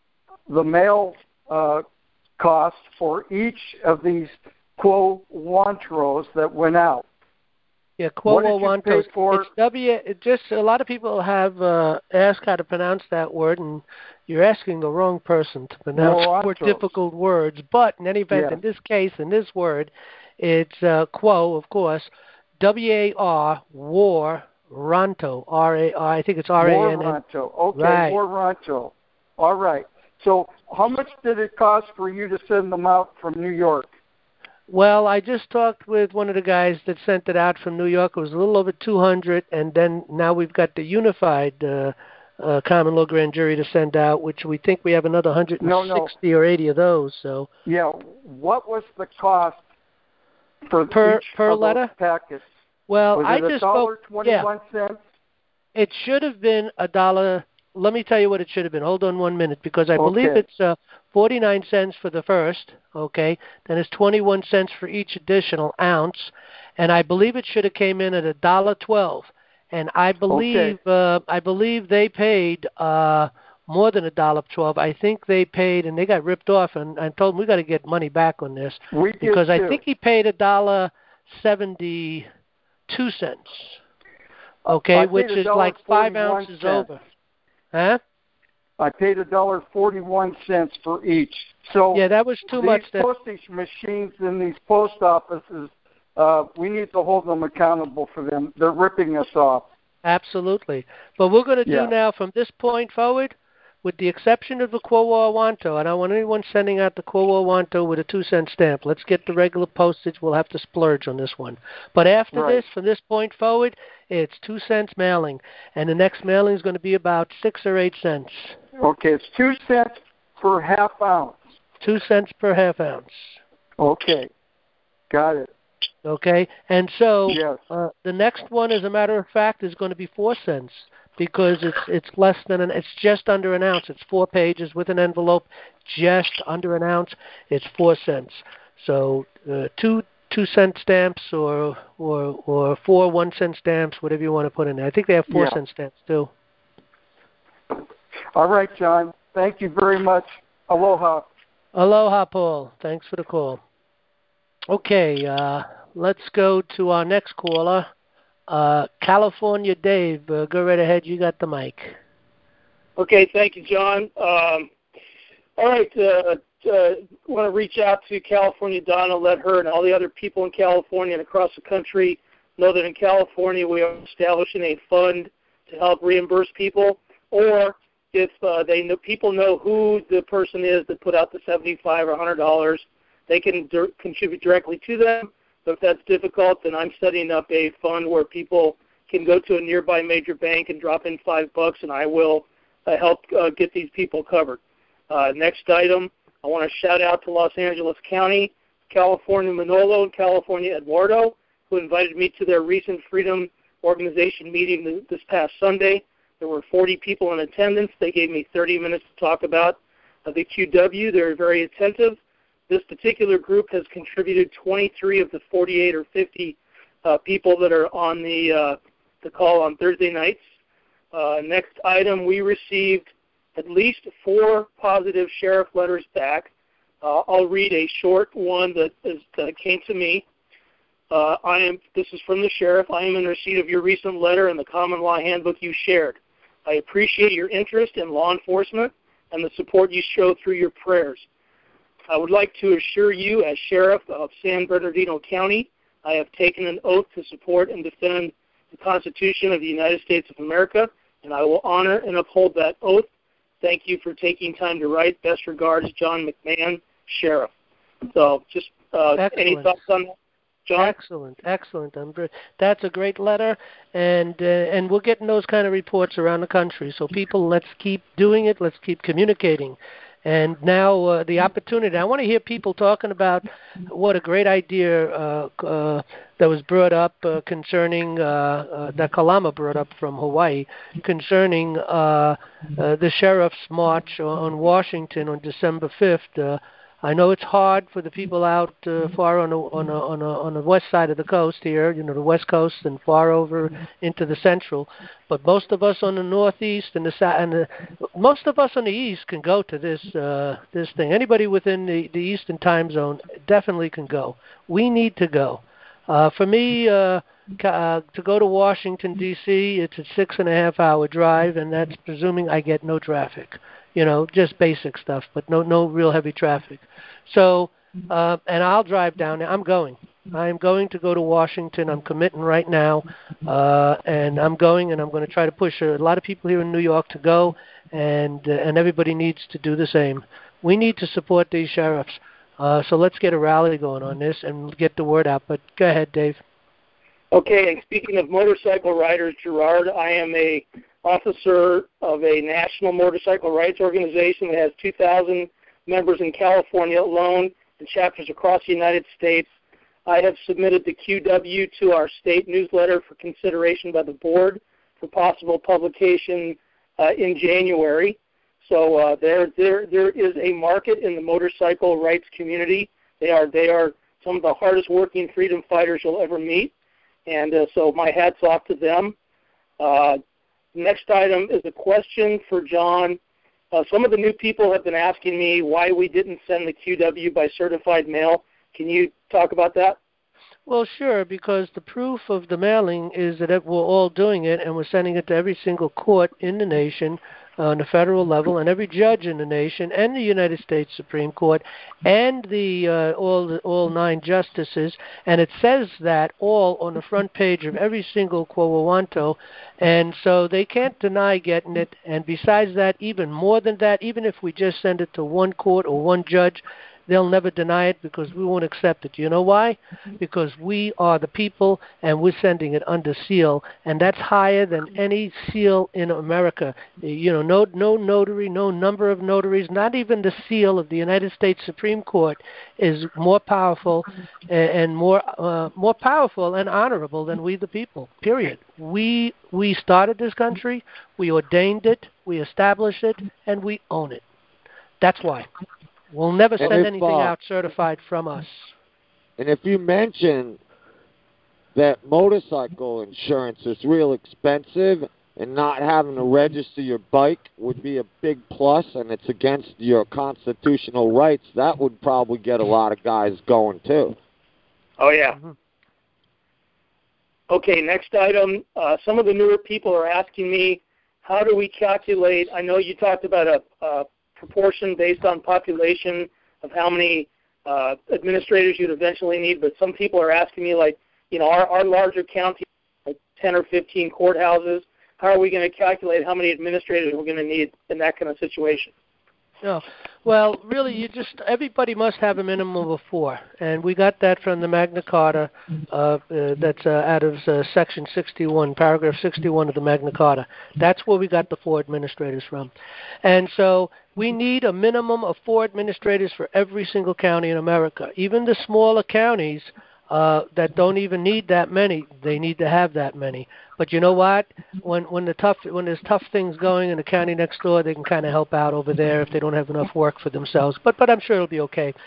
the mail uh, cost for each of these Quo Wantros that went out? Yeah, Quo What did you Wantos. pay for? It's W. It just a lot of people have uh, asked how to pronounce that word, and you're asking the wrong person to pronounce more Wantos. difficult words. But in any event, Yeah. in this case, in this word, it's uh, Quo, of course, W A R War Ronto, R A R. I think it's R A N N. Waranto. Okay, Right. Waranto. All right. So how much did it cost for you to send them out from New York? Well, I just talked with one of the guys that sent it out from New York. It was a little over two hundred, and then now we've got the unified uh, uh, common law grand jury to send out, which we think we have another one hundred sixty No, no. or eighty of those. So Yeah. What was the cost for Per- each per of letter? those packets? well, Was I it a just dollar spoke. Yeah, twenty-one cents? it should have been a dollar. Let me tell you what it should have been. Hold on one minute, because I believe Okay. it's uh, forty-nine cents for the first, okay? Then it's twenty-one cents for each additional ounce, and I believe it should have came in at a dollar twelve. And I believe uh, I believe they paid uh, more than a dollar twelve. I think they paid, and they got ripped off. And I told them we got to get money back on this We did because I too. think he paid a dollar seventy-two cents. Okay, I paid which is like five forty-one ounces cents. over. Huh? I paid a dollar forty-one cents for each. So Yeah, that was too these much. That, postage machines in these post offices, uh, we need to hold them accountable for them. They're ripping us off. absolutely. But we're going to do Yeah. now from this point forward, with the exception of the Quo Wanto. I don't want anyone sending out the Quo Wanto with a two-cent stamp. Let's get the regular postage. We'll have to splurge on this one. But after Right. this, from this point forward, it's two cents mailing. And the next mailing is going to be about six or eight cents. Okay, it's two cents per half ounce. Two cents per half ounce. Okay, got it. Okay? And so Yes. uh, the next one, as a matter of fact, is going to be four cents. Because it's it's less than an it's just under an ounce. It's four pages with an envelope, just under an ounce. It's four cents. So uh, two two cent stamps or or or four one cent stamps, whatever you want to put in there. I think they have four Yeah. cent stamps too. All right, John. Thank you very much. Aloha. Aloha, Paul. Thanks for the call. Okay, uh, let's go to our next caller, uh, California Dave. Uh, go right ahead. You got the mic. Okay, thank you, John. Um, all right, uh, uh, want to reach out to California Donna, let her and all the other people in California and across the country know that in California we are establishing a fund to help reimburse people, or if uh, they know, people know who the person is that put out the seventy-five or one hundred dollars, they can dir- contribute directly to them. But if that's difficult, then I'm setting up a fund where people can go to a nearby major bank and drop in five bucks, and I will uh, help uh, get these people covered. Uh, next item, I want to shout out to Los Angeles County, California Manolo, and California Eduardo, who invited me to their recent Freedom Organization meeting this past Sunday. There were forty people in attendance. They gave me thirty minutes to talk about uh, the Q W. They're very attentive. This particular group has contributed twenty-three of the forty-eight or fifty uh, people that are on the uh, the call on Thursday nights. Uh, next item, we received at least four positive sheriff letters back. Uh, I'll read a short one that, is, that came to me. Uh, I am. This is from the sheriff. I am in receipt of your recent letter and the common law handbook you shared. I appreciate your interest in law enforcement and the support you show through your prayers. I would like to assure you, as sheriff of San Bernardino County, I have taken an oath to support and defend the Constitution of the United States of America, and I will honor and uphold that oath. Thank you for taking time to write. Best regards, John McMahon, Sheriff. So, just uh, any thoughts on that, John? Excellent, excellent. I'm very, that's a great letter, and uh, and we're getting those kind of reports around the country. So, people, let's keep doing it. Let's keep communicating. And now uh, the opportunity. I want to hear people talking about what a great idea uh, uh, that was brought up uh, concerning, uh, uh, that Kalama brought up from Hawaii, concerning uh, uh, the sheriff's march on Washington on December fifth. Uh, I know it's hard for the people out uh, far on the, on, the, on, the, on the west side of the coast here, you know, the west coast and far over into the central. But most of us on the northeast and the south, and the, most of us on the east can go to this uh, this thing. Anybody within the, the eastern time zone definitely can go. We need to go. Uh, for me, uh, uh, to go to Washington, D C, it's a six and a half hour drive, and that's presuming I get no traffic. You know, just basic stuff, but no no real heavy traffic. So, uh, and I'll drive down there. I'm going. I'm going to go to Washington. I'm committing right now, uh, and I'm going, and I'm going to try to push a lot of people here in New York to go, and uh, and everybody needs to do the same. We need to support these sheriffs. Uh, so let's get a rally going on this and get the word out. But go ahead, Dave. Okay, and speaking of motorcycle riders, Gerard, I am a officer of a national motorcycle rights organization that has two thousand members in California alone and chapters across the United States. I have submitted the Q W to our state newsletter for consideration by the board for possible publication uh, in January. So uh, there, there, there is a market in the motorcycle rights community. They are, they are some of the hardest working freedom fighters you'll ever meet, and uh, so my hat's off to them. Uh, next item is a question for John. Uh, some of the new people have been asking me why we didn't send the Q W by certified mail. Can you talk about that? Well, sure, because the proof of the mailing is that we're all doing it, and we're sending it to every single court in the nation uh, on the federal level, and every judge in the nation, and the United States Supreme Court, and the uh, all the, all nine justices, and it says that all on the front page of every single Quo Warranto, and so they can't deny getting it. And besides that, even more than that, even if we just send it to one court or one judge, they'll never deny it because we won't accept it. You know why? Because we are the people, and we're sending it under seal, and that's higher than any seal in America. You know, no no notary, no number of notaries, not even the seal of the United States Supreme Court is more powerful and more uh, more powerful and honorable than we the people. Period. We we started this country, we ordained it, we established it, and we own it. That's why. We'll never send if, anything uh, out certified from us. And if you mention that motorcycle insurance is real expensive and not having to register your bike would be a big plus and it's against your constitutional rights, that would probably get a lot of guys going too. Oh, yeah. Mm-hmm. Okay, next item. Uh, some of the newer people are asking me, how do we calculate, I know you talked about a, a proportion based on population of how many uh, administrators you'd eventually need, but some people are asking me, like, you know, our, our larger county, like ten or fifteen courthouses, how are we going to calculate how many administrators we're going to need in that kind of situation? No. Well, really, you just everybody must have a minimum of four, and we got that from the Magna Carta. Uh, uh, that's uh, out of uh, Section sixty-one, Paragraph sixty-one of the Magna Carta. That's where we got the four administrators from, and so we need a minimum of four administrators for every single county in America. Even the smaller counties uh, that don't even need that many, they need to have that many. But you know what? When when the tough when there's tough things going in the county next door, they can kind of help out over there if they don't have enough work for themselves. But but I'm sure it'll be okay.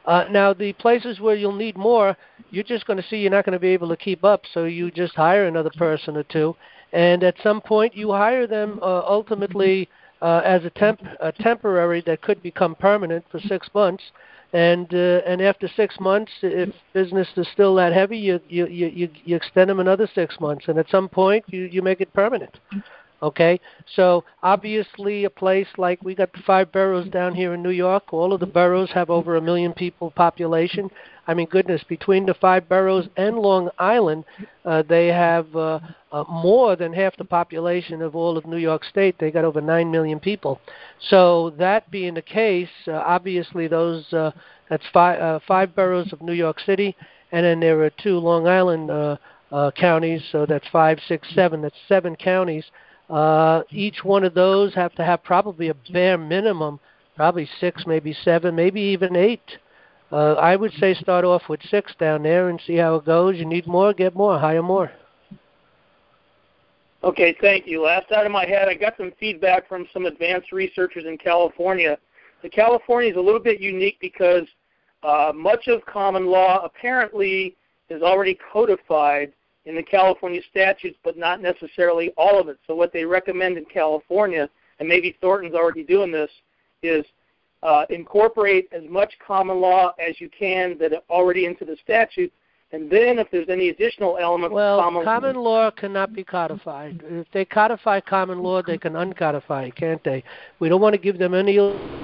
Uh, now, the places where you'll need more, you're just going to see you're not going to be able to keep up, so you just hire another person or two, and at some point you hire them uh, ultimately uh, as a temp, a temporary that could become permanent for six months, and uh, and after six months, if business is still that heavy, you you you you extend them another six months, and at some point you you make it permanent. Okay, so obviously a place like we got the five boroughs down here in New York. All of the boroughs have over a million people population. I mean, goodness, between the five boroughs and Long Island, uh, they have uh, uh, more than half the population of all of New York State. They got over nine million people. So that being the case, uh, obviously those uh, that's five uh, five boroughs of New York City, and then there are two Long Island uh, uh, counties. So that's five, six, seven. That's seven counties. Uh, each one of those have to have probably a bare minimum, probably six, maybe seven, maybe even eight. Uh, I would say start off with six down there and see how it goes. You need more, get more, hire more. Okay, thank you. Last item I had, I got some feedback from some advanced researchers in California. The California is a little bit unique because uh, much of common law apparently is already codified in the California statutes, but not necessarily all of it. So what they recommend in California, and maybe Thornton's already doing this, is uh, incorporate as much common law as you can that are already into the statute, and then if there's any additional elements well, of common, common law cannot be codified. If they codify common law, they can uncodify it, can't they? We don't want to give them any...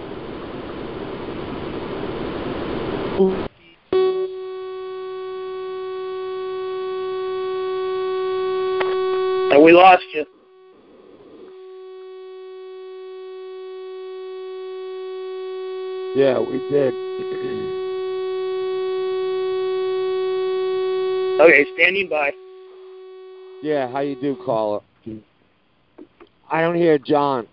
And we lost you. Yeah, we did. Okay, standing by. Yeah, how you do, caller? I don't hear John.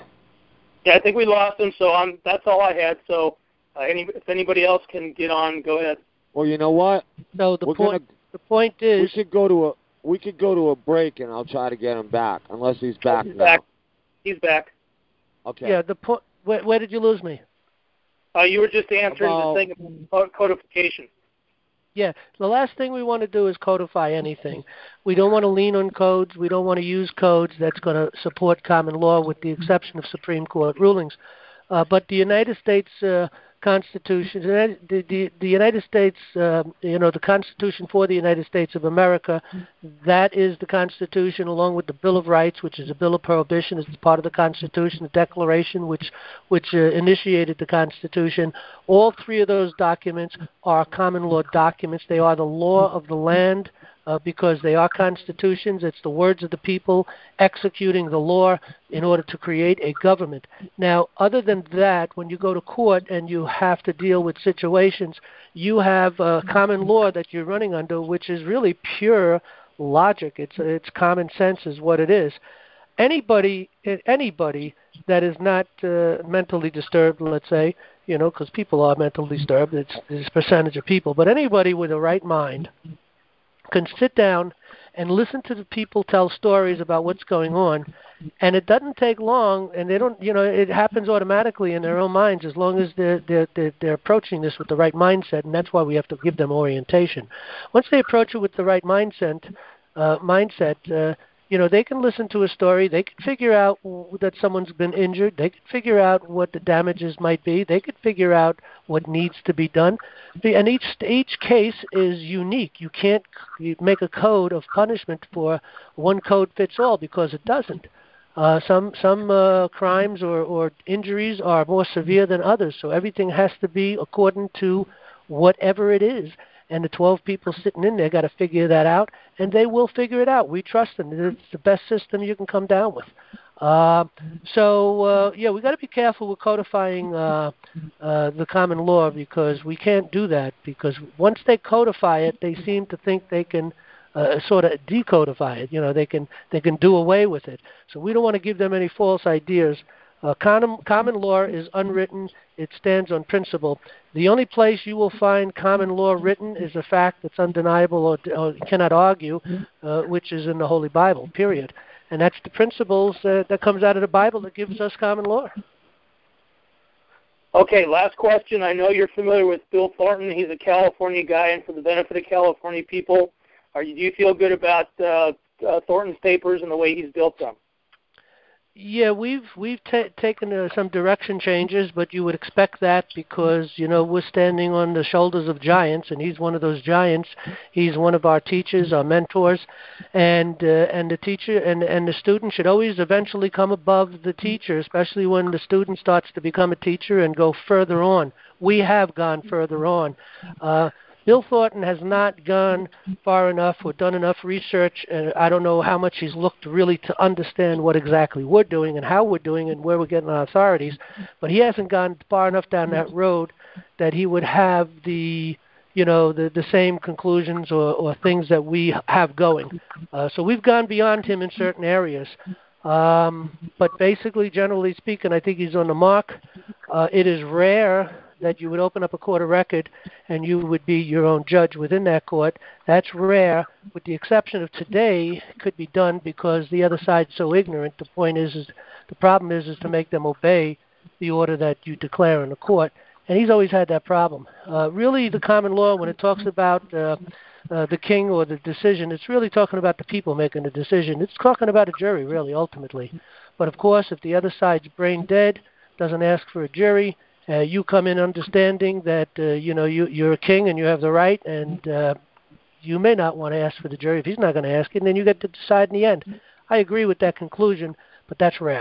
Yeah, I think we lost him, so I'm, that's all I had. So uh, any, if anybody else can get on, go ahead. Well, you know what? No, the We're point gonna, the point is... We could go to a we could go to a break, and I'll try to get him back, unless he's back he's now. Back. He's back. Okay. Yeah, the point... Where, where did you lose me? Uh, you were just answering About, the thing about codification. Yeah, the last thing we want to do is codify anything. We don't want to lean on codes. We don't want to use codes that's going to support common law with the exception of Supreme Court rulings. Uh, but the United States uh, Constitution, the, the, the United States, uh, you know, the Constitution for the United States of America, that is the Constitution along with the Bill of Rights, which is a Bill of Prohibition, is part of the Constitution, the Declaration, which, which uh, initiated the Constitution. All three of those documents are common law documents. They are the law of the land, Uh, because they are constitutions. It's the words of the people executing the law in order to create a government. Now, other than that, when you go to court and you have to deal with situations, you have uh, common law that you're running under, which is really pure logic. It's it's common sense is what it is. Anybody, anybody that is not uh, mentally disturbed, let's say, you know, because people are mentally disturbed, it's, it's a percentage of people, but anybody with a right mind can sit down and listen to the people tell stories about what's going on, and it doesn't take long, and they don't, you know, it happens automatically in their own minds as long as they're they're they're, they're approaching this with the right mindset, and that's why we have to give them orientation. Once they approach it with the right mindset, uh, mindset, uh, you know, they can listen to a story. They can figure out that someone's been injured. They can figure out what the damages might be. They can figure out what needs to be done. And each each case is unique. You can't make a code of punishment for one code fits all because it doesn't. Uh, some some uh, crimes or, or injuries are more severe than others, so everything has to be according to whatever it is. And the twelve people sitting in there got to figure that out, and they will figure it out. We trust them. It's the best system you can come down with. Uh, so, uh, yeah, we got to be careful with codifying uh, uh, the common law because we can't do that because once they codify it, they seem to think they can uh, sort of decodify it. You know, they can they can do away with it. So we don't want to give them any false ideas. Uh, common, common law is unwritten. It stands on principle. The only place you will find common law written is a fact that's undeniable or, or cannot argue, uh, which is in the Holy Bible, period. And that's the principles uh, that comes out of the Bible that gives us common law. Okay, last question. I know you're familiar with Bill Thornton. He's a California guy, and for the benefit of California people, are you, do you feel good about uh, uh, Thornton's papers and the way he's built them? Yeah, we've we've ta- taken uh, some direction changes, but you would expect that because you know we're standing on the shoulders of giants, and he's one of those giants. He's one of our teachers, our mentors, and uh, and the teacher and and the student should always eventually come above the teacher, especially when the student starts to become a teacher and go further on. We have gone further on. Uh, Bill Thornton has not gone far enough or done enough research, and I don't know how much he's looked really to understand what exactly we're doing and how we're doing and where we're getting our authorities, but he hasn't gone far enough down that road that he would have the, you know, the, the same conclusions or, or things that we have going. Uh, so we've gone beyond him in certain areas. Um, but basically, generally speaking, I think he's on the mark. Uh, it is rare that you would open up a court of record and you would be your own judge within that court. That's rare, with the exception of today. It could be done because the other side's so ignorant. The point is, is the problem is, is to make them obey the order that you declare in the court. And he's always had that problem. Uh, really, the common law, when it talks about uh, uh, the king or the decision, it's really talking about the people making the decision. It's talking about a jury, really, ultimately. But of course, if the other side's brain dead, doesn't ask for a jury, Uh, you come in understanding that uh, you know you, you're a king and you have the right, and uh, you may not want to ask for the jury if he's not going to ask it, and then you get to decide in the end. I agree with that conclusion, but that's rare.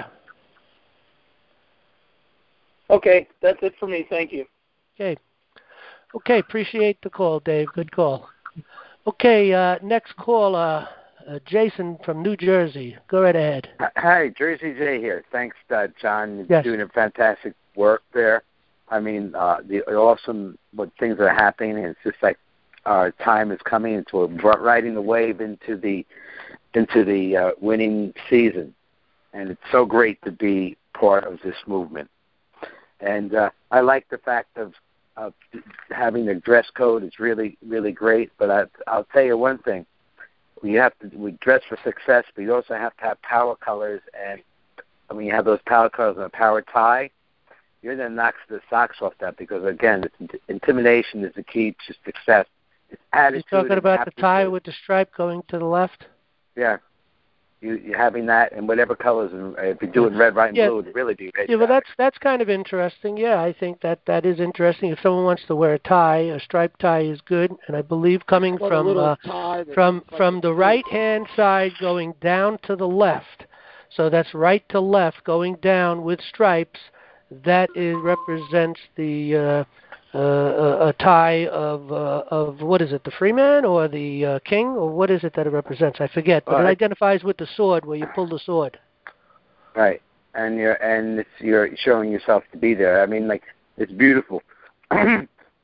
Okay, that's it for me. Thank you. Okay. Okay, appreciate the call, Dave. Good call. Okay, uh, next call, uh, uh, Jason from New Jersey. Go right ahead. Hi, Jersey J here. Thanks, uh, John. You're yes. doing a fantastic work there. I mean, uh, the awesome what things are happening. It's just like our time is coming into a, riding the wave into the into the uh, winning season, and it's so great to be part of this movement. And uh, I like the fact of, of having the dress code. It's really really great. But I, I'll tell you one thing: we have to we dress for success, but you also have to have power colors. And when you have those power colors and a power tie, you're then knocks the socks off that because, again, it's, intimidation is the key to success. It's attitude. You're talking about aptitude. the tie with the stripe going to the left? Yeah. You, you're having that in whatever colors. And if you do it red, white, and yeah. blue, it really be great. Yeah, well, that's that's kind of interesting. Yeah, I think that that is interesting. If someone wants to wear a tie, a striped tie is good. And I believe coming what from uh, from like from the right-hand side going down to the left, so that's right to left going down with stripes, that is represents the uh, uh, a tie of uh, of what is it, the free man or the uh, king, or what is it that it represents? I forget, but uh, it identifies with the sword where you pull the sword. Right, and you're and it's, you're showing yourself to be there. I mean, like it's beautiful. uh,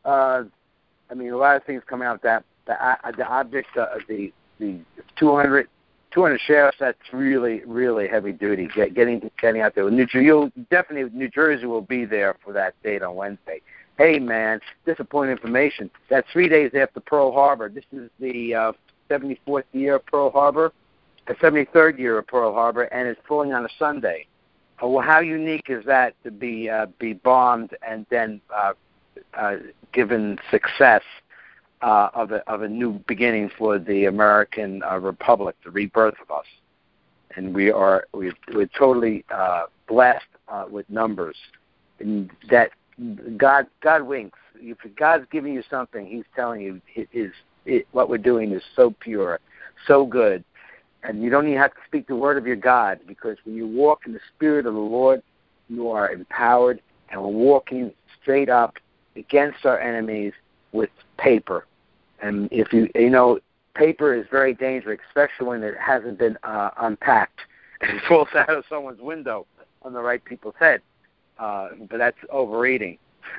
I mean, a lot of things come out that the uh, the object, uh, the the two hundred sheriffs, that's really, really heavy duty. Get, getting getting out there. New Jersey, you'll definitely New Jersey will be there for that date on Wednesday. Hey, man, disappointing information. That's three days after Pearl Harbor. This is the uh, seventy-fourth year of Pearl Harbor, the seventy-third year of Pearl Harbor, and it's falling on a Sunday. Uh, well, how unique is that to be uh, be bombed and then uh, uh, given success? Uh, of a of a new beginning for the American uh, Republic, the rebirth of us, and we are we we're totally uh, blessed uh, with numbers. And that God God winks. If God's giving you something, He's telling you it is it, what we're doing is so pure, so good, and you don't even have to speak the word of your God, because when you walk in the Spirit of the Lord, you are empowered, and we're walking straight up against our enemies with paper. And if you, you know, paper is very dangerous, especially when it hasn't been uh, unpacked and it falls out of someone's window on the right people's head. Uh, but that's overeating.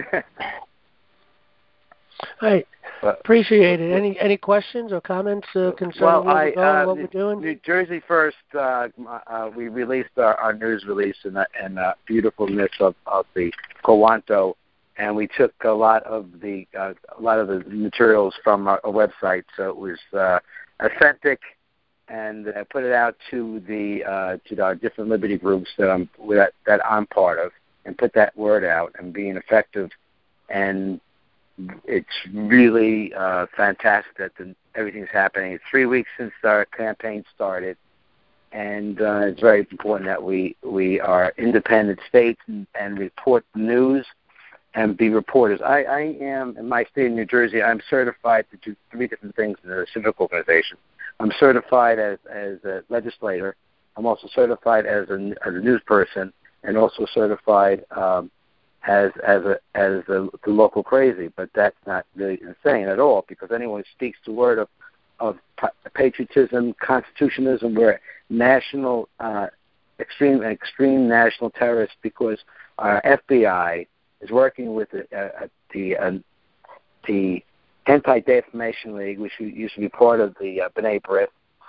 Right. But, appreciate it. Any any questions or comments uh, concerning well, where I, we're going, uh, what we're doing? New Jersey First, uh, uh, we released our, our news release and the and, uh, beautifulness of, of the Coanto. And we took a lot of the uh, a lot of the materials from our, our website, so it was uh, authentic, and uh, put it out to the uh, to our different liberty groups that I'm that, that I'm part of, and put that word out and being effective. And it's really uh, fantastic that the, everything's happening. It's three weeks since our campaign started, and uh, it's very important that we, we are independent states and, and report the news and be reporters. I, I am, in my state of New Jersey, I'm certified to do three different things in a civic organization. I'm certified as, as a legislator. I'm also certified as a, as a news person, and also certified um, as as a as a, the local crazy. But that's not really insane at all, because anyone who speaks the word of of patriotism, constitutionalism, we're national uh, extreme extreme national terrorists, because our F B I is working with the uh, the uh, the Anti-Defamation League, which used to be part of the uh, B'nai B'rith,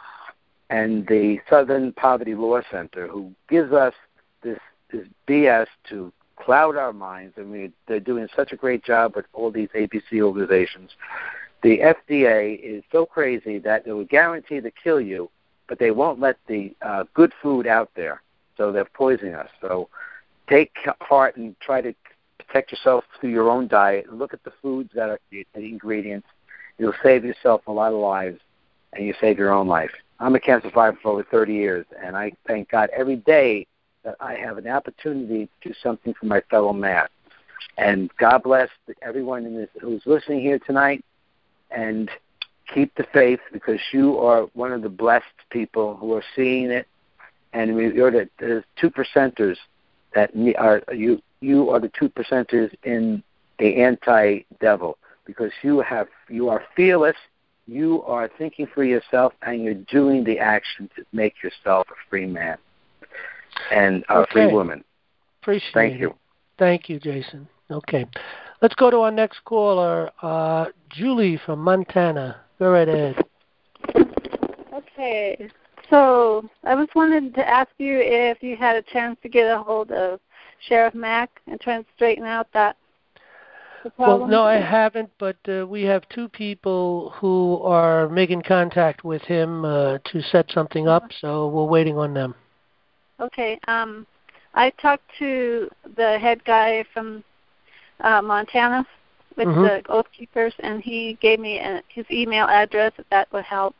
and the Southern Poverty Law Center, who gives us this, this B S to cloud our minds. I mean, they're doing such a great job with all these A B C organizations. The F D A is so crazy that they will guarantee to kill you, but they won't let the uh, good food out there, so they're poisoning us. So take heart and try to protect yourself through your own diet. Look at the foods that are the ingredients. You'll save yourself a lot of lives, and you save your own life. I'm a cancer survivor for over thirty years, and I thank God every day that I have an opportunity to do something for my fellow man. And God bless everyone in this, who's listening here tonight, and keep the faith, because you are one of the blessed people who are seeing it, and you're the, the two percenters that are you. You are the two percenters in the anti-devil, because you have you are fearless. You are thinking for yourself, and you're doing the action to make yourself a free man and a okay. free woman. Appreciate Thank it. you. Thank you, Jason. Okay. Let's go to our next caller, uh, Julie from Montana. Go right ahead. Okay. So I was wanting to ask you if you had a chance to get a hold of Sheriff Mack and try and straighten out that the problem. Well, no, I haven't, but uh, we have two people who are making contact with him uh, to set something up, so we're waiting on them. Okay. Um, I talked to the head guy from uh, Montana with mm-hmm. the Oath Keepers, and he gave me a, his email address, if that would help.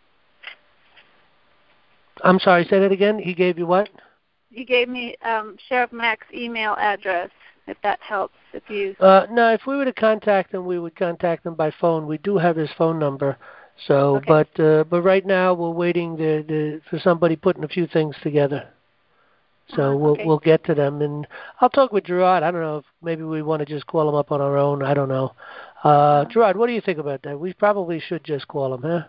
I'm sorry, say that again? He gave you what? He gave me um, Sheriff Mack's email address, if that helps. If you uh, no, if we were to contact him, we would contact him by phone. We do have his phone number. So, okay. but uh, but right now we're waiting the, the, for somebody putting a few things together. So uh, we'll okay. we'll get to them, and I'll talk with Gerard. I don't know if maybe we want to just call him up on our own. I don't know. Uh, uh-huh. Gerard, what do you think about that? We probably should just call him, huh?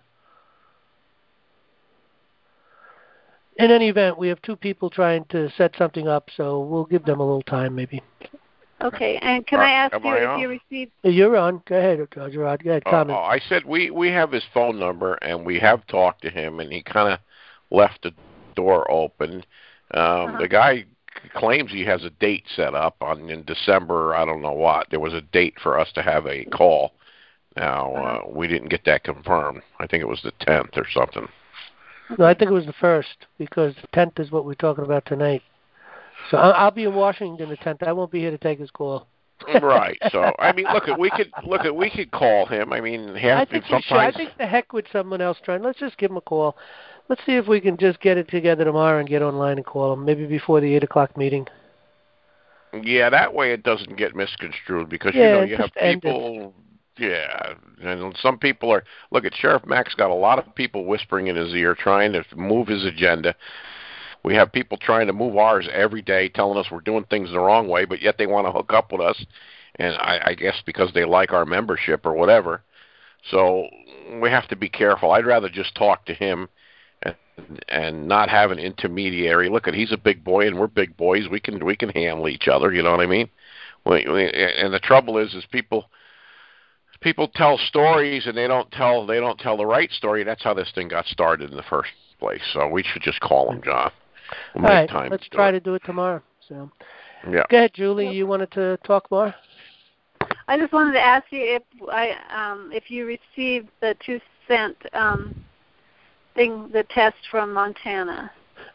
In any event, we have two people trying to set something up, so we'll give them a little time, maybe. Okay, and can uh, I ask you I if on? you received... You're on. Go ahead, Gerard. Go ahead, comment. Uh, I said we, we have his phone number, and we have talked to him, and he kind of left the door open. Um, uh-huh. The guy claims he has a date set up on in December, I don't know what. There was a date for us to have a call. Now, uh, we didn't get that confirmed. I think it was the tenth or something. No, I think it was the first, because the tenth is what we're talking about tonight. So I'll be in Washington the tenth. I won't be here to take his call. Right. So I mean, look at we could look at we could call him. I mean, have I think sometimes. we should. I think the heck with someone else trying. Let's just give him a call. Let's see if we can just get it together tomorrow and get online and call him. Maybe before the eight o'clock meeting. Yeah, that way it doesn't get misconstrued, because yeah, you know you have ended. people. Yeah, and some people are. Look at Sheriff Mack's got a lot of people whispering in his ear, trying to move his agenda. We have people trying to move ours every day, telling us we're doing things the wrong way, but yet they want to hook up with us, and I, I guess because they like our membership or whatever. So we have to be careful. I'd rather just talk to him and, and not have an intermediary. Look, at he's a big boy, and we're big boys. We can we can handle each other. You know what I mean? We, we, and the trouble is, is people people tell stories, and they don't tell they don't tell the right story. That's how this thing got started in the first place. So we should just call him, John. We'll All make right, time let's to try it. to do it tomorrow. So, yeah. Go ahead, Julie. You wanted to talk more? I just wanted to ask you if I um, if you received the two cent um, thing, the test from Montana.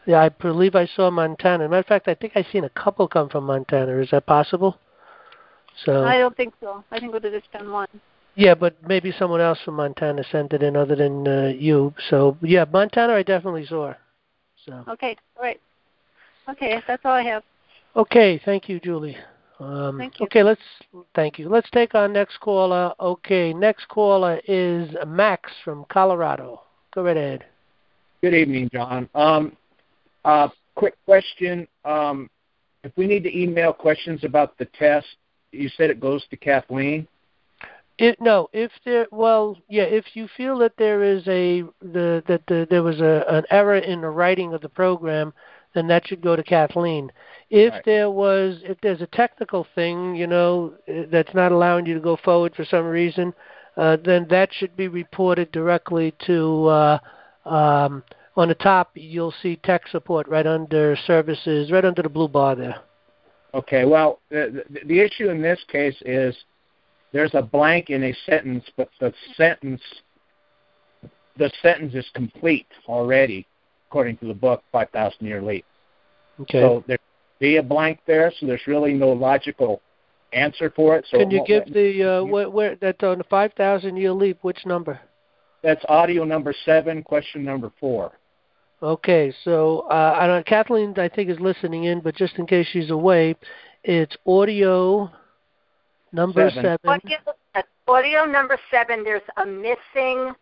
Yeah, I believe I saw Montana. As a matter of fact, I think I've seen a couple come from Montana. Is that possible? So I don't think so. I think it would have just been one. yeah, but maybe someone else from Montana sent it in other than uh, you. So yeah, Montana I definitely saw. So Okay, all right. Okay, that's all I have. okay, thank you, Julie. Um, Thank you. Okay, let's thank you. Let's take our next caller. Okay, next caller is Max from Colorado. Go right ahead. Good evening, John. Um, uh, quick question. Um, if we need to email questions about the test, you said it goes to Kathleen? It, no, if there, well, yeah, if you feel that there is a the that the, there was a an error in the writing of the program, then that should go to Kathleen. If Right. there was, if there's a technical thing, you know, that's not allowing you to go forward for some reason, uh, then that should be reported directly to. Uh, um, on the top, you'll see tech support right under services, right under the blue bar there. Okay, well, the, the, the issue in this case is there's a blank in a sentence, but the sentence the sentence is complete already, according to the book, five thousand Year Leap. Okay. So there be a blank there, so there's really no logical answer for it. So Can it you won't give let me- the, uh, where, where that's on the five thousand Year Leap, which number? That's audio number seven, question number four. Okay, so uh, I don't, Kathleen, I think, is listening in, but just in case she's away, it's audio number Seven. seven. Audio, uh, audio number seven, there's a missing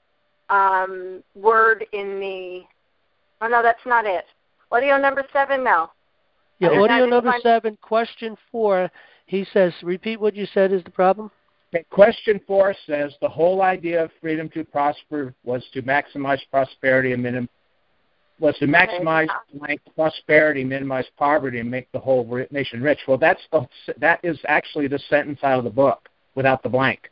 um, word in the, oh no, that's not it. Audio number seven, no. Yeah, I- I audio didn't number find- seven, question four. He says, repeat what you said is the problem? Okay, question four says the whole idea of freedom to prosper was to maximize prosperity and minim- was to maximize blank prosperity, minimize poverty, and make the whole ri- nation rich. Well, that's the, that is actually the sentence out of the book without the blank.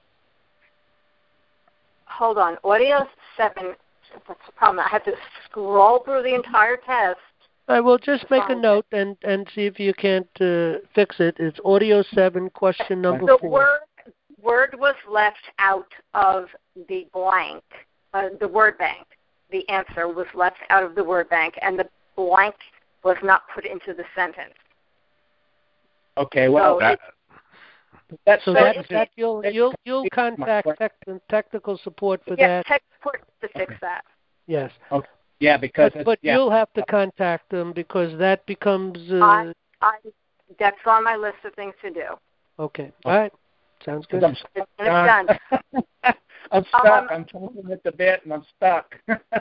Hold on, audio seven, that's the problem. I have to scroll through the entire test. All right, well, just make a Fine. note and, and see if you can't uh, fix it. It's audio seven, question number The four. word word was left out of the blank, uh, the word bank. The answer was left out of the word bank, and the blank was not put into the sentence. Okay, well, So that, it- that So sentence that, that you'll you'll you'll my contact question. tech, technical support for yeah, that. tech support to fix that. Yes. Okay. Yeah, because But, it's, but yeah. you'll have to contact them because that becomes. Uh, I, I, that's on my list of things to do. okay. All right. Sounds good. I'm, And it's done. I'm stuck. Um, I'm chomping at the bit, and I'm stuck.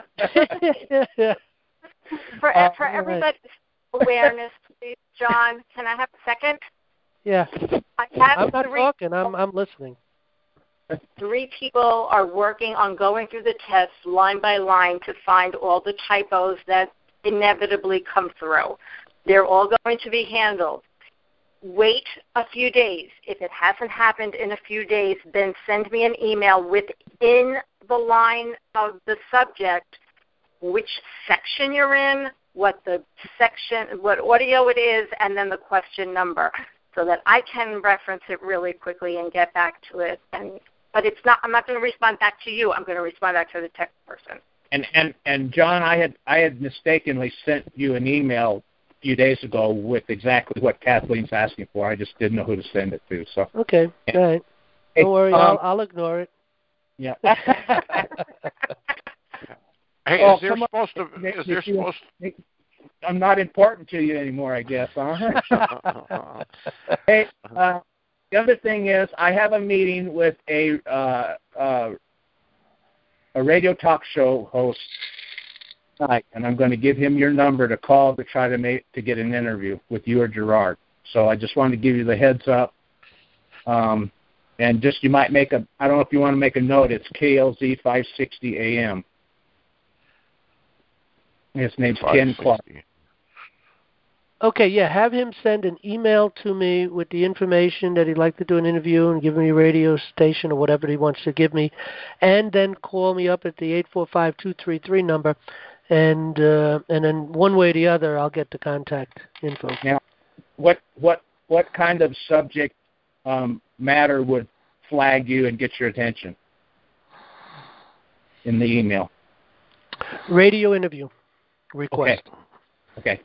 For, Uh, for all right. everybody's awareness, please, John, can I have a second? Yeah. I have I'm not three, talking. I'm I'm listening. three people are working on going through the test line by line to find all the typos that inevitably come through. They're all going to be handled. Wait a few days. If it hasn't happened in a few days, then send me an email within the line of the subject, which section you're in, what the section, what audio it is, and then the question number, so that I can reference it really quickly and get back to it. And but it's not. I'm not going to respond back to you. I'm going to respond back to the tech person. And and and John, I had I had mistakenly sent you an email a few days ago with exactly what Kathleen's asking for. I just didn't know who to send it to. So Okay. All right. Hey, Don't worry. um, I'll I'll ignore it. yeah. Hey, Oh, is there come on. supposed to? Is there supposed? I'm not important to you anymore, I guess, huh? Hey, uh, the other thing is, I have a meeting with a uh, uh, a radio talk show host tonight, and I'm going to give him your number to call to try to make to get an interview with you or Gerard. So I just wanted to give you the heads up. Um, and just you might make a, I don't know if you want to make a note. It's K L Z five sixty A M. His name's Ken Clark. Okay, yeah, have him send an email to me with the information that he'd like to do an interview and give me a radio station or whatever he wants to give me, and then call me up at the eight four five, two three three number, and uh, and then one way or the other, I'll get the contact info. Now, what what what kind of subject um, matter would flag you and get your attention in the email? Radio interview request. Okay. Okay.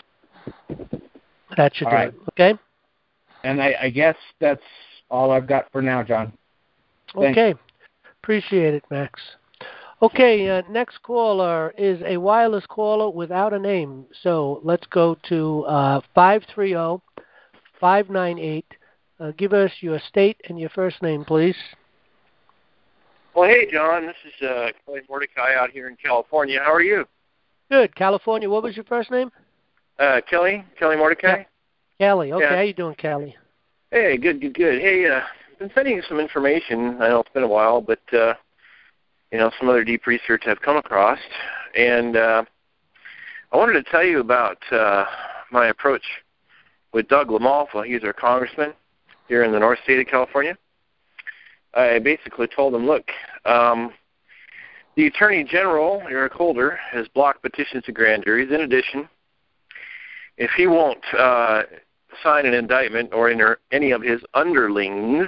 That should All do right. it. Okay? And I, I guess that's all I've got for now, John. Thanks. Okay. Appreciate it, Max. Okay, uh, next caller is a wireless caller without a name. So let's go to uh, five three zero, five nine eight. Uh, give us your state and your first name, please. Well, hey, John. This is uh, Kelly Mordecai out here in California. How are you? Good. California. What was your first name? Uh, Kelly. Kelly Mordecai. Yeah. Kelly. Okay. Yeah. How you doing, Kelly? Hey, good, good, good. Hey, uh, been sending you some information. I know it's been a while, but uh, you know, some other deep research I've come across, and uh, I wanted to tell you about uh, my approach with Doug LaMalfa. He's our congressman here in the North State of California. I basically told him, look, um, the Attorney General, Eric Holder, has blocked petitions to grand juries. In addition, if he won't uh, sign an indictment or enter any of his underlings,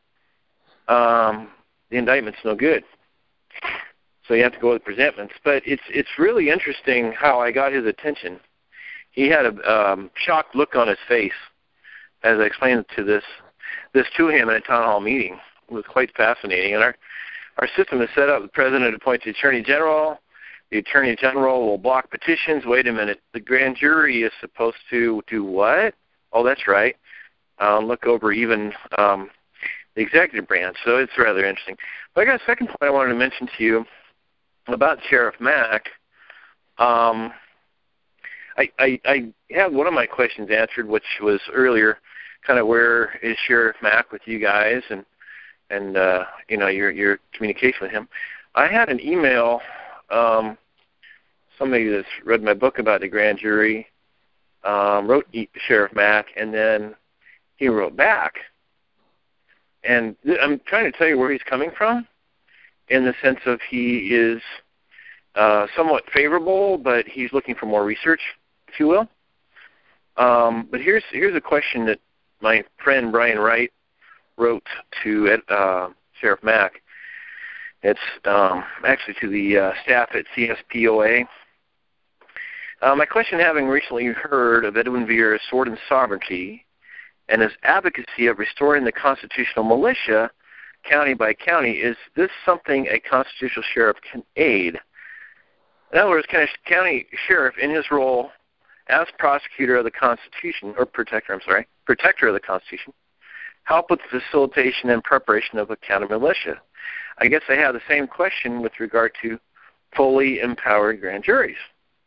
um, the indictment's no good. So you have to go with presentments. But it's it's really interesting how I got his attention. He had a um, shocked look on his face as I explained to this this to him in a town hall meeting. It was quite fascinating. And our, our system is set up. The president appoints the attorney general. The attorney general will block petitions. Wait a minute. The grand jury is supposed to do what? Oh, that's right. Um, look over even um, the executive branch. So it's rather interesting. But I got a second point I wanted to mention to you about Sheriff Mack. Um, I, I, I have one of my questions answered, which was earlier, kind of where is Sheriff Mack with you guys and, and uh, you know, your, your communication with him. I had an email, um, somebody that's read my book about the grand jury, um, wrote Sheriff Mack, and then he wrote back. And th- I'm trying to tell you where he's coming from, in the sense of he is uh, somewhat favorable, but he's looking for more research, if you will. Um, but here's here's a question that my friend Brian Wright wrote to uh, Sheriff Mack. It's um, actually to the uh, staff at C S P O A. Uh, my question, having recently heard of Edwin Vier's Sword and Sovereignty and his advocacy of restoring the constitutional militia county by county, is this something a constitutional sheriff can aid? In other words, can a county sheriff, in his role as prosecutor of the Constitution, or protector, I'm sorry, protector of the Constitution, help with the facilitation and preparation of a county militia? I guess I have the same question with regard to fully empowered grand juries.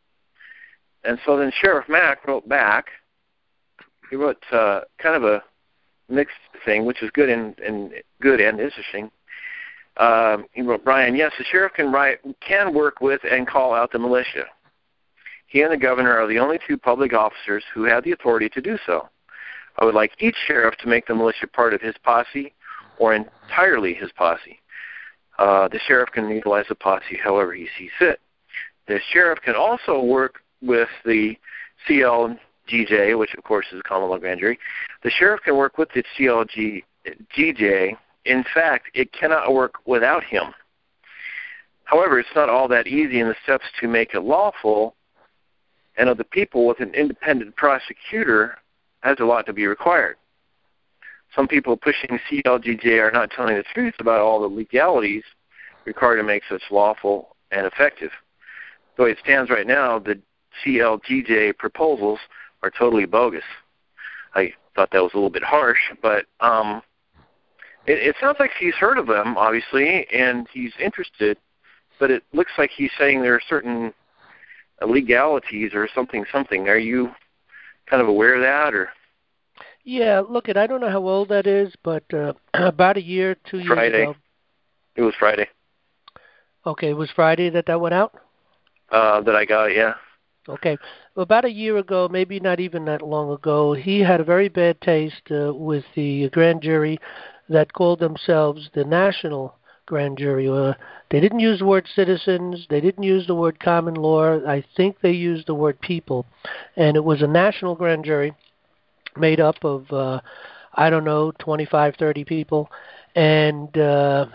And so then Sheriff Mack wrote back. He wrote uh, kind of a mixed thing, which is good and, and good and interesting. Um, he wrote, Brian, yes, the sheriff can write, can work with and call out the militia. He and the governor are the only two public officers who have the authority to do so. I would like each sheriff to make the militia part of his posse or entirely his posse. Uh, the sheriff can utilize the posse however he sees fit. The sheriff can also work with the C L G J, which of course is a common law grand jury. The sheriff can work with the C L G J. In fact, it cannot work without him. However, it's not all that easy in the steps to make it lawful, and of the people with an independent prosecutor has a lot to be required. Some people pushing C L G J are not telling the truth about all the legalities required to make such lawful and effective. The way it stands right now, the C L G J proposals are totally bogus. I thought that was a little bit harsh, but um, it, it sounds like he's heard of them, obviously, and he's interested, but it looks like he's saying there are certain legalities or something, something. Are you kind of aware of that? Or? Yeah, look, it. I don't know how old that is, but uh, about a year, two years Friday. ago. It was Friday. Okay, it was Friday that that went out? Uh, that I got, yeah. Okay. Well, about a year ago, maybe not even that long ago, he had a very bad taste uh, with the grand jury that called themselves the National Grand Jury. Uh, they didn't use the word citizens. They didn't use the word common law. I think they used the word people. And it was a national grand jury made up of, uh, I don't know, twenty-five, thirty people. And uh,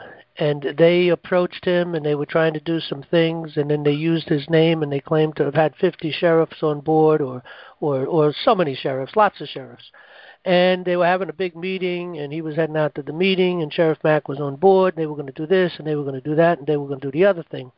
and they approached him, and they were trying to do some things, and then they used his name, and they claimed to have had fifty sheriffs on board, or, or, or so many sheriffs, lots of sheriffs. And they were having a big meeting, and he was heading out to the meeting, and Sheriff Mack was on board, and they were going to do this, and they were going to do that, and they were going to do the other thing.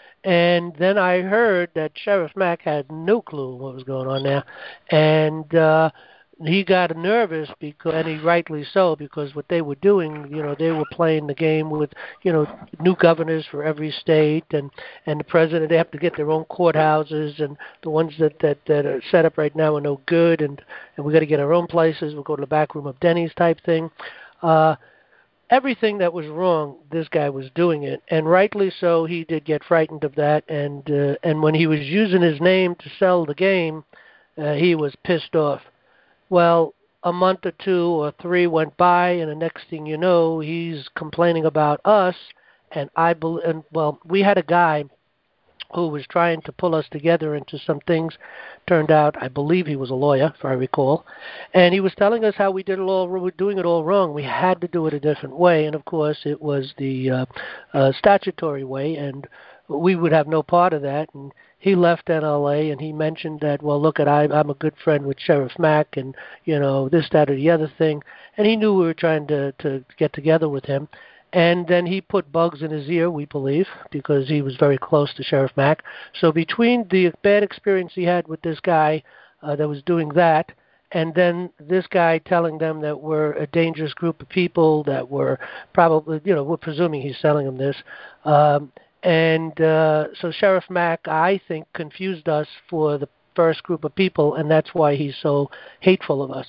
And then I heard that Sheriff Mack had no clue what was going on there, and uh, he got nervous, because, and he rightly so, because what they were doing, you know, they were playing the game with, you know, new governors for every state, and, and the president, they have to get their own courthouses, and the ones that, that, that are set up right now are no good, and, and we got to get our own places, we'll go to the back room of Denny's type thing. Uh, everything that was wrong, this guy was doing it, and rightly so, he did get frightened of that, and, uh, and when he was using his name to sell the game, uh, he was pissed off. Well, a month or two or three went by, and the next thing you know, he's complaining about us. And I bel- and well, we had a guy who was trying to pull us together into some things. Turned out, I believe he was a lawyer, if I recall, and he was telling us how we did it all, we were doing it all wrong. We had to do it a different way, and of course, it was the uh, uh, statutory way, and we would have no part of that. And he left N L A, and he mentioned that, well, look, at I, I'm a good friend with Sheriff Mack, and, you know, this, that, or the other thing. And he knew we were trying to, to get together with him. And then he put bugs in his ear, we believe, because he was very close to Sheriff Mack. So between the bad experience he had with this guy uh, that was doing that, and then this guy telling them that we're a dangerous group of people, that we're probably, you know, we're presuming he's selling them this, um, And uh, so Sheriff Mack, I think, confused us for the first group of people, and that's why he's so hateful of us.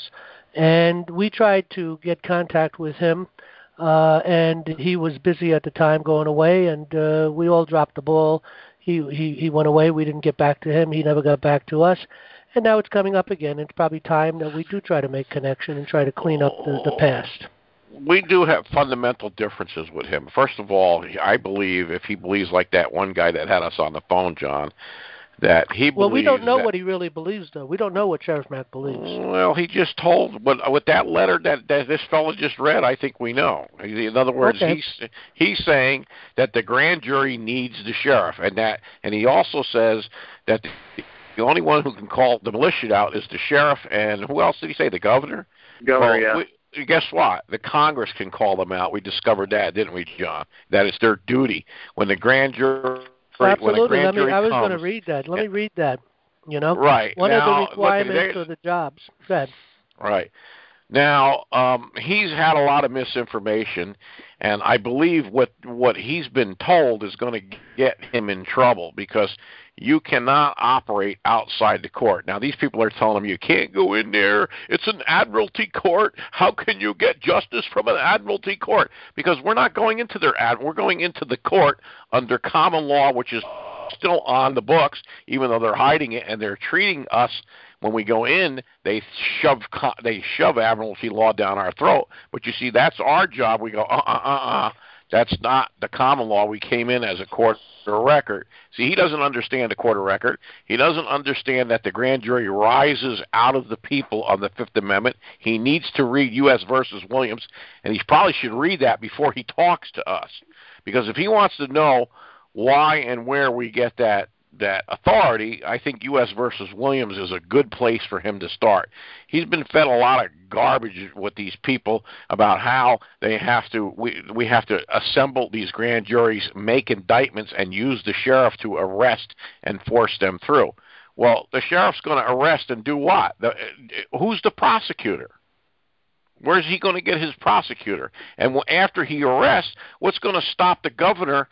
And we tried to get contact with him, uh, and he was busy at the time going away, and uh, we all dropped the ball. He, he, he went away. We didn't get back to him. He never got back to us. And now it's coming up again. It's probably time that we do try to make connection and try to clean up the, the past. We do have fundamental differences with him. First of all, I believe, if he believes like that one guy that had us on the phone, John, that he believes... Well, we don't know that, what he really believes, though. We don't know what Sheriff Mack believes. Well, he just told... But with that letter that, that this fellow just read, I think we know. In other words, okay. he's he's saying that the grand jury needs the sheriff, and that, and he also says that the, the only one who can call the militia out is the sheriff, and who else did he say? The governor? Governor, well, yeah. We, Guess what? The Congress can call them out. We discovered that, didn't we, John? That it's their duty. When the grand jury, Absolutely. when the grand Let me, jury I was comes, going to read that. Let me read that. You know, right. One now, of the requirements look, of the jobs. Go ahead. Right. Now, um, he's had a lot of misinformation, and I believe what what he's been told is going to get him in trouble, because you cannot operate outside the court. Now, these people are telling him you can't go in there. It's an admiralty court. How can you get justice from an admiralty court? Because we're not going into their ad. We're going into the court under common law, which is still on the books, even though they're hiding it, and they're treating us. When we go in, they shove they shove admiralty law down our throat. But you see, that's our job. We go, uh, uh, uh, uh. That's not the common law. We came in as a court of record. See, he doesn't understand the court of record. He doesn't understand that the grand jury rises out of the people on the Fifth Amendment. He needs to read U S versus Williams, and he probably should read that before he talks to us. Because if he wants to know why and where we get that that authority, I think U S versus Williams is a good place for him to start. He's been fed a lot of garbage with these people about how they have to, we, we have to assemble these grand juries, make indictments, and use the sheriff to arrest and force them through. Well, the sheriff's going to arrest and do what? The, who's the prosecutor? Where's he going to get his prosecutor? And after he arrests, what's going to stop the governor?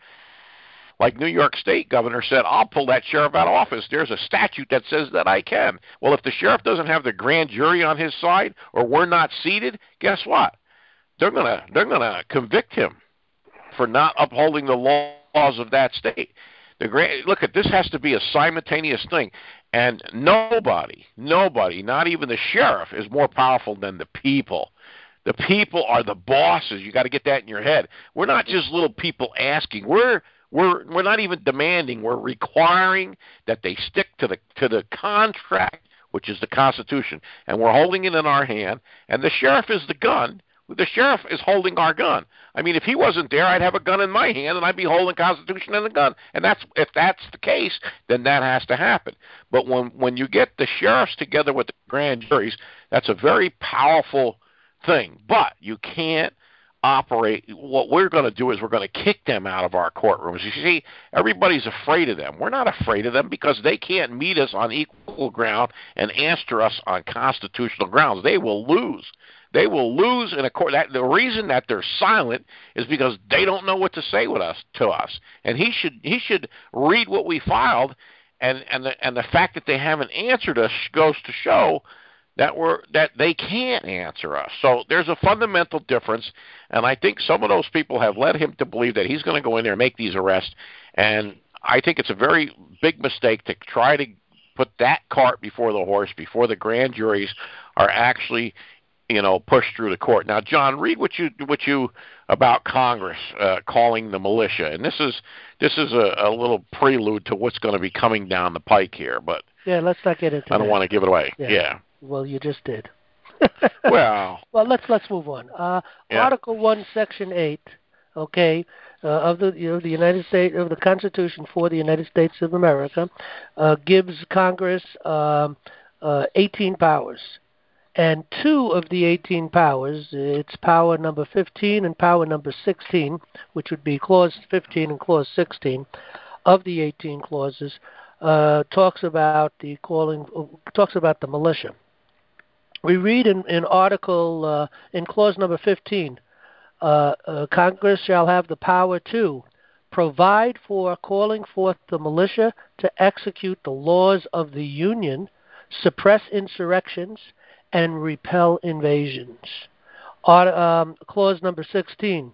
Like New York State governor said, I'll pull that sheriff out of office. There's a statute that says that I can. Well, if the sheriff doesn't have the grand jury on his side, or we're not seated, guess what? They're gonna they're gonna convict him for not upholding the laws of that state. The grand, look at this has to be a simultaneous thing, and nobody, nobody, not even the sheriff, is more powerful than the people. The people are the bosses. You got to get that in your head. We're not just little people asking. We're We're we're not even demanding. We're requiring that they stick to the to the contract, which is the Constitution, and we're holding it in our hand. And the sheriff is the gun. the sheriff is holding our gun. I mean, if he wasn't there, I'd have a gun in my hand, and I'd be holding the Constitution and the gun. And that's if that's the case, then that has to happen. But when when you get the sheriffs together with the grand juries, that's a very powerful thing. But you can't operate. What we're going to do is we're going to kick them out of our courtrooms. You see, everybody's afraid of them. We're not afraid of them because they can't meet us on equal ground and answer us on constitutional grounds. They will lose. They will lose in a court. That, the reason that they're silent is because they don't know what to say with us to us. And he should he should read what we filed, and and the and the fact that they haven't answered us goes to show that we're that they can't answer us. So there's a fundamental difference, and I think some of those people have led him to believe that he's going to go in there and make these arrests. And I think it's a very big mistake to try to put that cart before the horse, before the grand juries are actually, you know, pushed through the court. Now, John, read what you what you about Congress uh, calling the militia, and this is this is a, a little prelude to what's going to be coming down the pike here. But yeah, let's not get into. I don't that. want to give it away. Yeah. yeah. Well, you just did. well. Well, let's let's move on. Uh, yeah. Article One, Section Eight, okay, uh, of the you know the United States of the Constitution for the United States of America, uh, gives Congress um, uh, eighteen powers, and two of the eighteen powers, it's power number fifteen and power number sixteen, which would be Clause fifteen and Clause sixteen of the eighteen clauses, uh, talks about the calling, uh, talks about the militia. We read in, in Article, uh, in Clause number fifteen, uh, uh, Congress shall have the power to provide for calling forth the militia to execute the laws of the Union, suppress insurrections, and repel invasions. Art, um, clause number sixteen,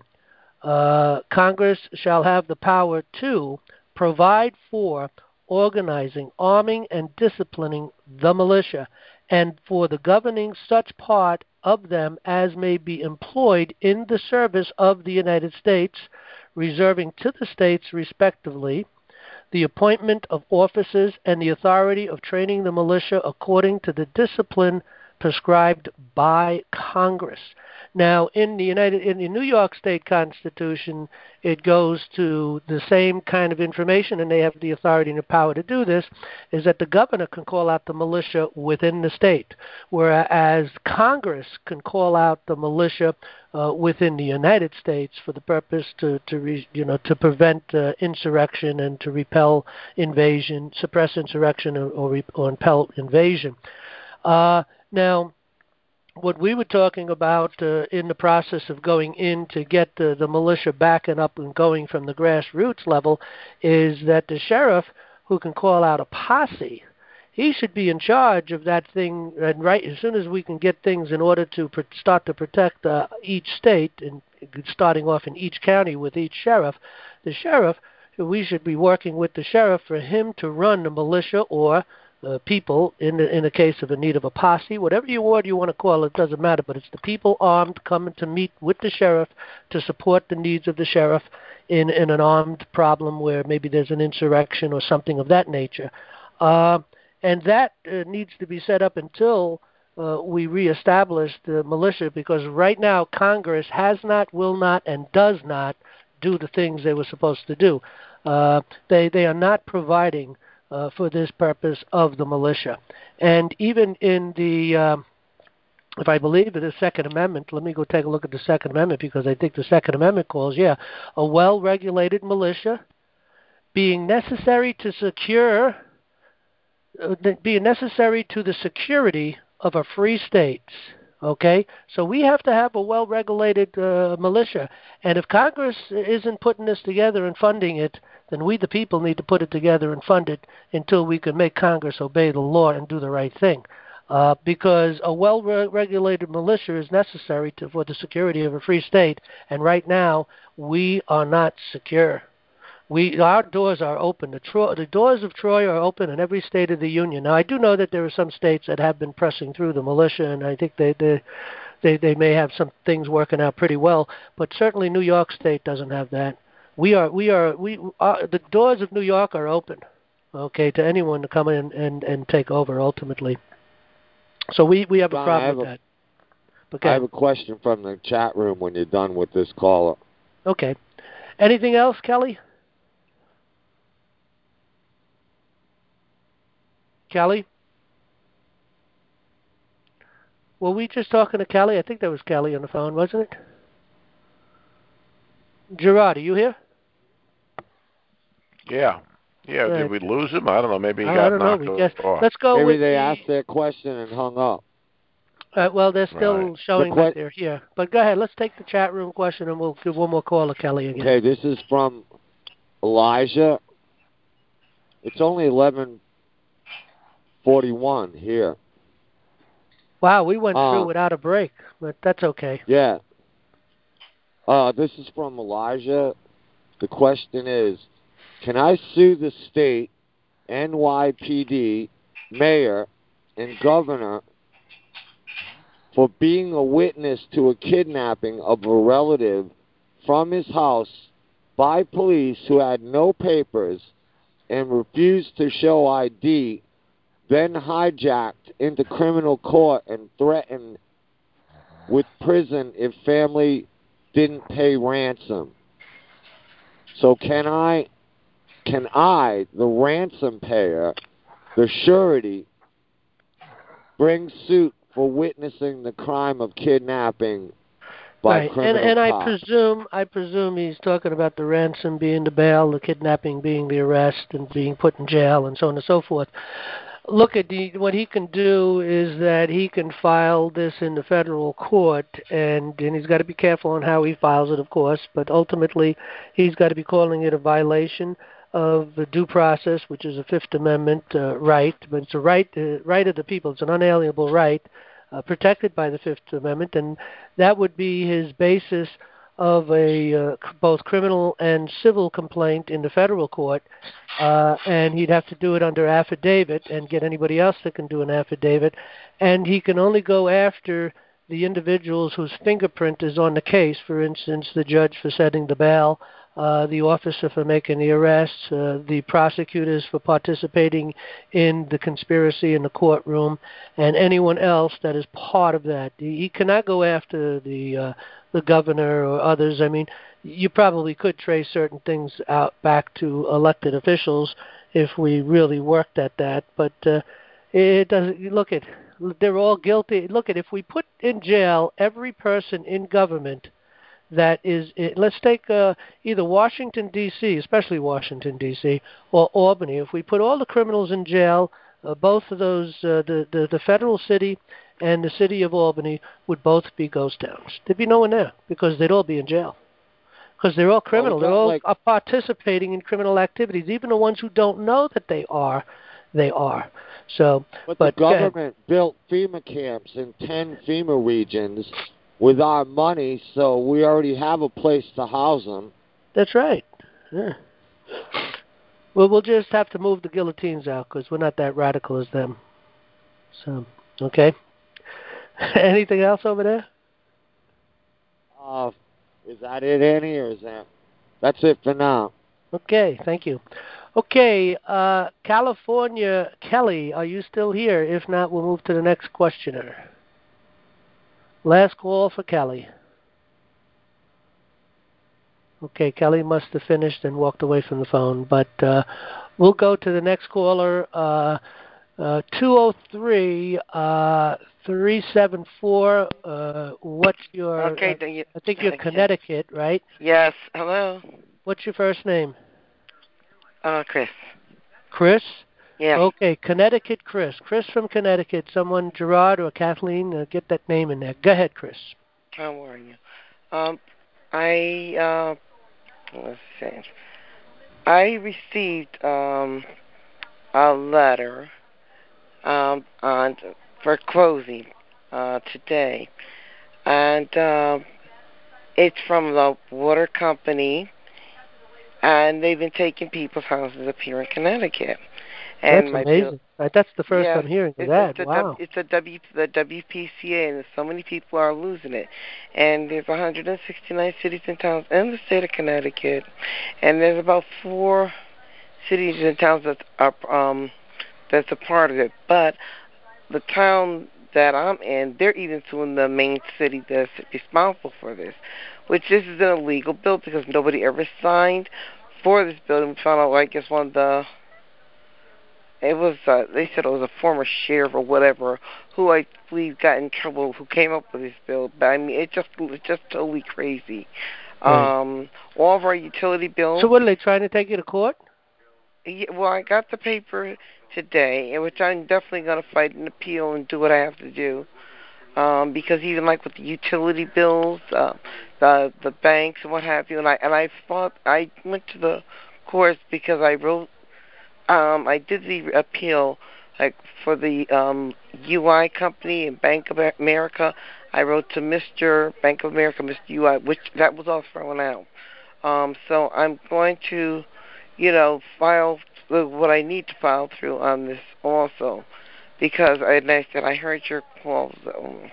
uh, Congress shall have the power to provide for organizing, arming, and disciplining the militia, and for the governing such part of them as may be employed in the service of the United States, reserving to the states respectively the appointment of officers and the authority of training the militia according to the discipline prescribed by Congress. Now, in the United, in the New York State Constitution, it goes to the same kind of information, and they have the authority and the power to do this, is that the governor can call out the militia within the state, whereas Congress can call out the militia uh, within the United States for the purpose to, to re, you know, to prevent uh, insurrection and to repel invasion, suppress insurrection or, or, or repel invasion. Uh, now, what we were talking about uh, in the process of going in to get the, the militia backing up and going from the grassroots level is that the sheriff, who can call out a posse, he should be in charge of that thing. And right as soon as we can get things in order to pr- start to protect uh, each state, and starting off in each county with each sheriff, the sheriff, we should be working with the sheriff for him to run the militia or Uh, people in the, in the case of a need of a posse, whatever you word you want to call it, doesn't matter, but it's the people armed coming to meet with the sheriff to support the needs of the sheriff in, in an armed problem where maybe there's an insurrection or something of that nature. Uh, and that uh, needs to be set up until uh, we reestablish the militia, because right now Congress has not, will not, and does not do the things they were supposed to do. Uh, they, they are not providing Uh, for this purpose of the militia. And even in the, um, if I believe in the Second Amendment, let me go take a look at the Second Amendment, because I think the Second Amendment calls, yeah, a well-regulated militia being necessary to secure, uh, being necessary to the security of a free state. Okay, so we have to have a well-regulated uh, militia, and if Congress isn't putting this together and funding it, then we, the people, need to put it together and fund it until we can make Congress obey the law and do the right thing. Uh, because a well-regulated militia is necessary to, for the security of a free state, and right now we are not secure. We, our doors are open. The, Tro- the doors of Troy are open in every state of the Union. Now, I do know that there are some states that have been pressing through the militia, and I think they, they, they, they may have some things working out pretty well, but certainly New York State doesn't have that. We are, we are, we are, the doors of New York are open, okay, to anyone to come in and, and take over ultimately. So we, we have a John, problem have with a, that. Okay. I have a question from the chat room when you're done with this caller. Okay. Anything else, Kelly? Kelly? Were we just talking to Kelly? I think that was Kelly on the phone, wasn't it? Gerard, are you here? Yeah. Yeah, Right. did we lose him? I don't know. Maybe he I got don't know. knocked We off. guess. Let's go Maybe with they the, asked their question and hung up. Uh, well, they're still Right. showing The que- that they're here. But go ahead. Let's take the chat room question, and we'll give one more call to Kelly again. Okay, this is from Elijah. It's only eleven forty-one here. Wow, we went Uh, through without a break, but that's okay. Yeah. Uh, this is from Elijah. The question is, can I sue the state, N Y P D, mayor, and governor for being a witness to a kidnapping of a relative from his house by police who had no papers and refused to show I D, then hijacked into criminal court and threatened with prison if family didn't pay ransom? So can I, can I, the ransom payer, the surety, bring suit for witnessing the crime of kidnapping by right. criminal and, and I cops? presume I presume he's talking about the ransom being the bail, the kidnapping being the arrest, and being put in jail, and so on and so forth. Look at the, what he can do is that he can file this in the federal court, and, and he's got to be careful on how he files it, of course, but ultimately he's got to be calling it a violation of the due process, which is a Fifth Amendment uh, right, but it's a right, uh, right of the people. It's an unalienable right uh, protected by the Fifth Amendment, and that would be his basis of a uh, both criminal and civil complaint in the federal court, uh, and he'd have to do it under affidavit and get anybody else that can do an affidavit, and he can only go after the individuals whose fingerprint is on the case, for instance, the judge for setting the bail, uh, the officer for making the arrests, uh, the prosecutors for participating in the conspiracy in the courtroom, and anyone else that is part of that. He, he cannot go after the uh, the governor or others. I mean, you probably could trace certain things out back to elected officials if we really worked at that, but uh, it doesn't. Look at, they're all guilty. Look at, if we put in jail every person in government that is, let's take uh, either Washington, D C, especially Washington, D C, or Albany. If we put all the criminals in jail, uh, both of those, uh, the, the, the federal city and the city of Albany would both be ghost towns. There'd be no one there because they'd all be in jail. Because they're all criminal. They're all like, are participating in criminal activities. Even the ones who don't know that they are, they are. So, but, but the government built FEMA camps in ten FEMA regions with our money, so we already have a place to house them. That's right. Yeah. Well, we'll just have to move the guillotines out because we're not that radical as them. So, okay. Anything else over there? Uh, is that it, Annie, or is that... That's it for now. Okay, thank you. Okay, uh, California, Kelly, are you still here? If not, we'll move to the next questioner. Last call for Kelly. Okay, Kelly must have finished and walked away from the phone, but uh, we'll go to the next caller, uh, uh, two oh three, three seven four. Uh, what's your... Okay, uh, you, I think you're Connecticut, right? Yes, hello. What's your first name? Uh, Chris. Chris? Yeah. Okay, Connecticut Chris. Chris from Connecticut. Someone, Gerard or Kathleen, uh, get that name in there. Go ahead, Chris. How are you? Um, I, uh, let's see. I received um, a letter um, on for closing uh, today, and uh, it's from the water company, and they've been taking people's houses up here in Connecticut. And that's my amazing. bill, right, that's the first yeah, I'm hearing of it's, that. It's a, wow. w, it's a W, the W P C A, and so many people are losing it. And there's one hundred sixty-nine cities and towns in the state of Connecticut, and there's about four cities and towns that are um, that's a part of it. But the town that I'm in, they're even suing the main city that's responsible for this, which this is an illegal bill because nobody ever signed for this bill. And we found out, I guess, one of the, it was, uh, they said it was a former sheriff or whatever who I believe got in trouble, who came up with this bill. But I mean, it just was just totally crazy. Right. Um, all of our utility bills. So what are they trying to take you to court? Yeah, well, I got the paper today, in which I'm definitely going to fight an appeal and do what I have to do. Um, because even like with the utility bills, uh, the the banks and what have you, and I and I fought. I went to the courts because I wrote. Um, I did the appeal like for the um, U I company and Bank of America. I wrote to Mister Bank of America, Mister U I, which that was all thrown out. Um, so I'm going to, you know, file what I need to file through on this also, because I, and I said I heard your calls. Um,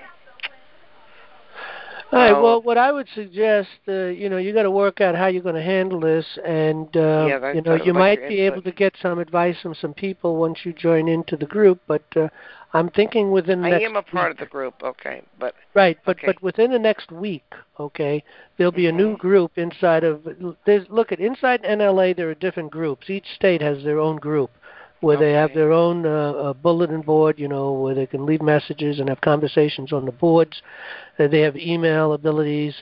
All right. um, Well, what I would suggest, uh, you know, you got to work out how you're going to handle this, and uh, yeah, that's you know, sort of you like might your be input. able to get some advice from some people once you join into the group. But uh, I'm thinking within the I next am a part week, of the group, okay, but right? But okay. but within the next week, okay, there'll be mm-hmm. a new group inside of. There's look at inside N L A. There are different groups. Each state has their own group, where okay. they have their own uh, uh, bulletin board, you know, where they can leave messages and have conversations on the boards. Uh, they have email abilities,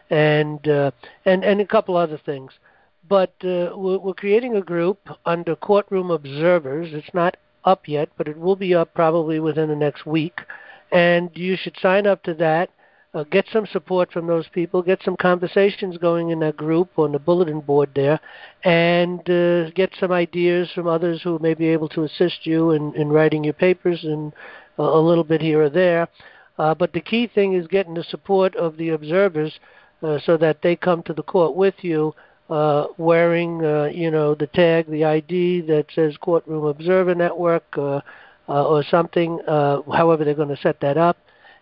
and uh, and and a couple other things. But uh, we're, we're creating a group under Courtroom Observers. It's not up yet, but it will be up probably within the next week. And you should sign up to that. Uh, get some support from those people. Get some conversations going in that group on the bulletin board there, and uh, get some ideas from others who may be able to assist you in, in writing your papers and uh, a little bit here or there. Uh, but the key thing is getting the support of the observers uh, so that they come to the court with you uh, wearing, uh, you know, the tag, the I D that says Courtroom Observer Network uh, uh, or something, uh, however they're going to set that up,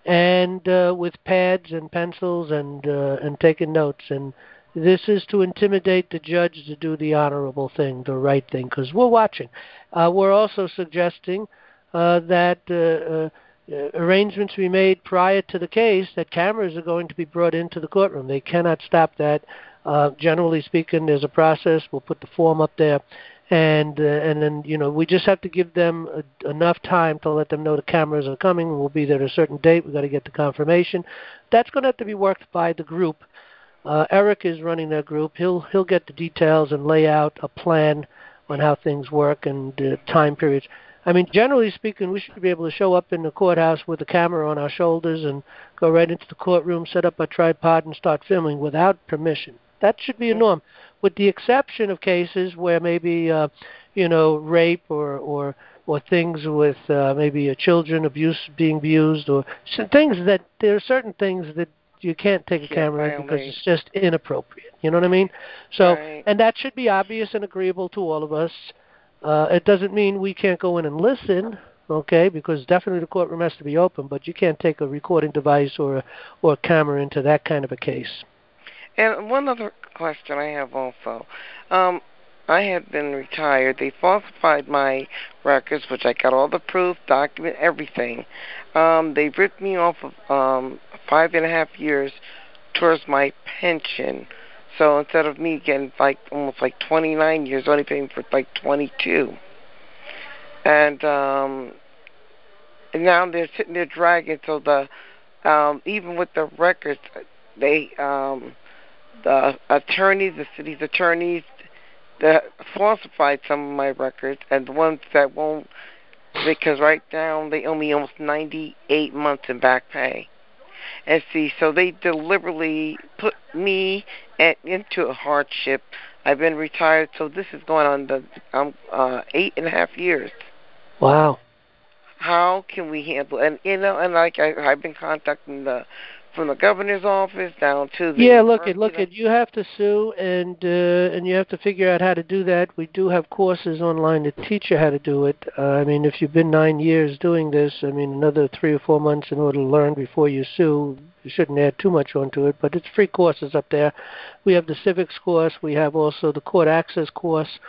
and uh, with pads and pencils and uh, and taking notes. And this is to intimidate the judge to do the honorable thing, the right thing, because we're watching. Uh, we're also suggesting uh, that uh, uh, Uh, arrangements be made prior to the case that cameras are going to be brought into the courtroom. They cannot stop that. Uh, generally speaking, there's a process. We'll put the form up there, and uh, and then you know we just have to give them a, enough time to let them know the cameras are coming. We'll be there at a certain date. We've got to get the confirmation. That's going to have to be worked by the group. Uh, Eric is running that group. He'll he'll get the details and lay out a plan on how things work and uh, time periods. I mean, generally speaking, we should be able to show up in the courthouse with a camera on our shoulders and go right into the courtroom, set up a tripod, and start filming without permission. That should be a norm, with the exception of cases where maybe, uh, you know, rape or or or things with uh, maybe a children abuse being abused, or some things that there are certain things that you can't take a Can't camera in violate. because it's just inappropriate. You know what I mean? So, right. and that should be obvious and agreeable to all of us. Uh, it doesn't mean we can't go in and listen, okay, because definitely the courtroom has to be open, but you can't take a recording device or a, or a camera into that kind of a case. And one other question I have also. Um, I had been retired. They falsified my records, which I got all the proof, document, everything. Um, they ripped me off of um, five and a half years towards my pension. So instead of me getting like almost like twenty-nine years, only paying for like twenty-two. And um, and now they're sitting there dragging. So the um, even with the records, they um, the attorneys, the city's attorneys, that falsified some of my records, and the ones that won't, because right now they owe me almost ninety-eight months in back pay. And see, so they deliberately put me at, into a hardship. I've been retired, so this is going on the um, uh, eight and a half years. Wow. How can we handle? And you know, and like I, I've been contacting the from the governor's office down to the yeah. Look at look you know. at you have to sue, and uh, and you have to figure out how to do that. We do have courses online to teach you how to do it. Uh, I mean, if you've been nine years doing this, I mean, another three or four months in order to learn before you sue. You shouldn't add too much onto it, but it's free courses up there. We have the civics course. We have also the court access course.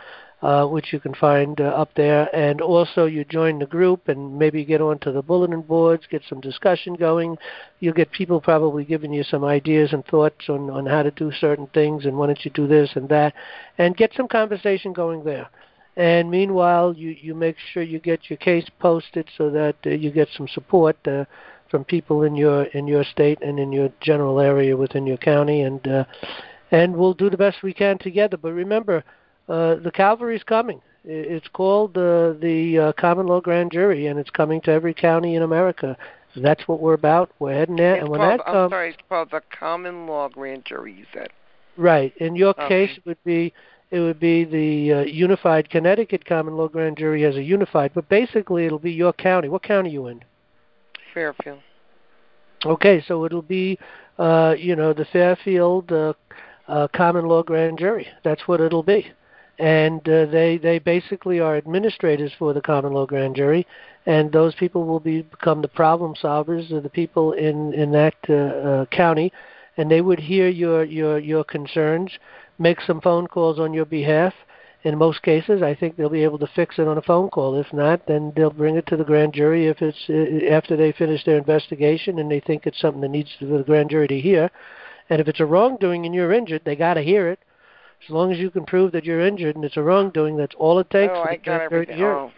uh, which you can find uh, up there. And also you join the group and maybe get onto the bulletin boards, get some discussion going. You'll get people probably giving you some ideas and thoughts on, on how to do certain things and why don't you do this and that, and get some conversation going there. And meanwhile, you, you make sure you get your case posted so that uh, you get some support uh, from people in your in your state and in your general area within your county, and uh, and we'll do the best we can together. But remember, uh, the cavalry's coming. It's called uh, the uh, Common Law Grand Jury, and it's coming to every county in America. That's what we're about. We're heading there, It's and when called, that I'm comes, sorry, it's called the Common Law Grand Jury, you said. right. In your Okay. case, it would be it would be the uh, Unified Connecticut Common Law Grand Jury as a unified, but basically it'll be your county. What county are you in? Fairfield. Okay, so it'll be, uh, you know, the Fairfield uh, uh, Common Law Grand Jury. That's what it'll be. And uh, they they basically are administrators for the Common Law Grand Jury, and those people will be become the problem solvers of the people in in that uh, uh, county, and they would hear your your your concerns, make some phone calls on your behalf. In most cases, I think they'll be able to fix it on a phone call. If not, then they'll bring it to the grand jury if it's uh, after they finish their investigation and they think it's something that needs for the grand jury to hear. And if it's a wrongdoing and you're injured, they got to hear it. As long as you can prove that you're injured and it's a wrongdoing, that's all it takes Oh, for I the got grand jury to everything. hear it. Oh,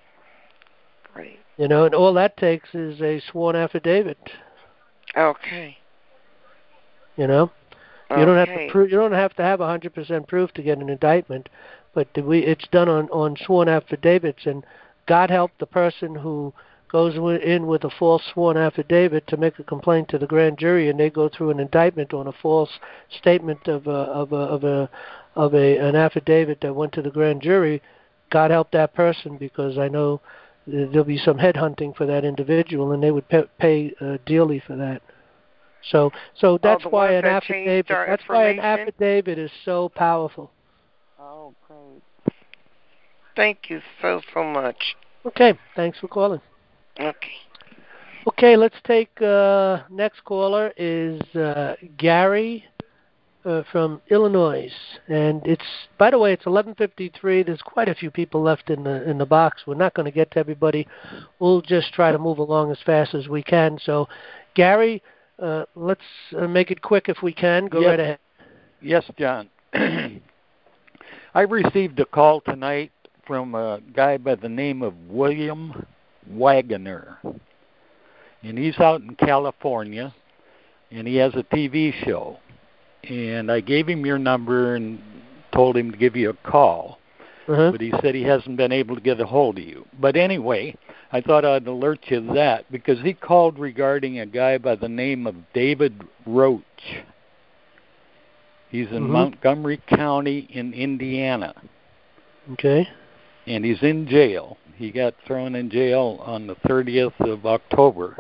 great. You know, and all that takes is a sworn affidavit. Okay. You know, okay. you don't have to prove. You don't have to have one hundred percent proof to get an indictment, but we it's done on on sworn affidavits. And God help the person who goes in with a false sworn affidavit to make a complaint to the grand jury, and they go through an indictment on a false statement of a of a of a of a an affidavit that went to the grand jury. God help that person, because I know there'll be some headhunting for that individual, and they would pay, pay uh, dearly for that. So, so that's oh, why an that affidavit. That's information? why an affidavit is so powerful. Oh, great! Thank you so so much. Okay, thanks for calling. Okay. Okay, let's take uh, next caller is uh, Gary uh, from Illinois, and it's by the way it's eleven fifty-three. There's quite a few people left in the in the box. We're not going to get to everybody. We'll just try to move along as fast as we can. So, Gary. Uh, let's uh, make it quick if we can. Go yes. right ahead. Yes, John. I received a call tonight from a guy by the name of William Wagoner. And he's out in California, and he has a T V show. And I gave him your number and told him to give you a call. Uh-huh. But he said he hasn't been able to get a hold of you. But anyway, I thought I'd alert you to that, because he called regarding a guy by the name of David Roach. He's in mm-hmm. Montgomery County in Indiana. Okay. And he's in jail. He got thrown in jail on the thirtieth of October.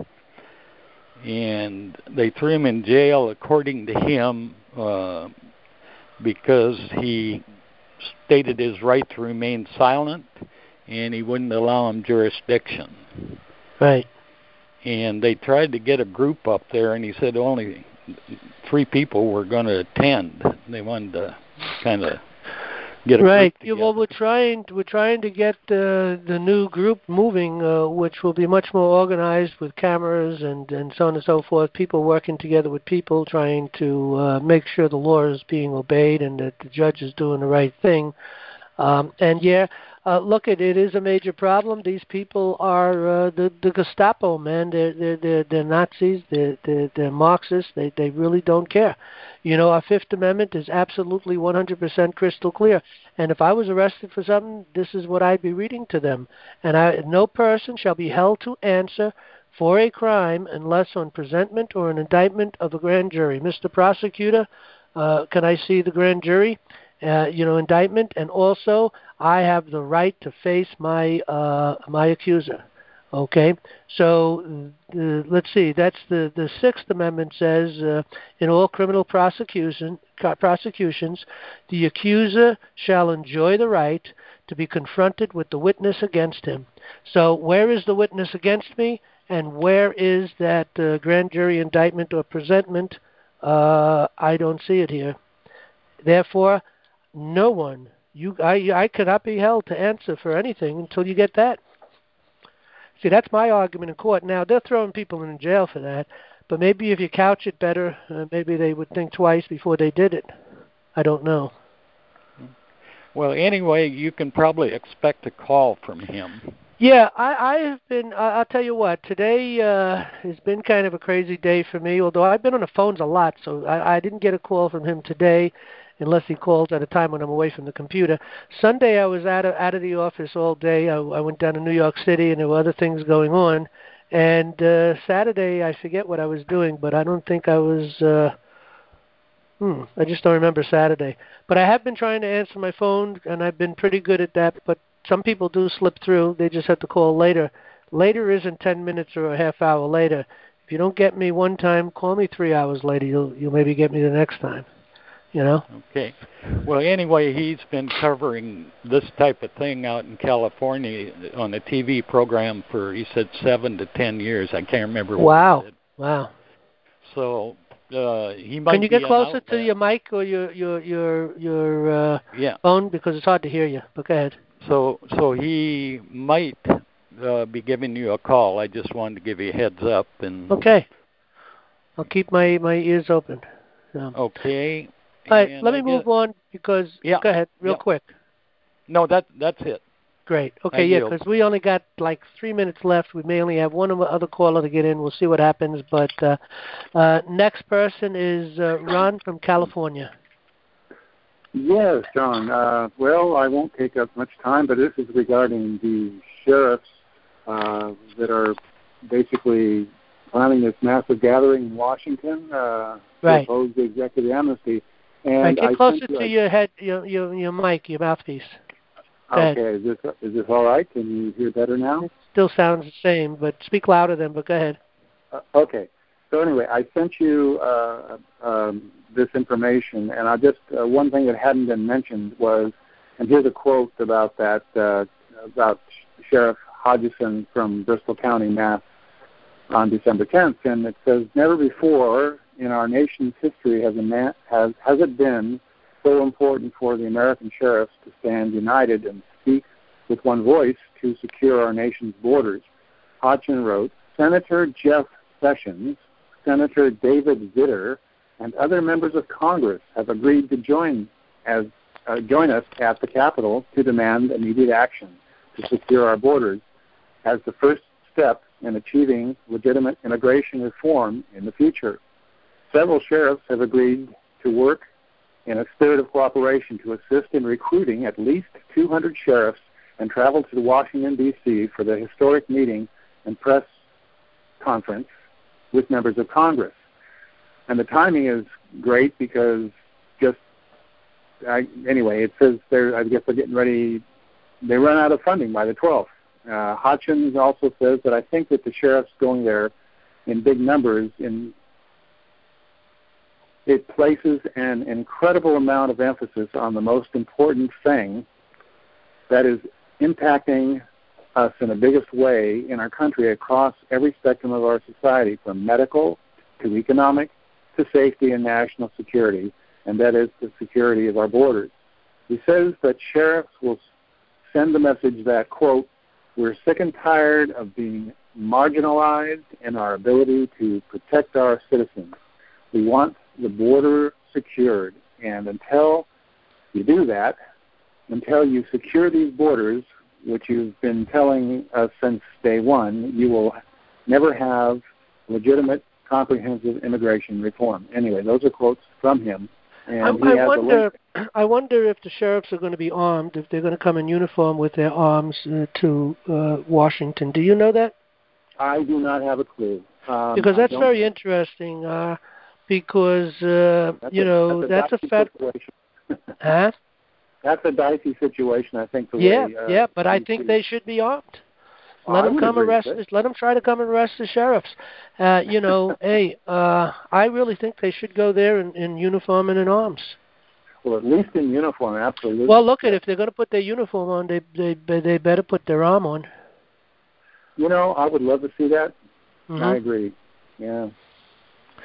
And they threw him in jail, according to him, uh, because he stated his right to remain silent, and he wouldn't allow him jurisdiction. Right. And they tried to get a group up there, and he said only three people were going to attend. They wanted to kind of get a right. group Yeah, well, we're trying we're trying to get uh, the new group moving, uh, which will be much more organized with cameras and, and so on and so forth. People working together with people, trying to uh, make sure the law is being obeyed and that the judge is doing the right thing. Um, and yeah, uh, look, it, it is a major problem. These people are uh, the the Gestapo, man. They're they're they're, they're Nazis. They're, they're they're Marxists. They they really don't care. You know, our Fifth Amendment is absolutely one hundred percent crystal clear. And if I was arrested for something, this is what I'd be reading to them. And I, no person shall be held to answer for a crime unless on presentment or an indictment of a grand jury. Mister Prosecutor, uh, can I see the grand jury? Uh, you know, indictment, and also I have the right to face my uh, my accuser. Okay, so uh, let's see. That's the the Sixth Amendment says uh, in all criminal prosecution prosecutions, the accuser shall enjoy the right to be confronted with the witness against him. So where is the witness against me, and where is that uh, grand jury indictment or presentment? Uh, I don't see it here. Therefore, no one, you I I cannot be held to answer for anything until you get that. See, that's my argument in court. Now, they're throwing people in jail for that, but maybe if you couch it better, uh, maybe they would think twice before they did it. I don't know. Well, anyway, you can probably expect a call from him. Yeah, I, I have been, I, I'll tell you what, today uh, has been kind of a crazy day for me, although I've been on the phones a lot, so I, I didn't get a call from him today, unless he calls at a time when I'm away from the computer. Sunday I was out of, out of the office all day. I, I went down to New York City, and there were other things going on. And uh, Saturday, I forget what I was doing, but I don't think I was, uh, hmm, I just don't remember Saturday. But I have been trying to answer my phone, and I've been pretty good at that, but some people do slip through. They just have to call later. Later isn't ten minutes or a half hour later. If you don't get me one time, call me three hours later. You'll, you'll maybe get me the next time. You know? Okay. Well, anyway, he's been covering this type of thing out in California on a T V program for, he said, seven to ten years. I can't remember what Wow. he said. Wow. So uh, he might Can you be get closer to an your mic or your your your your uh, yeah. phone, because it's hard to hear you? But go ahead. So so he might uh, be giving you a call. I just wanted to give you a heads up. And okay. I'll keep my my ears open. So. Okay. All right, And let I me move guess, on because yeah, go ahead, real yeah. quick. No, that that's it. Great. I Okay, yeah, yield. because we only got like three minutes left. We may only have one other caller to get in. We'll see what happens. But uh, uh, next person is uh, Ron from California. Yes, John. Uh, well, I won't take up much time, but this is regarding the sheriffs uh, that are basically planning this massive gathering in Washington uh, right. to oppose the executive amnesty. And right, get I closer to I, your head, your your your mic, your mouthpiece. Go okay, ahead. is this is this all right? Can you hear better now? It still sounds the same, but speak louder then. But go ahead. Uh, okay. So anyway, I sent you uh, um, this information, and I just uh, one thing that hadn't been mentioned was, and here's a quote about that uh, about Sheriff Hodgson from Bristol County, Mass, on December tenth, and it says, "Never before in our nation's history has a man, has has it been so important for the American sheriffs to stand united and speak with one voice to secure our nation's borders." Hodgson wrote, "Senator Jeff Sessions, Senator David Vitter, and other members of Congress have agreed to join as uh, join us at the Capitol to demand immediate action to secure our borders as the first step in achieving legitimate immigration reform in the future. Several sheriffs have agreed to work in a spirit of cooperation to assist in recruiting at least two hundred sheriffs and travel to Washington, D C for the historic meeting and press conference with members of Congress." And the timing is great because just, I, anyway, it says they're, I guess they're getting ready, they run out of funding by the twelfth. Uh, Hodgson also says that I think that the sheriffs going there in big numbers, in it places an incredible amount of emphasis on the most important thing that is impacting us in the biggest way in our country across every spectrum of our society, from medical to economic to safety and national security, and that is the security of our borders. He says that sheriffs will send the message that, quote, "We're sick and tired of being marginalized in our ability to protect our citizens. We want the border secured, and until you do that, until you secure these borders, which you've been telling us since day one, you will never have legitimate, comprehensive immigration reform." Anyway, those are quotes from him. And I, he I has wonder. a link. I wonder if the sheriffs are going to be armed, if they're going to come in uniform with their arms uh, to uh, Washington. Do you know that? I do not have a clue. Um, because that's I very interesting. Uh, because uh, that's you a, know that's a, that's a fed. huh? That's a dicey situation, I think. The yeah, way, uh, yeah, but I think they should be armed. Oh, Let I them would come agree arrest. with it. Let them try to come and arrest the sheriffs. Uh, you know, hey, uh, I really think they should go there in, in uniform and in arms. Well, at least in uniform, absolutely. Well, look at if they're going to put their uniform on, they they they better put their arm on. You know, I would love to see that. Mm-hmm. I agree. Yeah.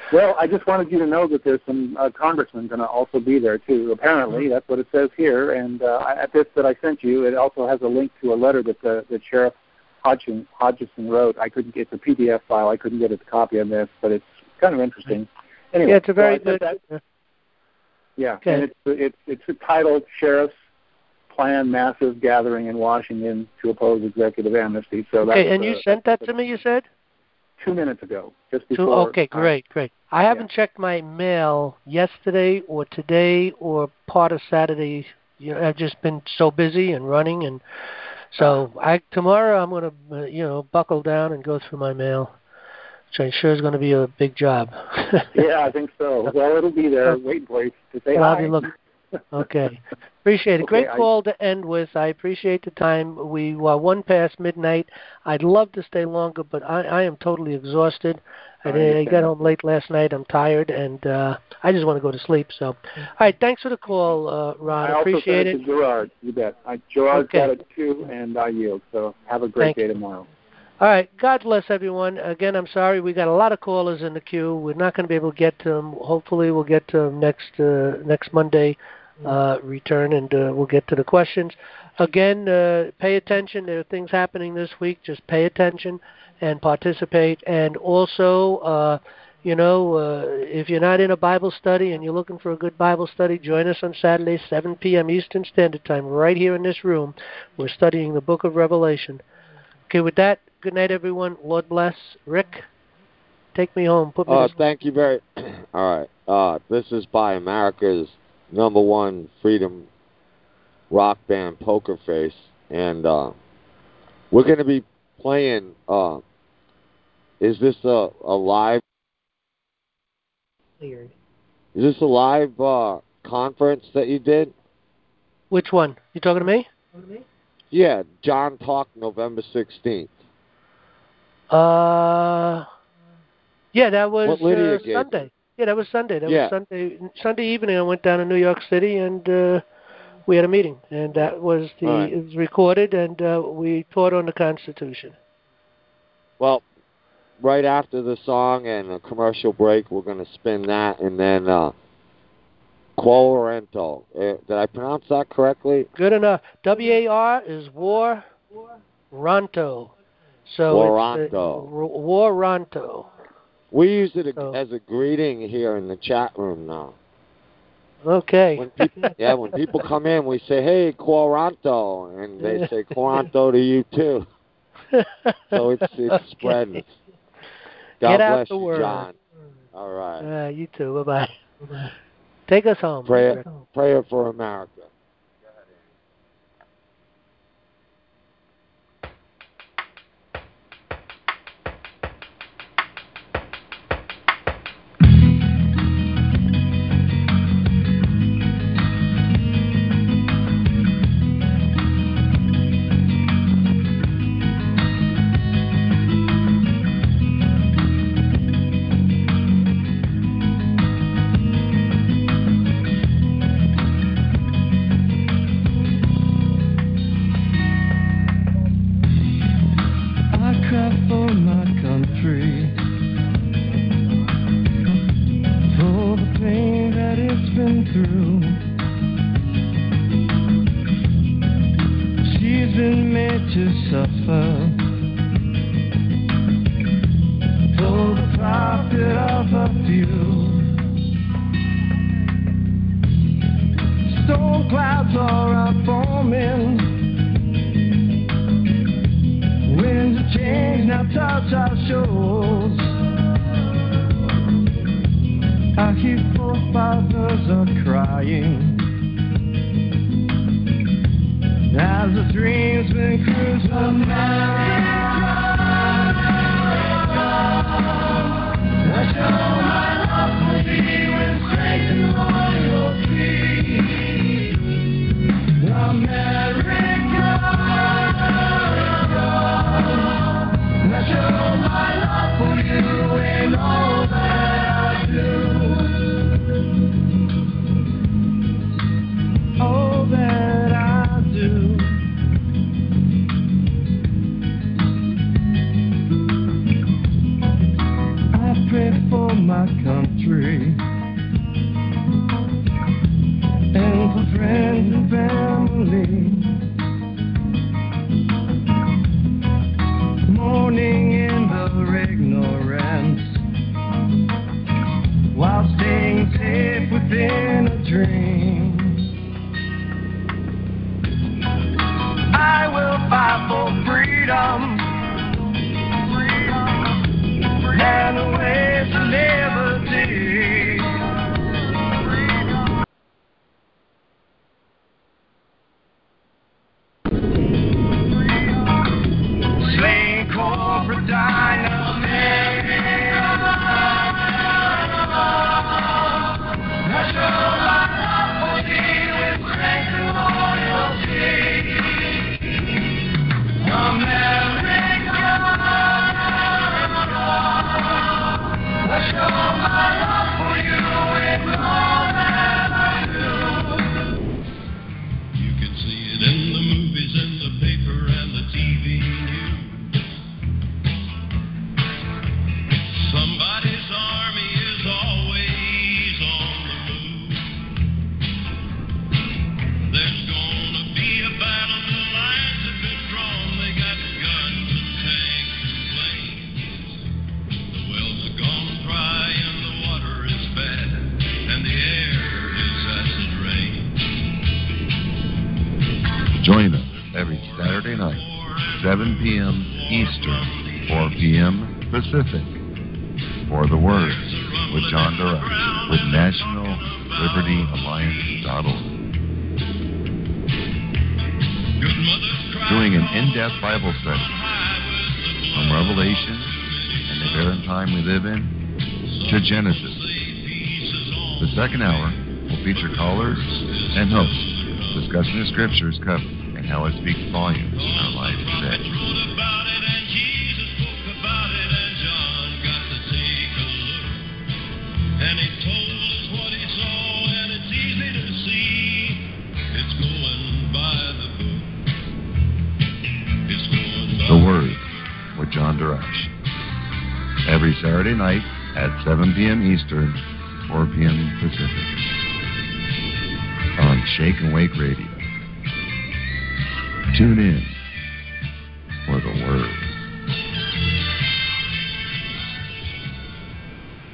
Well, I just wanted you to know that there's some uh, congressmen going to also be there, too. Apparently, that's what it says here. And uh, at this that I sent you, it also has a link to a letter that the, that Sheriff Hodgson, Hodgson wrote. I couldn't get the P D F file. I couldn't get a copy of this, but it's kind of interesting. Anyway, yeah, it's a very so good... That, yeah, okay. and it's, it's, it's titled Sheriff's Plan Massive Gathering in Washington to Oppose Executive Amnesty. So okay, that's, and you uh, sent that to me, you said? Two minutes ago, just Two, before. okay, great, great. I haven't yeah. checked my mail yesterday or today or part of Saturday. You know, I've just been so busy and running, and so I tomorrow I'm going to, uh, you know, buckle down and go through my mail, which I'm sure is going to be a big job. Yeah, I think so. Well, it'll be there waiting for you to say well, hi. I'll be looking. Okay. Appreciate it. Okay, Great I, call to end with. I appreciate the time. We were one past midnight. I'd love to stay longer, but I, I am totally exhausted. I, I, I got home late last night. I'm tired, and uh, I just want to go to sleep. So, all right, thanks for the call, uh, Ron. I also appreciate sent it. it to Gerard. You bet. I, Gerard's okay. got it too, and I yield. So have a great Thank day you. tomorrow. All right. God bless everyone. Again, I'm sorry. We got a lot of callers in the queue. We're not going to be able to get to them. Hopefully, we'll get to them next, uh, next Monday. Uh, return and uh, we'll get to the questions. Again, uh, pay attention. There are things happening this week. Just pay attention and participate. And also, uh, you know, uh, if you're not in a Bible study and you're looking for a good Bible study, join us on Saturday, seven p.m. Eastern Standard Time, right here in this room. We're studying the book of Revelation. Okay, with that, good night, everyone. Lord bless. Rick, take me home. Put me uh, to thank you very All right. Uh, this is by America's number one freedom rock band, Poker Face, and uh, we're going to be playing. Uh, is this a, a live? Weird. Is this a live uh, conference that you did? Which one? You talking to me? Yeah, John Talk, November sixteenth. Uh, yeah, that was what Lydia uh, gave Sunday. You? Yeah, that was Sunday. That yeah. was Sunday. Sunday evening, I went down to New York City and uh, we had a meeting, and that was the. Right. It was recorded, and uh, we taught on the Constitution. Well, right after the song and a commercial break, we're going to spin that, and then uh, Quo Warranto. Uh, did I pronounce that correctly? Good enough. W A R is War Ronto. So Warranto. it's uh, Warranto. We use it so. as a greeting here in the chat room now. Okay. When people, yeah, when people come in, we say, "Hey, Quaranto," and they say "Quaranto" to you too. So it's it's okay. spreading. God Get bless out the you, word. John. All right. Uh, you too. Bye bye. Take us home. Prayer, prayer for America. My and for friends and family, mourning in their ignorance, while staying safe within a dream. I will fight for freedom, freedom, and the ways to liberty. Slaying corporate dynasty. I show my love for thee with strength and loyalty. America, I show my love for you in all that I do. You can see it in the movies, in the paper, and the T V news. Somebody's army is always on the move. There's gonna be a battle, the lines have been drawn. They got guns and tanks and planes. The wells are gone dry and the water is bad, and the air is acid rain. Join us every Saturday night, seven p.m. Eastern, four p.m. Pacific, for The Word with John Durash with National Liberty Alliance dot org. Doing an in-depth Bible study from Revelation and the current time we live in to Genesis. The second hour will feature callers and hosts discussing the scriptures covered and how it speaks volumes in our lives today. And he told us what he saw, and it's easy to see. It's going by the book. It's going by The Word with John Durash. Every Saturday night at seven p.m. Eastern, four p.m. Pacific. On Shake and Wake Radio. Tune in